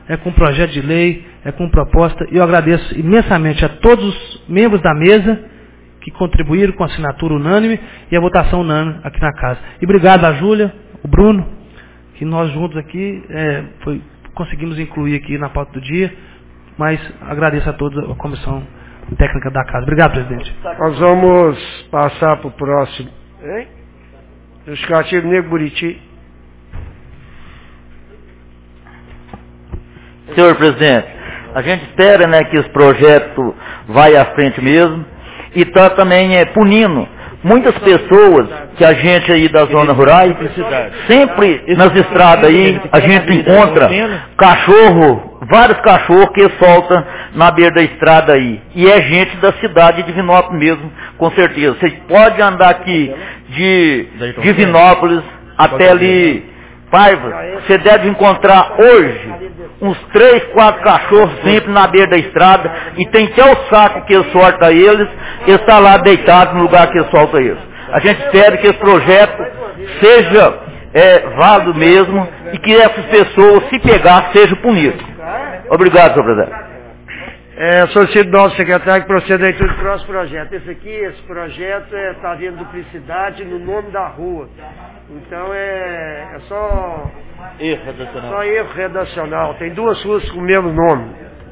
é com projeto de lei, é com proposta, e eu agradeço imensamente a todos os membros da mesa que contribuíram com a assinatura unânime e a votação unânime aqui na casa. E obrigado a Júlia, o Bruno, que nós juntos aqui é, foi, conseguimos incluir aqui na pauta do dia, mas agradeço a toda a comissão técnica da casa. Obrigado, presidente. Nós vamos passar para o próximo. Hein? Justificativo Nego Buriti. Senhor presidente, a gente espera, né, que esse projeto vai à frente mesmo e está também é, punindo muitas pessoas que a gente aí da zona rural, sempre nas estradas aí, a gente encontra cachorro, vários cachorros que soltam na beira da estrada aí. E é gente da cidade de Divinópolis mesmo, com certeza. Você pode andar aqui de Divinópolis até ali, Paiva, você deve encontrar hoje uns três, quatro cachorros sempre na beira da estrada, e tem até o saco que ele solta eles, ele está lá deitado no lugar que ele solta eles. A gente espera que esse projeto seja é, válido mesmo e que essas pessoas, se pegar, sejam punidas. Obrigado, senhor presidente. É, solicito do nosso secretário que proceda aí tudo próximo projeto. Esse aqui, esse projeto está é, vendo duplicidade no nome da rua. Então é, é só erro redacional. Só erro redacional. Tem duas ruas com o mesmo nome.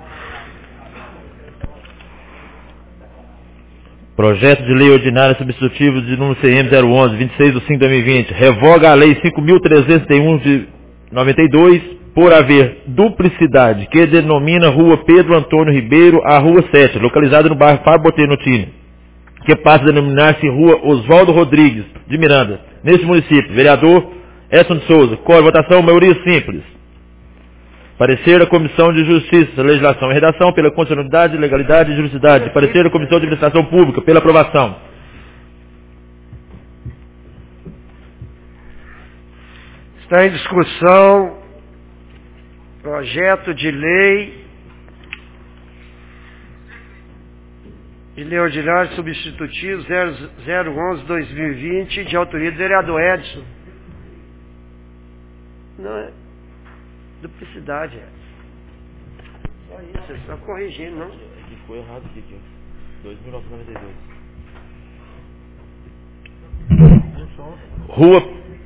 Projeto de lei ordinária substitutivo de número C M zero onze, vinte e seis de cinco de dois mil e vinte. Revoga a lei cinco mil trezentos e um de noventa e dois por haver duplicidade, que denomina Rua Pedro Antônio Ribeiro a Rua sete, localizada no bairro Fábio Botelnotini, que passa a denominar-se Rua Oswaldo Rodrigues de Miranda, neste município. Vereador Edson de Souza. Cor, votação, maioria simples. Parecer da Comissão de Justiça, Legislação e Redação pela continuidade, legalidade e juridicidade. Parecer da Comissão de Administração Pública pela aprovação. Está em discussão projeto de lei de lei ordinária substitutivo zero onze dois mil e vinte, de autoria do vereador Edson. Não é duplicidade, é. Só isso, você está corrigindo, não? Aqui ficou errado aqui, aqui. dois mil novecentos e noventa e dois. Rua.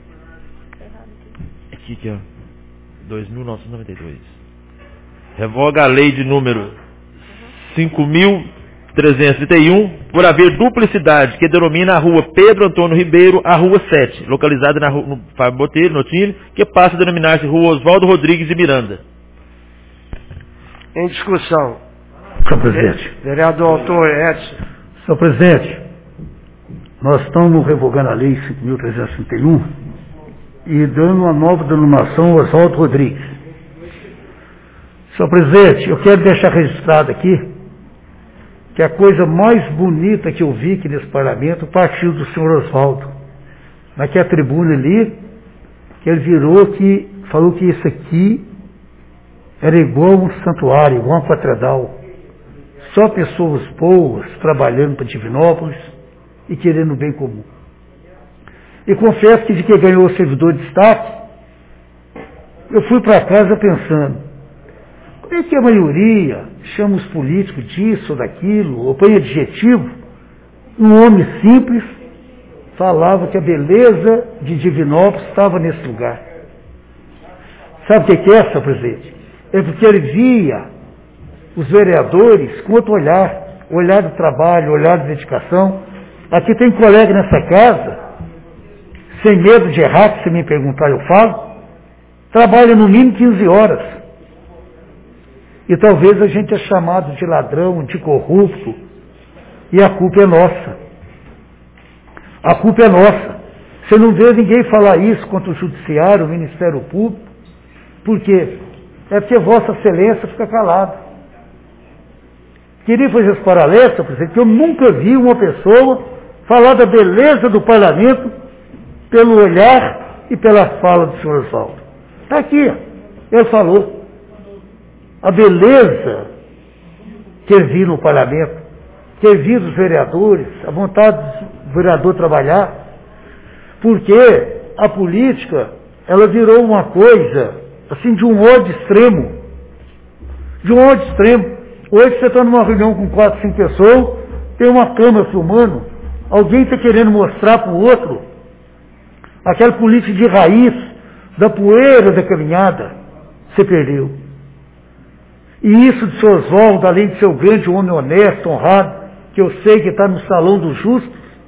Aqui, aqui, ó. dois mil novecentos e noventa e dois. Revoga a lei de número cinco mil trezentos e trinta e um por haver duplicidade, que denomina a Rua Pedro Antônio Ribeiro a Rua sete, localizada na rua, no Fábio Botelnotini, que passa a denominar-se Rua Oswaldo Rodrigues de Miranda. Em discussão. Senhor presidente. Vereador autor Edson. Senhor presidente, nós estamos revogando a lei cinco mil trezentos e trinta e um e dando uma nova denominação Oswaldo Rodrigues. Senhor presidente, eu quero deixar registrado aqui que a coisa mais bonita que eu vi aqui nesse parlamento partiu do senhor Oswaldo. Naquela tribuna ali, que ele virou que falou que isso aqui era igual um santuário, igual uma catedral. Só pessoas boas trabalhando para Divinópolis e querendo o bem comum. E confesso que de que ganhou o servidor de destaque, eu fui para casa pensando, como é que a maioria chama os políticos disso ou daquilo, ou põe adjetivo? Um homem simples falava que a beleza de Divinópolis estava nesse lugar. Sabe o que é, senhor presidente? É porque ele via os vereadores com outro olhar, olhar do trabalho, olhar da dedicação. Aqui tem colega nessa casa, sem medo de errar, se me perguntar eu falo, trabalha no mínimo quinze horas. E talvez a gente é chamado de ladrão, de corrupto, e a culpa é nossa. A culpa é nossa. Você não vê ninguém falar isso contra o Judiciário, o Ministério Público. Por quê? É porque Vossa Excelência fica calado. Queria fazer esse paralelo, senhor presidente, que eu nunca vi uma pessoa falar da beleza do parlamento pelo olhar e pela fala do senhor Oswaldo. Está aqui, ele falou. A beleza que ele viu no parlamento, que ele viu dos vereadores, a vontade do vereador trabalhar, porque a política, ela virou uma coisa, assim, de um ódio extremo. de um ódio extremo. Hoje você está numa reunião com quatro, cinco pessoas, tem uma câmera filmando, alguém está querendo mostrar para o outro aquela política de raiz, da poeira da caminhada, você perdeu. E isso de seu Oswaldo, além de ser o grande homem honesto, honrado, que eu sei que está no salão dos justos,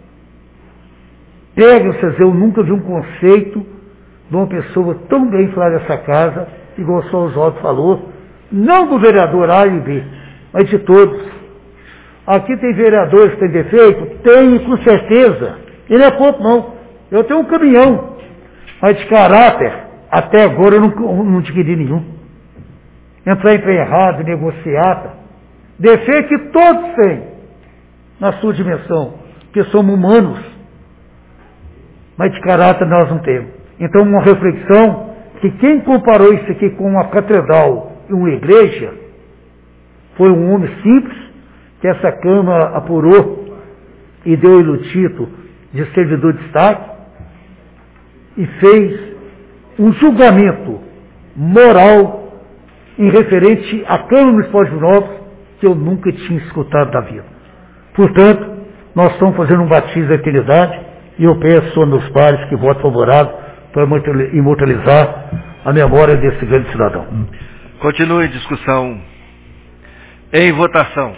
pega, vocês, eu nunca vi um conceito de uma pessoa tão bem falada nessa casa, igual o senhor Oswaldo falou, não do vereador A e B, mas de todos. Aqui tem vereadores que têm defeito? Tem, com certeza. E não é pouco, não. Eu tenho um caminhão, mas de caráter, até agora eu não, não adquiri nenhum. Entrar em pé errado, negociata. Defeito que todos têm, na sua dimensão, porque somos humanos, mas de caráter nós não temos. Então, uma reflexão, que quem comparou isso aqui com uma catedral e uma igreja, foi um homem simples, que essa Câmara apurou e deu-lhe o título de servidor de Estado, e fez um julgamento moral em referente à Câmara Municipal de Divinópolis, que eu nunca tinha escutado da vida. Portanto, nós estamos fazendo um batismo da eternidade, e eu peço aos meus pares que votem favorável para imortalizar a memória desse grande cidadão. Continue discussão. Em votação.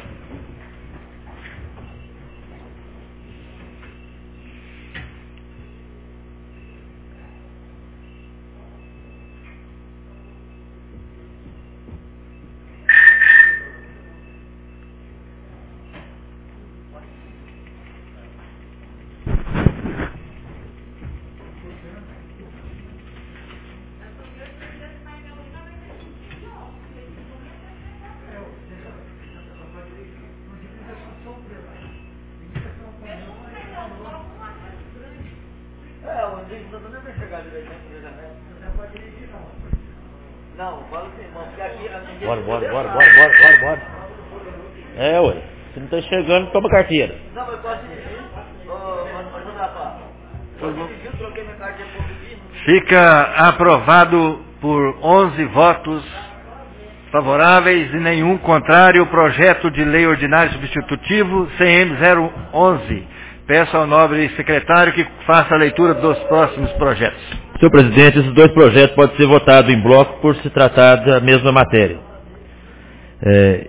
Bora, bora, bora, bora, bora, bora, bora. É, ué. Se não está enxergando, toma carteira. Não, mas posso dirigir? Ô, Josafá. Eu dirigi, troquei minha carteira por dirigir. Fica aprovado por onze votos favoráveis e nenhum contrário o projeto de lei ordinário substitutivo C M zero onze. Peço ao nobre secretário que faça a leitura dos próximos projetos. Senhor presidente, esses dois projetos podem ser votados em bloco por se tratar da mesma matéria. É...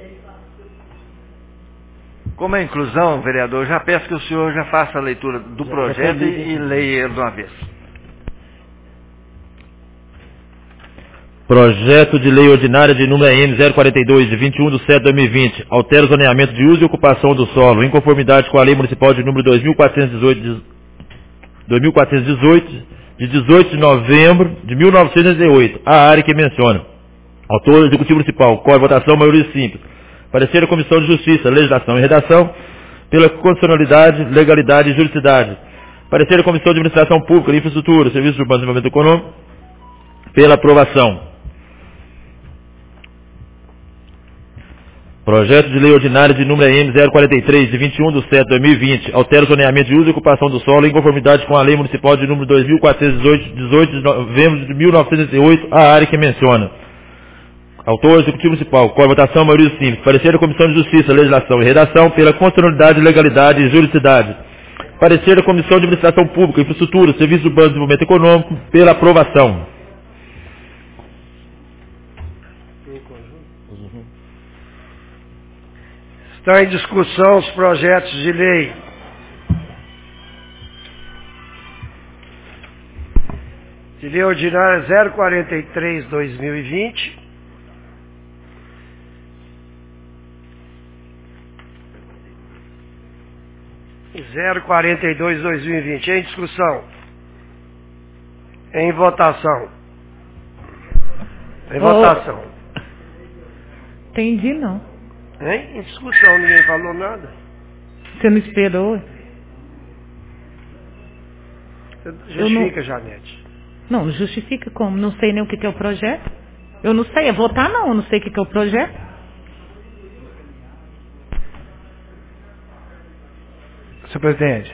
Como é inclusão, vereador, já peço que o senhor já faça a leitura do projeto e, e leia ele de uma vez. Projeto de lei ordinária de número M zero quarenta e dois, de vinte e um de setembro de dois mil e vinte, altera o zoneamento de uso e ocupação do solo, em conformidade com a lei municipal de número dois mil quatrocentos e dezoito, de dezoito de novembro de mil novecentos e oito, a área que menciona. Autor, Executivo Municipal, qual votação, maioria simples. Parecer a Comissão de Justiça, Legislação e Redação, pela constitucionalidade, legalidade e juridicidade. Parecer a Comissão de Administração Pública, Infraestrutura, Serviços Urbanos e Desenvolvimento Econômico, pela aprovação. Projeto de lei ordinária de número M zero quarenta e três, de vinte e um de setembro de dois mil e vinte, altera o zoneamento de uso e ocupação do solo em conformidade com a lei municipal de número dois mil quatrocentos e dezoito, de dezoito de novembro de mil novecentos e oito, a área que menciona. Autor, Executivo Municipal, com a votação, maioria simples. Parecer da Comissão de Justiça, Legislação e Redação, pela constitucionalidade, legalidade e juridicidade. Parecer da Comissão de Administração Pública, Infraestrutura, Serviços Urbanos e Desenvolvimento Econômico, pela aprovação. Estão em discussão os projetos de lei. De lei ordinária zero quarenta e três, dois mil e vinte. zero quarenta e dois, dois mil e vinte. Em discussão. Em votação. Em Oh. votação. Entendi, não. Hein? Em discussão, ninguém falou nada. Você não esperou? Justifica, Janete. Não, não justifica como? Não sei nem o que, que é o projeto. Eu não sei, é votar não, eu não sei o que, que é o projeto. Senhor presidente.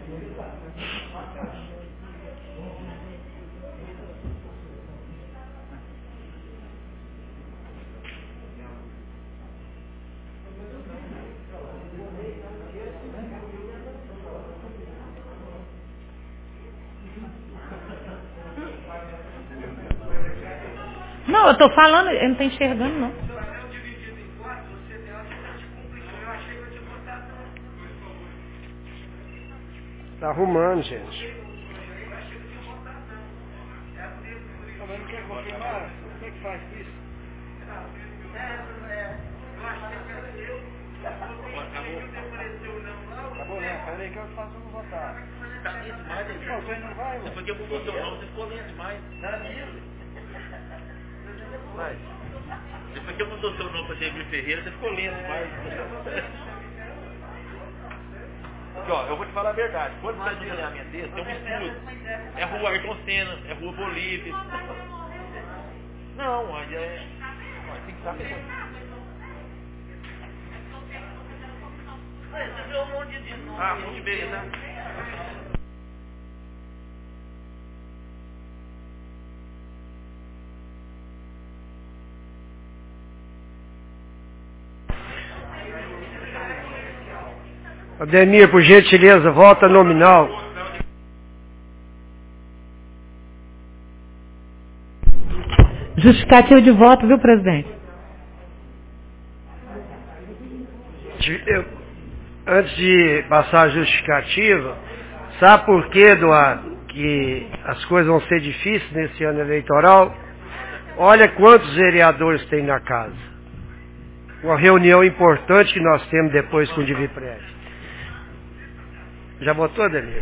Não, eu estou falando, eu não estou enxergando, não. Está arrumando, gente. Mas não quer confirmar? Como é que faz isso? Acabou, né? Peraí que eu faço um votar. Tá nisso demais, hein? Pô, você não vai, ué. Porque mudou seu nome, você ficou lento demais. Tá nisso. Vai. Depois que mudou seu nome para David Ferreira, você ficou lento demais. Aqui, ó, eu vou te falar a verdade. Quando você está de alinhamento desse, tem um estudo. É rua Ayrton Senna, é rua Bolívia. Não, aí é. Tem que saber. Você viu um monte de nome. Ah, monte de meia, tá? Ademir, por gentileza, volta nominal. Justificativo de voto, viu, presidente? Eu, antes de passar a justificativa, sabe por que, Eduardo, que as coisas vão ser difíceis nesse ano eleitoral? Olha quantos vereadores tem na casa. Uma reunião importante que nós temos depois com o Divipred. Já votou, Ademir?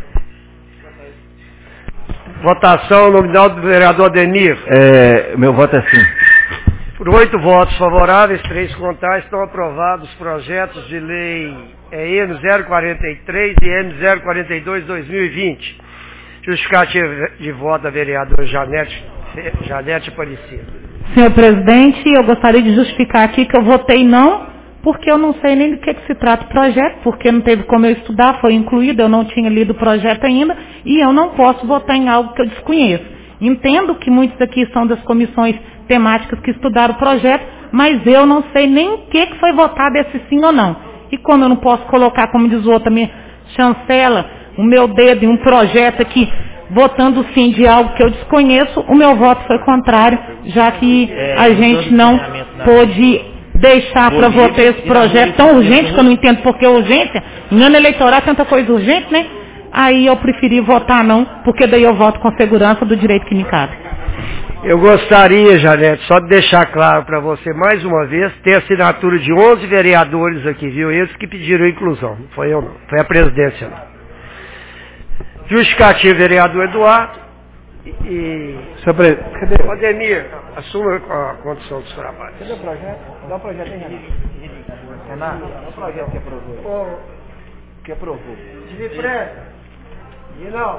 Votação nominal do vereador Ademir. É, meu voto é sim. Por oito votos favoráveis, três contrários, estão aprovados os projetos de lei M zero quarenta e três e M zero quarenta e dois dois mil e vinte. Justificativa de voto da vereadora Janete, Janete Aparecida. Senhor presidente, eu gostaria de justificar aqui que eu votei não, porque eu não sei nem do que, que se trata o projeto, porque não teve como eu estudar, foi incluído, eu não tinha lido o projeto ainda, e eu não posso votar em algo que eu desconheço. Entendo que muitos aqui são das comissões temáticas que estudaram o projeto, mas eu não sei nem o que, que foi votado, esse sim ou não. E como eu não posso colocar, como diz o outro, a minha chancela, o meu dedo em um projeto aqui, votando sim de algo que eu desconheço, o meu voto foi contrário, já que a gente não pôde deixar para votar esse projeto tão urgente, que eu não entendo porque é urgência. Em ano eleitoral é tanta coisa urgente, né? Aí eu preferi votar não, porque daí eu voto com a segurança do direito que me cabe. Eu gostaria, Janete, só de deixar claro para você mais uma vez, ter assinatura de onze vereadores aqui, viu? Eles que pediram a inclusão, não foi eu não, foi a presidência não. Justificativo, vereador Eduardo. E, e... Sobre... Cadê? Ademir, assuma a condição dos trabalhos. Cadê o projeto? Dá o projeto aí, Renato. Renato, dá o projeto que aprovou. Oh. Que aprovou. Divipred. E não.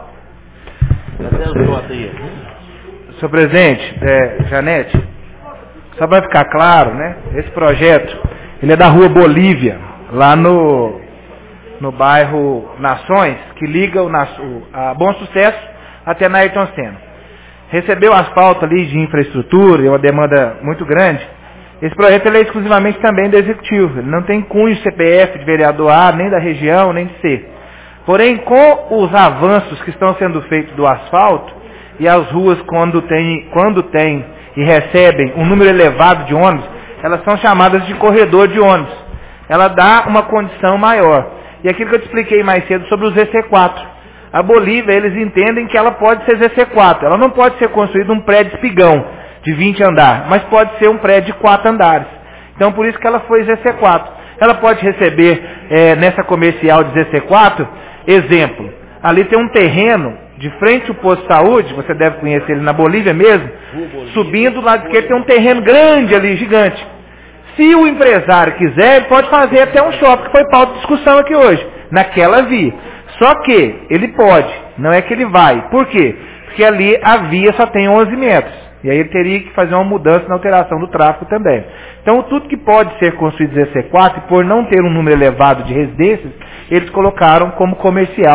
Senhor presidente, é, Janete, só para ficar claro, né? Esse projeto, ele é da rua Bolívia, lá no, no bairro Nações, que liga o, o, a Bom Sucesso até na Ayrton Senna. Recebeu asfalto ali de infraestrutura, é uma demanda muito grande. Esse projeto ele é exclusivamente também do Executivo, ele não tem cunho C P F de vereador A, nem da região, nem de C. Porém, com os avanços que estão sendo feitos do asfalto, e as ruas quando tem, quando tem e recebem um número elevado de ônibus, elas são chamadas de corredor de ônibus. Ela dá uma condição maior. E aquilo que eu te expliquei mais cedo sobre os Z C quatro. A Bolívia, eles entendem que ela pode ser Z C quatro. Ela não pode ser construída um prédio espigão de vinte andares, mas pode ser um prédio de quatro andares. Então, por isso que ela foi Z C quatro. Ela pode receber, é, nessa comercial de Z C quatro, exemplo, ali tem um terreno de frente ao posto de saúde, você deve conhecer ele na Bolívia mesmo, subindo do lado esquerdo tem um terreno grande ali, gigante. Se o empresário quiser, ele pode fazer até um shopping, que foi pauta de discussão aqui hoje, naquela via. Só que ele pode, não é que ele vai. Por quê? Porque ali a via só tem onze metros. E aí ele teria que fazer uma mudança na alteração do tráfego também. Então tudo que pode ser construído Z C quatro, por não ter um número elevado de residências, eles colocaram como comercial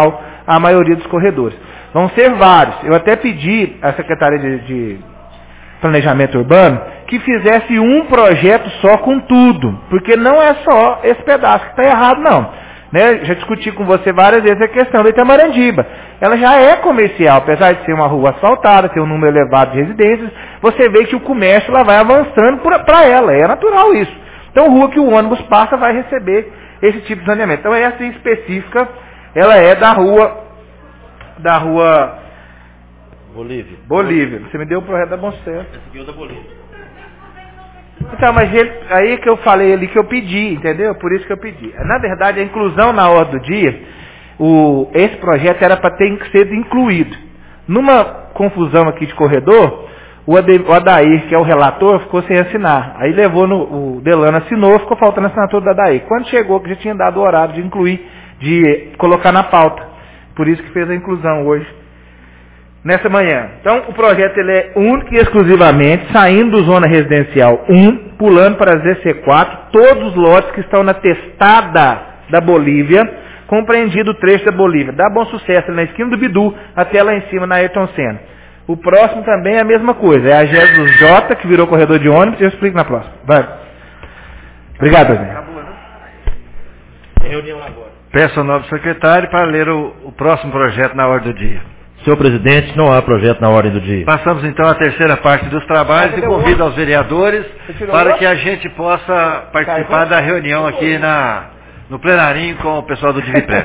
a maioria dos corredores. Vão ser vários. Eu até pedi à Secretaria de, de Planejamento Urbano que fizesse um projeto só com tudo, porque não é só esse pedaço que está errado, não. Né? Já discuti com você várias vezes a questão da Itamarandiba. Ela já é comercial, apesar de ser uma rua asfaltada, ter um número elevado de residências, você vê que o comércio lá vai avançando para ela, é natural isso. Então, rua que o ônibus passa vai receber esse tipo de saneamento. Então, essa em específica, ela é da rua, da rua Bolívia. Bolívia. Você me deu o projeto da Bom Sucesso. Esse aqui é o da Bolívia. Então, mas ele, aí que eu falei ali que eu pedi, entendeu? Por isso que eu pedi. Na verdade, a inclusão na ordem do dia, o, esse projeto era para ter que ser incluído. Numa confusão aqui de corredor, o Adair, que é o relator, ficou sem assinar. Aí levou, no, o Delano assinou, ficou faltando a assinatura do Adair. Quando chegou, que já tinha dado o horário de incluir, de colocar na pauta. Por isso que fez a inclusão hoje, nessa manhã. Então, o projeto ele é único e exclusivamente, saindo do Zona Residencial um, pulando para a Z C quatro, todos os lotes que estão na testada da Bolívia, compreendido o trecho da Bolívia, da Bom Sucesso, na esquina do Bidu, até lá em cima, na Ayrton Senna. O próximo também é a mesma coisa, é a Jesus J, que virou corredor de ônibus, eu explico na próxima. Vai. Obrigado, presidente. Reunião agora. Peço ao novo secretário para ler o, o próximo projeto na ordem do dia. Senhor presidente, não há projeto na ordem do dia. Passamos então à terceira parte dos trabalhos e convido aos vereadores para que a gente possa participar da reunião aqui na, no plenarinho com o pessoal do Diviprev.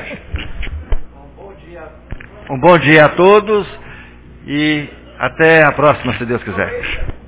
Um bom dia a todos e até a próxima, se Deus quiser.